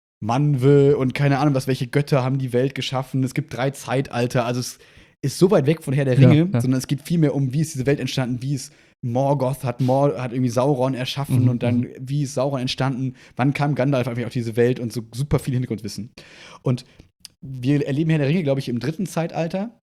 Manwe und keine Ahnung, was, welche Götter haben die Welt geschaffen. Es gibt drei Zeitalter. Also es ist so weit weg von Herr der Ringe, ja, ja. sondern es geht viel mehr um, wie ist diese Welt entstanden, wie ist Morgoth, hat, Mor hat irgendwie Sauron erschaffen mhm. und dann, wie ist Sauron entstanden, wann kam Gandalf einfach auf diese Welt und so super viel Hintergrundwissen. Und wir erleben Herr der Ringe, glaube ich, im dritten Zeitalter.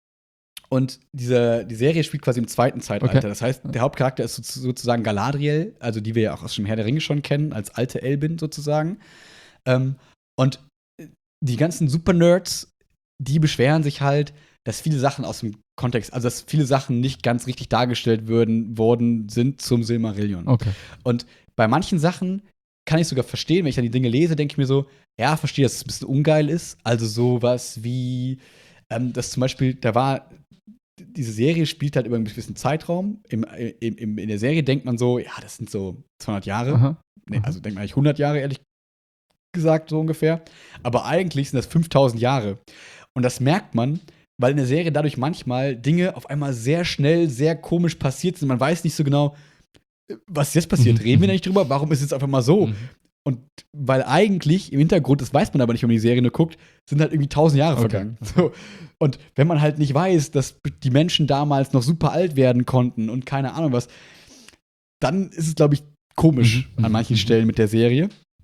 Und diese, die Serie spielt quasi im zweiten Zeitalter. Okay. Das heißt, der Hauptcharakter ist sozusagen Galadriel, also die wir ja auch aus dem Herr der Ringe schon kennen, als alte Elbin sozusagen. Ähm, und die ganzen Super-Nerds, die beschweren sich halt, dass viele Sachen aus dem Kontext, also dass viele Sachen nicht ganz richtig dargestellt würden, worden sind zum Silmarillion. Okay. Und bei manchen Sachen kann ich sogar verstehen, wenn ich dann die Dinge lese, denke ich mir so, ja, verstehe, dass es ein bisschen ungeil ist. Also sowas wie, ähm, dass zum Beispiel, da war diese Serie spielt halt über einen gewissen Zeitraum. Im, im, im, in der Serie denkt man so, ja, das sind so zweihundert Jahre. Aha. Nee, also denkt man eigentlich hundert Jahre, ehrlich gesagt, so ungefähr. Aber eigentlich sind das fünftausend Jahre. Und das merkt man, weil in der Serie dadurch manchmal Dinge auf einmal sehr schnell, sehr komisch passiert sind. Man weiß nicht so genau, was ist jetzt passiert. Mhm. Reden wir nicht drüber? Warum ist es einfach mal so? Mhm. Und weil eigentlich im Hintergrund, das weiß man aber nicht, wenn man die Serie nur guckt, sind halt irgendwie tausend Jahre okay. vergangen. So. Und wenn man halt nicht weiß, dass die Menschen damals noch super alt werden konnten und keine Ahnung was, dann ist es, glaube ich, komisch mhm. an manchen mhm. Stellen mit der Serie.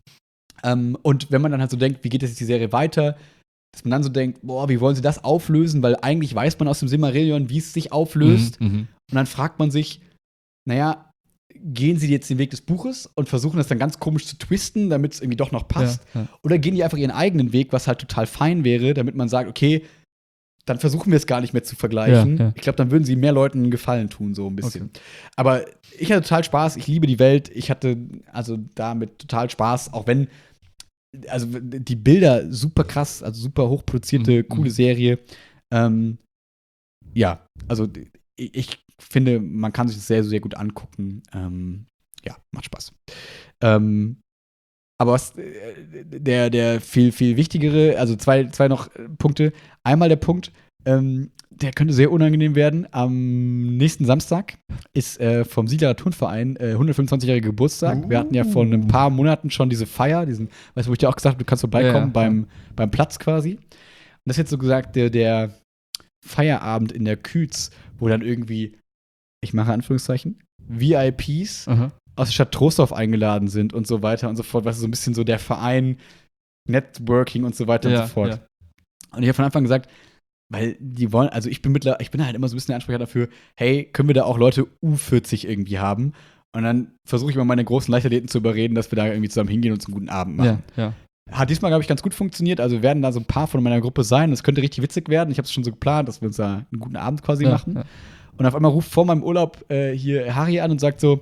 Ähm, und wenn man dann halt so denkt, wie geht jetzt die Serie weiter, dass man dann so denkt, boah, wie wollen sie das auflösen? Weil eigentlich weiß man aus dem Silmarillion, wie es sich auflöst. Mhm. Und dann fragt man sich, naja, gehen sie jetzt den Weg des Buches und versuchen das dann ganz komisch zu twisten, damit es irgendwie doch noch passt? Ja, ja. Oder gehen die einfach ihren eigenen Weg, was halt total fein wäre, damit man sagt, okay, dann versuchen wir es gar nicht mehr zu vergleichen. Ja, ja. Ich glaube, dann würden sie mehr Leuten einen Gefallen tun, so ein bisschen. Okay. Aber ich hatte total Spaß, ich liebe die Welt. Ich hatte also damit total Spaß, auch wenn also die Bilder super krass, also super hochproduzierte, mhm. coole Serie. Ähm, ja, also ich finde, man kann sich das sehr, sehr gut angucken. Ähm, ja, macht Spaß. Ähm, aber was äh, der, der viel, viel wichtigere, also zwei, zwei noch Punkte. Einmal der Punkt, ähm, der könnte sehr unangenehm werden. Am nächsten Samstag ist äh, vom Siedler Turnverein äh, hundertfünfundzwanzigjähriger Geburtstag. Uh. Wir hatten ja vor ein paar Monaten schon diese Feier, diesen, weißt du, wo ich dir auch gesagt habe, du kannst vorbeikommen ja, beim, ja. beim Platz quasi. Und das ist jetzt so gesagt, der, der Feierabend in der Küz, wo dann irgendwie, ich mache Anführungszeichen, V I Ps uh-huh. aus der Stadt Troisdorf eingeladen sind und so weiter und so fort. Weißt du, so ein bisschen so der Verein, Networking und so weiter ja, und so fort. Ja. Und ich habe von Anfang gesagt, weil die wollen, also ich bin mittlerweile, ich bin halt immer so ein bisschen der Ansprecher dafür, hey, können wir da auch Leute U vierzig irgendwie haben? Und dann versuche ich mal meine großen Leichtathleten zu überreden, dass wir da irgendwie zusammen hingehen und uns einen guten Abend machen. Ja, ja. Hat diesmal, glaube ich, ganz gut funktioniert. Also werden da so ein paar von meiner Gruppe sein. Das könnte richtig witzig werden. Ich habe es schon so geplant, dass wir uns da einen guten Abend quasi ja, machen. Ja. Und auf einmal ruft vor meinem Urlaub äh, hier Harry an und sagt so,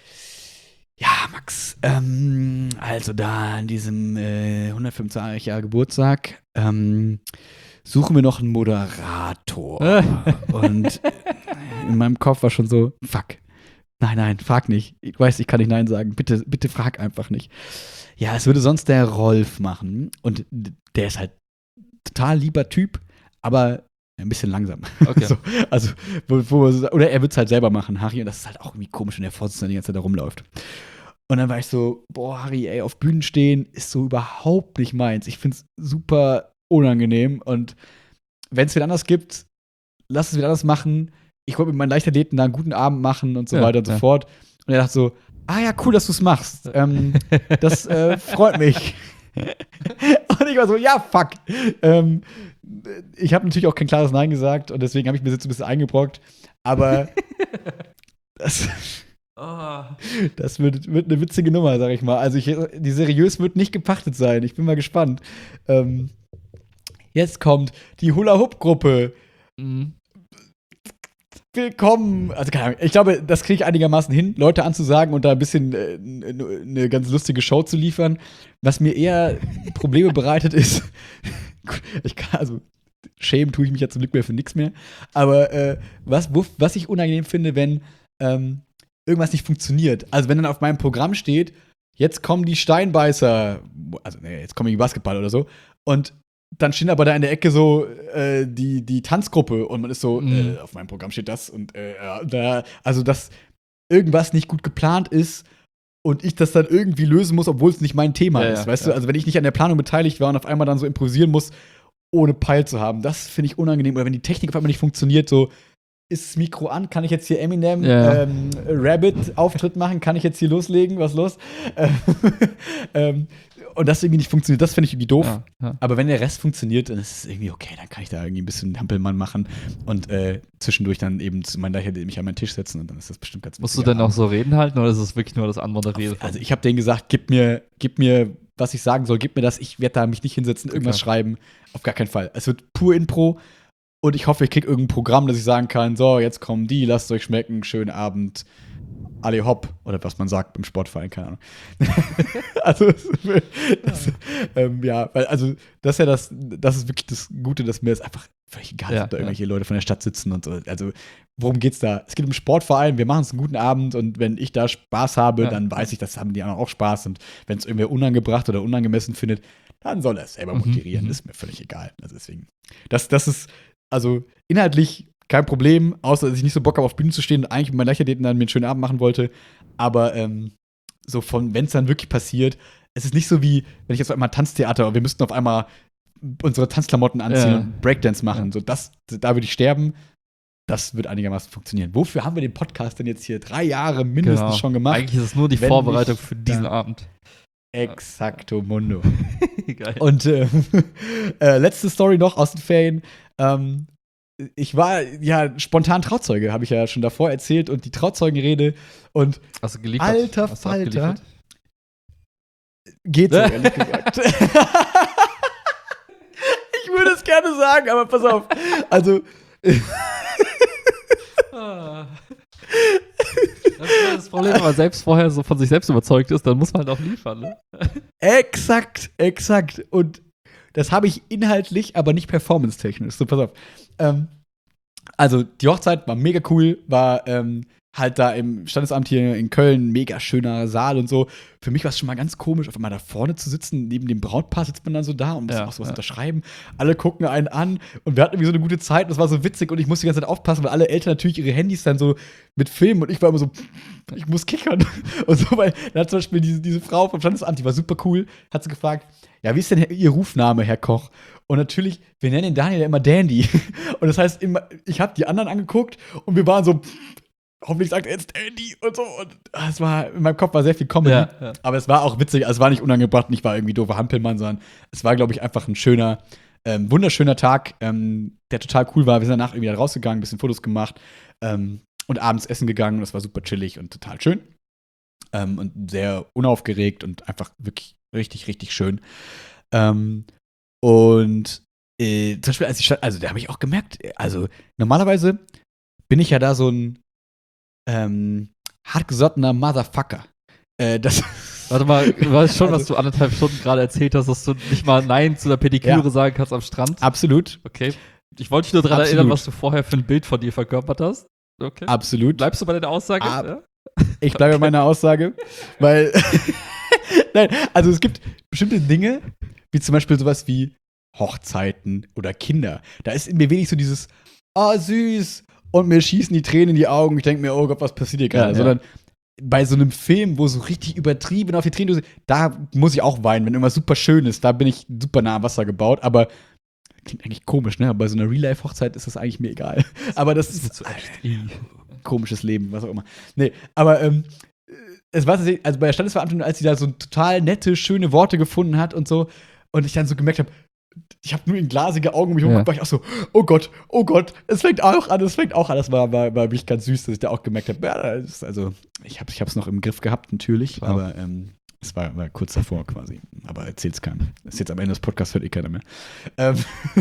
ja, Max, ähm, also da an diesem äh, hundertfünfundzwanzigjährigen Geburtstag, ähm, suchen wir noch einen Moderator. Und in meinem Kopf war schon so, fuck. Nein, nein, frag nicht. Ich weiß, ich kann nicht Nein sagen. Bitte, bitte frag einfach nicht. Ja, es würde sonst der Rolf machen. Und der ist halt total lieber Typ, aber ein bisschen langsam. Okay. So, also, wo, wo, oder er wird es halt selber machen, Harry. Und das ist halt auch irgendwie komisch, wenn der Vorsitzende die ganze Zeit da rumläuft. Und dann war ich so, boah, Harry, ey, auf Bühnen stehen ist so überhaupt nicht meins. Ich find's super unangenehm. Und wenn es wieder anders gibt, lass es wieder anders machen. Ich wollte mit meinen Leichtathleten da einen guten Abend machen und so ja, weiter und so ja. fort. Und er dachte so, ah ja, cool, dass du es machst. Ähm, das äh, freut mich. Und ich war so, ja, fuck. Ähm, ich habe natürlich auch kein klares Nein gesagt und deswegen habe ich mir jetzt ein bisschen eingebrockt. Aber das, oh. das wird, wird eine witzige Nummer, sag ich mal. Also ich, die seriös wird nicht gepachtet sein. Ich bin mal gespannt. Ähm, jetzt kommt die Hula-Hoop-Gruppe. Mhm. Willkommen. Also keine Ahnung, ich glaube, das kriege ich einigermaßen hin, Leute anzusagen und da ein bisschen äh, eine ganz lustige Show zu liefern. Was mir eher Probleme bereitet ist, ich kann, also schämen tue ich mich ja zum Glück mehr für nichts mehr, aber äh, was, wo, was ich unangenehm finde, wenn ähm, irgendwas nicht funktioniert. Also wenn dann auf meinem Programm steht, jetzt kommen die Steinbeißer, also nee, jetzt kommen die Basketball oder so, und dann stehen aber da in der Ecke so äh, die, die Tanzgruppe und man ist so, mhm. äh, auf meinem Programm steht das und äh, ja, da, also dass irgendwas nicht gut geplant ist und ich das dann irgendwie lösen muss, obwohl es nicht mein Thema ja, ist, weißt ja. du? Also wenn ich nicht an der Planung beteiligt war und auf einmal dann so improvisieren muss, ohne Peil zu haben, das finde ich unangenehm. Oder wenn die Technik auf einmal nicht funktioniert, so ist das Mikro an, kann ich jetzt hier Eminem ja. ähm, Rabbit-Auftritt machen, kann ich jetzt hier loslegen, was ist los? ähm, Und das irgendwie nicht funktioniert, das finde ich irgendwie doof. Ja, ja. Aber wenn der Rest funktioniert, dann ist es irgendwie okay, dann kann ich da irgendwie ein bisschen Hampelmann machen und äh, zwischendurch dann eben zu meinem Leicher mich an meinen Tisch setzen und dann ist das bestimmt ganz Musst du denn auch so Reden halten oder ist es wirklich nur das Anmoderieren? Also ich habe denen gesagt, gib mir, gib mir, was ich sagen soll, gib mir das, ich werde da mich nicht hinsetzen, irgendwas okay. schreiben, auf gar keinen Fall. Es wird pur Impro und ich hoffe, ich kriege irgendein Programm, dass ich sagen kann, so, jetzt kommen die, lasst es euch schmecken, schönen Abend. Alle hopp, oder was man sagt im Sportverein, keine Ahnung. also, das, ja. Ähm, ja, weil, also, das ist ja das, das ist wirklich das Gute, dass mir das einfach völlig egal ist, ja, ob da ja. irgendwelche Leute von der Stadt sitzen und so. Also, worum geht's da? Es geht um Sportverein, wir machen uns einen guten Abend und wenn ich da Spaß habe, ja. dann weiß ich, das haben die anderen auch Spaß und wenn es irgendwer unangebracht oder unangemessen findet, dann soll er es selber moderieren, mhm. ist mir völlig egal. Also, deswegen, das, das ist, also, inhaltlich kein Problem, außer dass ich nicht so Bock habe, auf Bühnen zu stehen und eigentlich mit meinen Leichtathleten dann mir einen schönen Abend machen wollte. Aber ähm, so von, wenn es dann wirklich passiert, es ist nicht so wie, wenn ich jetzt auf einmal Tanztheater und wir müssten auf einmal unsere Tanzklamotten anziehen ja. und Breakdance machen. Ja. So, das, da würde ich sterben. Das wird einigermaßen funktionieren. Wofür haben wir den Podcast denn jetzt hier drei Jahre mindestens genau. schon gemacht? Eigentlich ist es nur die Vorbereitung für diesen ja. Abend. Exacto mundo. Geil. Und äh, äh, letzte Story noch aus den Ferien. Ähm, Ich war ja spontan Trauzeuge, habe ich ja schon davor erzählt, und die Trauzeugenrede und Hast du geliefert? Alter Hast Falter. Geht so, ehrlich gesagt. Ich würde es gerne sagen, aber pass auf. Also. Das ist das Problem, wenn man selbst vorher so von sich selbst überzeugt ist, dann muss man halt auch liefern, ne? Exakt, exakt. Und das habe ich inhaltlich, aber nicht performance-technisch. So, pass auf. Ähm, also, die Hochzeit war mega cool, war ähm, halt da im Standesamt hier in Köln, mega schöner Saal und so. Für mich war es schon mal ganz komisch, auf einmal da vorne zu sitzen, neben dem Brautpaar sitzt man dann so da und muss ja, auch sowas ja. unterschreiben. Alle gucken einen an und wir hatten irgendwie so eine gute Zeit und das war so witzig und ich musste die ganze Zeit aufpassen, weil alle Eltern natürlich ihre Handys dann so mit filmen und ich war immer so, ich muss kickern. Und so, weil dann hat zum Beispiel diese, diese Frau vom Standesamt, die war super cool, hat sie gefragt, ja, wie ist denn Ihr Rufname, Herr Koch? Und natürlich, wir nennen den Daniel ja immer Dandy. Und das heißt, immer, ich habe die anderen angeguckt und wir waren so, hoffentlich sagt er jetzt Dandy und so. Und es war, in meinem Kopf war sehr viel Comedy. Ja, ja. Aber es war auch witzig, also es war nicht unangebracht, nicht war irgendwie doofer Hampelmann, sondern es war, glaube ich, einfach ein schöner, ähm, wunderschöner Tag, ähm, der total cool war. Wir sind danach irgendwie da rausgegangen, ein bisschen Fotos gemacht ähm, und abends essen gegangen. Das war super chillig und total schön. Ähm, und sehr unaufgeregt und einfach wirklich richtig, richtig schön. Ähm, und äh, zum Beispiel, als ich, also da habe ich auch gemerkt, also normalerweise bin ich ja da so ein ähm, hartgesottener Motherfucker. Äh, das Warte mal, du weißt schon, also, was du anderthalb Stunden gerade erzählt hast, dass du nicht mal Nein zu der Pediküre ja. sagen kannst am Strand? Absolut. Okay. Ich wollte dich nur daran Absolut. erinnern, was du vorher für ein Bild von dir verkörpert hast. Okay. Absolut. Bleibst du bei deiner Aussage? Ab- ja? Ich bleibe okay. bei meiner Aussage, weil Nein, also es gibt bestimmte Dinge, wie zum Beispiel sowas wie Hochzeiten oder Kinder. Da ist in mir wenig so dieses, oh süß, und mir schießen die Tränen in die Augen. Ich denke mir, oh Gott, was passiert hier gerade? Ja, Sondern ja. bei so einem Film, wo so richtig übertrieben auf die Tränen, da muss ich auch weinen, wenn irgendwas super schön ist. Da bin ich super nah am Wasser gebaut. Aber klingt eigentlich komisch, ne? Aber bei so einer Real-Life-Hochzeit ist das eigentlich mir egal. Aber das ist so echt komisches Leben, was auch immer. Nee, aber ähm, es war tatsächlich, also bei der Standesverabschiedung, als sie da so total nette, schöne Worte gefunden hat und so, und ich dann so gemerkt habe, ich habe nur in glasige Augen um mich Ja. hochgeguckt, war ich auch so, oh Gott, oh Gott, es fängt auch an, es fängt auch an. Das war, war, war wirklich ganz süß, dass ich da auch gemerkt habe, ja, das ist, also ich habe es noch im Griff gehabt, natürlich, Klar. aber ähm, es war, war kurz davor quasi. Aber erzähl's keinem. Das ist jetzt am Ende des Podcasts, hört eh keiner mehr. Ähm,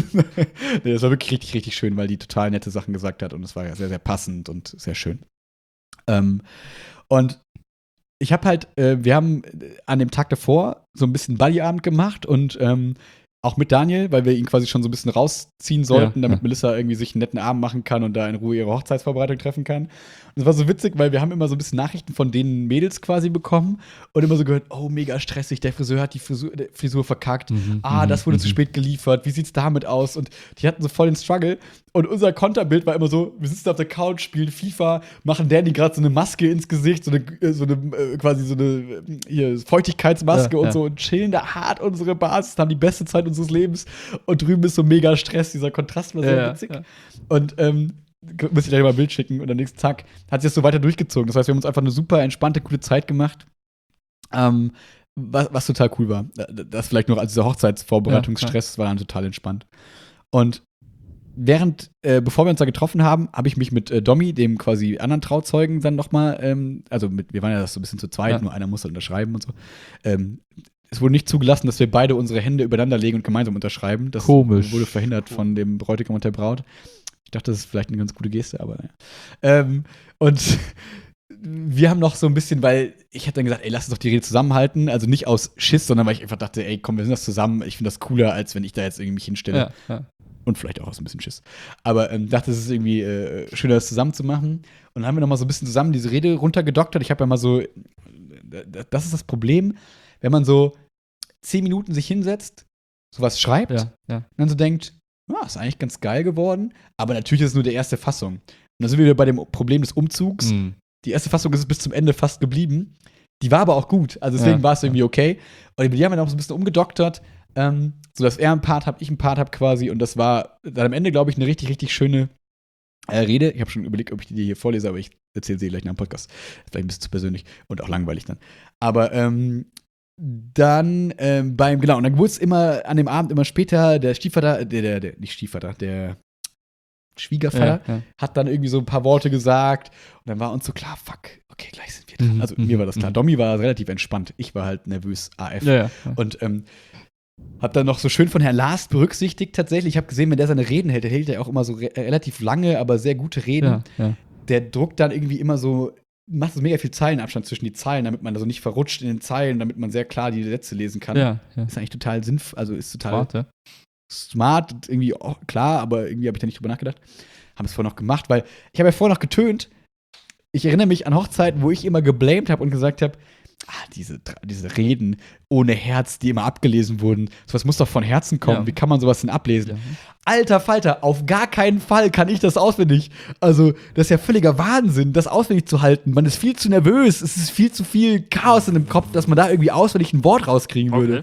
nee, das war wirklich richtig, richtig schön, weil die total nette Sachen gesagt hat und es war ja sehr, sehr passend und sehr schön. Ähm, und ich habe halt, äh, wir haben an dem Tag davor so ein bisschen Buddyabend gemacht und ähm, auch mit Daniel, weil wir ihn quasi schon so ein bisschen rausziehen sollten, Ja, damit ja. Melissa irgendwie sich einen netten Abend machen kann und da in Ruhe ihre Hochzeitsvorbereitung treffen kann. Und es war so witzig, weil wir haben immer so ein bisschen Nachrichten von den Mädels quasi bekommen und immer so gehört, oh, mega stressig, der Friseur hat die Frisur, der Frisur verkackt. Mhm, ah, mhm, das wurde mhm. zu spät geliefert, wie sieht's damit aus? Und die hatten so voll den Struggle. Und unser Konterbild war immer so, wir sitzen auf der Couch, spielen FIFA, machen Danny gerade so eine Maske ins Gesicht, so eine, äh, so eine äh, quasi so eine äh, hier, Feuchtigkeitsmaske Ja, und ja. so und chillen da hart unsere Basis, haben die beste Zeit unseres Lebens. Und drüben ist so mega Stress, dieser Kontrast war sehr Ja, witzig. ja. Und ähm, muss ich gleich mal ein Bild schicken und am nächsten Tag hat sich das so weiter durchgezogen. Das heißt, wir haben uns einfach eine super entspannte, gute Zeit gemacht. Ähm, was, was total cool war. Das vielleicht noch als dieser Hochzeitsvorbereitungsstress, ja, war dann total entspannt. Und während, äh, bevor wir uns da getroffen haben, habe ich mich mit äh, Domi, dem quasi anderen Trauzeugen, dann noch mal, ähm, also mit, wir waren ja das so ein bisschen zu zweit, Ja. nur einer musste unterschreiben und so. Ähm, es wurde nicht zugelassen, dass wir beide unsere Hände übereinander legen und gemeinsam unterschreiben. Das Komisch. wurde verhindert von dem Bräutigam und der Braut. Ich dachte, das ist vielleicht eine ganz gute Geste, aber naja. Ähm, und wir haben noch so ein bisschen, weil ich hätte dann gesagt, ey, lass uns doch die Rede zusammenhalten. Also nicht aus Schiss, sondern weil ich einfach dachte, ey, komm, wir sind das zusammen. Ich finde das cooler, als wenn ich da jetzt irgendwie mich hinstelle. Ja, ja. Und vielleicht auch aus ein bisschen Schiss. Aber ähm, dachte, es ist irgendwie äh, schöner, das zusammen zu machen. Und dann haben wir noch mal so ein bisschen zusammen diese Rede runtergedoktert. Ich habe ja mal so, das ist das Problem, wenn man so zehn Minuten sich hinsetzt, sowas schreibt, Ja, ja. und dann so denkt, ja, ist eigentlich ganz geil geworden. Aber natürlich ist es nur die erste Fassung. Und dann sind wir wieder bei dem Problem des Umzugs. Mhm. Die erste Fassung ist bis zum Ende fast geblieben. Die war aber auch gut. Also deswegen Ja, war es irgendwie okay. Und die haben wir noch so ein bisschen umgedoktert, ähm, sodass er einen Part hat, ich einen Part habe quasi. Und das war dann am Ende, glaube ich, eine richtig, richtig schöne äh, Rede. Ich habe schon überlegt, ob ich die dir hier vorlese, aber ich erzähle sie gleich nach dem Podcast. Vielleicht ein bisschen zu persönlich und auch langweilig dann. Aber ähm, dann ähm, beim, genau, und dann wurde es immer an dem Abend immer später, der Stiefvater, der, der, der nicht Stiefvater, der Schwiegervater, Ja, ja. hat dann irgendwie so ein paar Worte gesagt und dann war uns so klar, fuck, okay, gleich sind wir dran. Mhm, Also mhm, mir war das klar. mhm. Domi war relativ entspannt. Ich war halt nervös A F. Ja, ja. ja. Und ähm, hab dann noch so schön von Herrn Last berücksichtigt tatsächlich. Ich habe gesehen, wenn der seine Reden hält, der hält ja auch immer so re relativ lange, aber sehr gute Reden. ja, ja. Der druckt dann irgendwie immer so, macht so mega viel Zeilenabstand zwischen die Zeilen, damit man da so nicht verrutscht in den Zeilen, damit man sehr klar die Sätze lesen kann. ja, ja. Ist eigentlich total sinnvoll, also ist total Warte. smart, und irgendwie auch klar, aber irgendwie habe ich da nicht drüber nachgedacht. Haben es vorher noch gemacht, weil ich habe ja vorher noch getönt. Ich erinnere mich an Hochzeiten, wo ich immer geblamed habe und gesagt habe, ah, diese, diese Reden ohne Herz, die immer abgelesen wurden, sowas muss doch von Herzen kommen. Ja. Wie kann man sowas denn ablesen? Ja. Alter Falter, auf gar keinen Fall kann ich das auswendig. Also, das ist ja völliger Wahnsinn, das auswendig zu halten. Man ist viel zu nervös, es ist viel zu viel Chaos in dem Kopf, dass man da irgendwie auswendig ein Wort rauskriegen würde.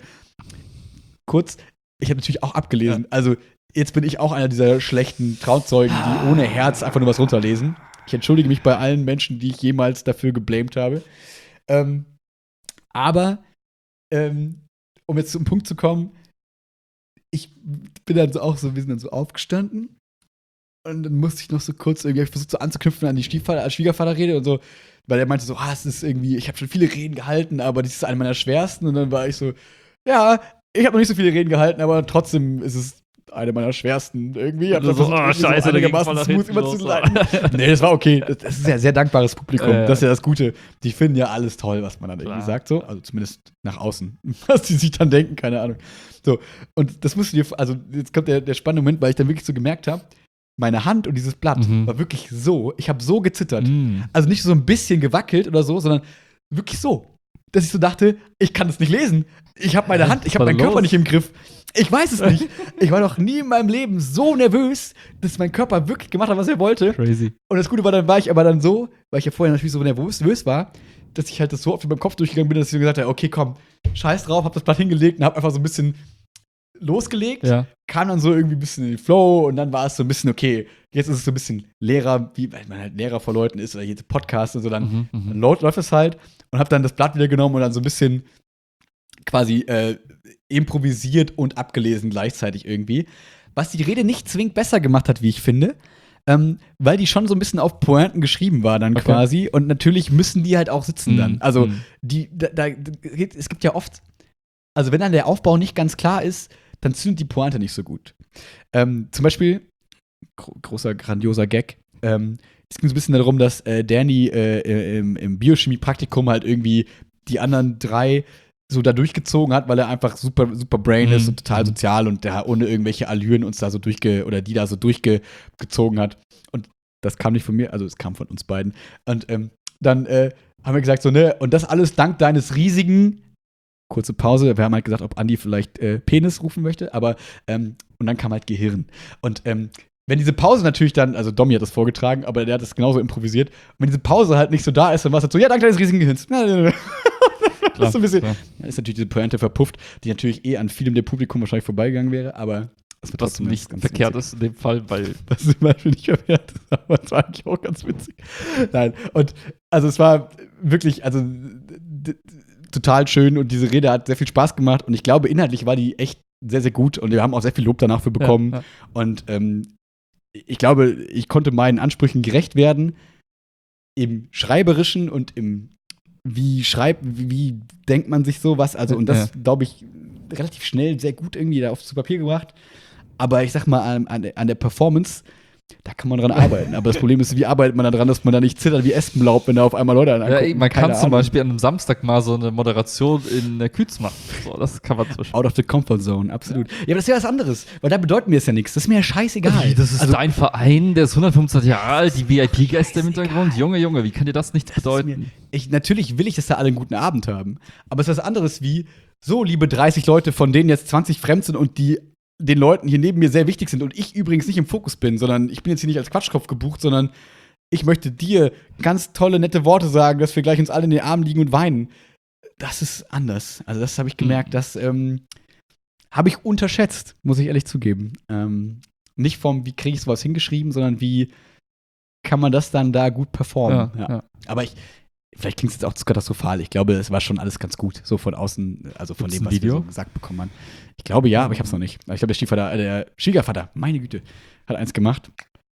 Kurz, ich habe natürlich auch abgelesen. Ja. Also, jetzt bin ich auch einer dieser schlechten Trauzeugen, die ohne Herz einfach nur was runterlesen. Ich entschuldige mich bei allen Menschen, die ich jemals dafür geblamed habe. Ähm, aber, ähm, um jetzt zum Punkt zu kommen, ich bin dann so auch so, wir sind dann so aufgestanden und dann musste ich noch so kurz irgendwie, hab ich versucht so anzuknüpfen an die Stiefvater, Schwiegervaterrede und so, weil er meinte so, ah, es ist irgendwie, ich habe schon viele Reden gehalten, aber das ist eine meiner schwersten und dann war ich so, ja, ich habe noch nicht so viele Reden gehalten, aber trotzdem ist es eine meiner schwersten irgendwie. Und du so, oh, scheiße, der ging voll nach smooth hinten immer los, zu so. leiten. Nee, das war okay. Das das ist ja ein sehr dankbares Publikum. Ja, ja. Das ist ja das Gute. Die finden ja alles toll, was man dann Klar. irgendwie sagt. So. Also zumindest nach außen. Was die sich dann denken, keine Ahnung. So. Und das musst du dir, also jetzt kommt der, der spannende Moment, weil ich dann wirklich so gemerkt habe, meine Hand und dieses Blatt Mhm. war wirklich so, ich habe so gezittert. Mhm. Also nicht so ein bisschen gewackelt oder so, sondern wirklich so. Dass ich so dachte, ich kann das nicht lesen. Ich habe meine Hand, ich habe Was meinen war Körper los? nicht im Griff. Ich weiß es nicht. Ich war noch nie in meinem Leben so nervös, dass mein Körper wirklich gemacht hat, was er wollte. Crazy. Und das Gute war, dann war ich aber dann so, weil ich ja vorher natürlich so nervös, nervös war, dass ich halt das so oft in meinem Kopf durchgegangen bin, dass ich so gesagt habe, okay, komm, scheiß drauf, hab das Blatt hingelegt und hab einfach so ein bisschen losgelegt. Ja. Kam dann so irgendwie ein bisschen in den Flow und dann war es so ein bisschen, okay, jetzt ist es so ein bisschen Lehrer, wie weil man halt Lehrer vor Leuten ist oder jetzt Podcast und so, dann Mhm, mhm. dann läuft, läuft es halt. und habe dann das Blatt wieder genommen und dann so ein bisschen quasi äh, improvisiert und abgelesen gleichzeitig irgendwie. Was die Rede nicht zwingend besser gemacht hat, wie ich finde. Ähm, weil die schon so ein bisschen auf Pointen geschrieben war dann Okay. quasi. Und natürlich müssen die halt auch sitzen Mm, dann. Also, mm. die, da, da, es gibt ja oft, also wenn dann der Aufbau nicht ganz klar ist, dann zündet die Pointe nicht so gut. Ähm, zum Beispiel, gro- großer, grandioser Gag, ähm, es ging so ein bisschen darum, dass äh, Danny äh, im, im Biochemie-Praktikum halt irgendwie die anderen drei so da durchgezogen hat, weil er einfach super, super Brain ist Mhm. und total sozial und der ohne irgendwelche Allüren uns da so durchge, oder die da so durchgezogen hat. Und das kam nicht von mir, also es kam von uns beiden. Und ähm, dann äh, haben wir gesagt, so, ne, und das alles dank deines riesigen, kurze Pause, wir haben halt gesagt, ob Andi vielleicht äh, Penis rufen möchte, aber, ähm, und dann kam halt Gehirn. Und ähm, wenn diese Pause natürlich dann, also Domi hat das vorgetragen, aber der hat das genauso improvisiert, und wenn diese Pause halt nicht so da ist, dann war es halt so, ja, dank deines riesigen Gehirns. Das ist so ein bisschen, klar. ja, ist natürlich diese Pointe verpufft, die natürlich eh an vielem der Publikum wahrscheinlich vorbeigegangen wäre, aber es wird Was trotzdem nicht ganz verkehrt witzig. ist in dem Fall, weil Was zum Beispiel nicht verwehrt ist, aber es war eigentlich auch ganz witzig. Nein, und also es war wirklich, also d- d- total schön und diese Rede hat sehr viel Spaß gemacht und ich glaube, inhaltlich war die echt sehr, sehr gut und wir haben auch sehr viel Lob danach für bekommen. Ja, ja. Und ähm, ich glaube, ich konnte meinen Ansprüchen gerecht werden im Schreiberischen und im wie schreibt, wie, wie denkt man sich sowas, also und das, Ja. glaube ich, relativ schnell sehr gut irgendwie da aufs Papier gebracht. Aber ich sag mal, an, an, an der Performance, da kann man dran arbeiten. Aber das Problem ist, wie arbeitet man da dran, dass man da nicht zittert wie Espenlaub, wenn da auf einmal Leute Ja, angucken? ey, man kann Keine zum Ahnung. Beispiel an einem Samstag mal so eine Moderation in der Küz machen. So, das kann man zum Beispiel. Out of the comfort zone, absolut. Ja, aber das ist ja was anderes, weil da bedeuten mir es ja nichts. Das ist mir ja scheißegal. Das ist also, dein Verein, der ist hundertfünfundzwanzig Jahre alt, die V I P-Gäste im Hintergrund. Junge, Junge, wie kann dir das nicht das ist mir, bedeuten? ich, natürlich will ich, dass da alle einen guten Abend haben. Aber es ist was anderes wie, so, liebe dreißig Leute, von denen jetzt zwanzig fremd sind und die den Leuten hier neben mir sehr wichtig sind und ich übrigens nicht im Fokus bin, sondern ich bin jetzt hier nicht als Quatschkopf gebucht, sondern ich möchte dir ganz tolle, nette Worte sagen, dass wir gleich uns alle in den Armen liegen und weinen. Das ist anders. Also das habe ich gemerkt, Mhm. das ähm, habe ich unterschätzt, muss ich ehrlich zugeben. Ähm, nicht vom, wie kriege ich sowas hingeschrieben, sondern wie kann man das dann da gut performen. Ja, Ja. ja. Aber ich, vielleicht klingt es jetzt auch zu katastrophal. Ich glaube, es war schon alles ganz gut, so von außen, also von Gibt's dem, ein was Video? wir so gesagt bekommen haben. Ich glaube ja, aber ich habe es noch nicht. Ich glaube, der Stiefvater, äh, der Schwiegervater, meine Güte, hat eins gemacht.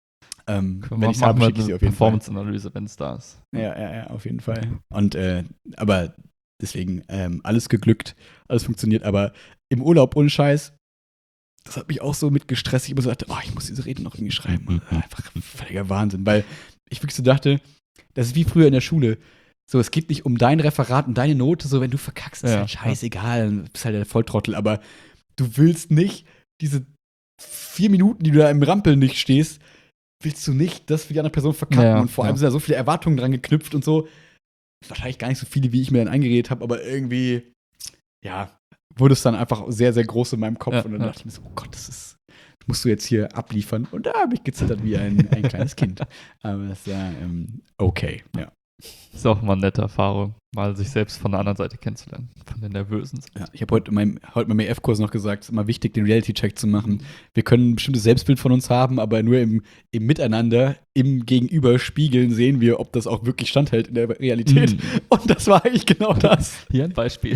Ähm, Können wenn wir ich es habe, machen schicke ich sie eine auf jeden Fall. Performance-Analyse, wenn es da ist. Ja, ja, ja, auf jeden Fall. Und, äh, aber deswegen, ähm, alles geglückt, alles funktioniert, aber im Urlaub ohne Scheiß, das hat mich auch so mitgestresst. Ich immer so dachte, oh, ich muss diese Rede noch irgendwie schreiben. Und einfach völliger Wahnsinn, weil ich wirklich so dachte, das ist wie früher in der Schule. So, es geht nicht um dein Referat und deine Note, so, wenn du verkackst, ist Ja, halt scheißegal, du bist halt der Volltrottel, aber du willst nicht diese vier Minuten, die du da im Rampeln nicht stehst, willst du nicht das für die andere Person verkacken. Ja, und vor allem ja. sind da so viele Erwartungen dran geknüpft und so. Wahrscheinlich gar nicht so viele, wie ich mir dann eingeredet habe, aber irgendwie, ja, wurde es dann einfach sehr, sehr groß in meinem Kopf. Ja, und dann ja. dachte ich mir so, oh Gott, das ist, das musst du jetzt hier abliefern. Und da habe ich gezittert wie ein, ein kleines Kind. Aber das war ähm, okay, ja. Ist auch mal eine nette Erfahrung, mal sich selbst von der anderen Seite kennenzulernen, von den Nervösen. Ja, ich habe heute in meinem, heute in meinem E F-Kurs noch gesagt, es ist immer wichtig, den Reality-Check zu machen. Wir können ein bestimmtes Selbstbild von uns haben, aber nur im, im Miteinander, im Gegenüberspiegeln sehen wir, ob das auch wirklich standhält in der Realität. Mhm. Und das war eigentlich genau das. Hier ein Beispiel.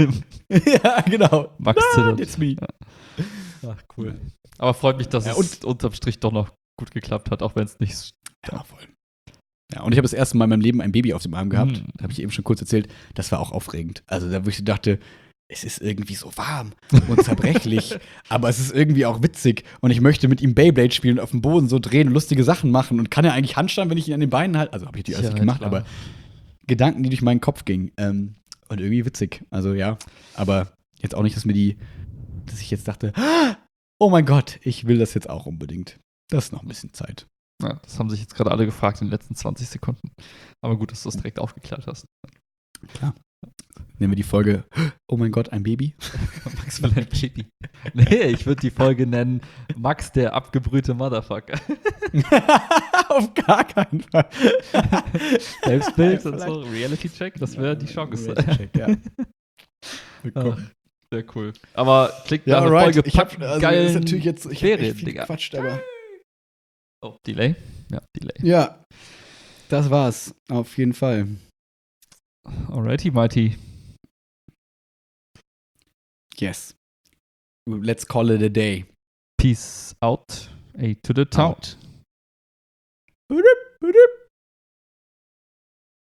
Ja, genau. Max Ah, zittert. it's me. Ja. Ach, cool. Aber freut mich, dass Ja, es und- unterm Strich doch noch gut geklappt hat, auch wenn es nicht. Ja, voll. Ja, und ich habe das erste Mal in meinem Leben ein Baby auf dem Arm gehabt. Mhm. Habe ich eben schon kurz erzählt. Das war auch aufregend. Also, da wo ich dachte, es ist irgendwie so warm und zerbrechlich, aber es ist irgendwie auch witzig. Und ich möchte mit ihm Beyblade spielen und auf dem Boden so drehen und lustige Sachen machen. Und kann er eigentlich Handstand, wenn ich ihn an den Beinen halte? Also, habe ich die alles Ja, nicht gemacht, klar. aber Gedanken, die durch meinen Kopf gingen. Ähm, und irgendwie witzig. Also, ja. Aber jetzt auch nicht, dass mir die, dass ich jetzt dachte, oh mein Gott, ich will das jetzt auch unbedingt. Das ist noch ein bisschen Zeit. Ja, das haben sich jetzt gerade alle gefragt in den letzten zwanzig Sekunden. Aber gut, dass du das direkt aufgeklärt hast. Klar. Nehmen wir die Folge, oh mein Gott, ein Baby. Max will ein Baby. Nee, ich würde die Folge nennen Max, der abgebrühte Motherfucker. Auf gar keinen Fall. Selbstbild und Vielleicht. so, Reality-Check, das wäre die Chance. Reality-Check, ja. Ach, sehr cool. Aber klingt Ja, nach einer alright. Folge Ich hab, packen also, geilen ist natürlich jetzt, ich hab Ferien, echt viel Digga. gequatscht, aber. Oh, Delay? Ja, Delay. Ja, das war's. Auf jeden Fall. Alrighty, mighty. Yes. Let's call it a day. Peace out. A to the town. Out.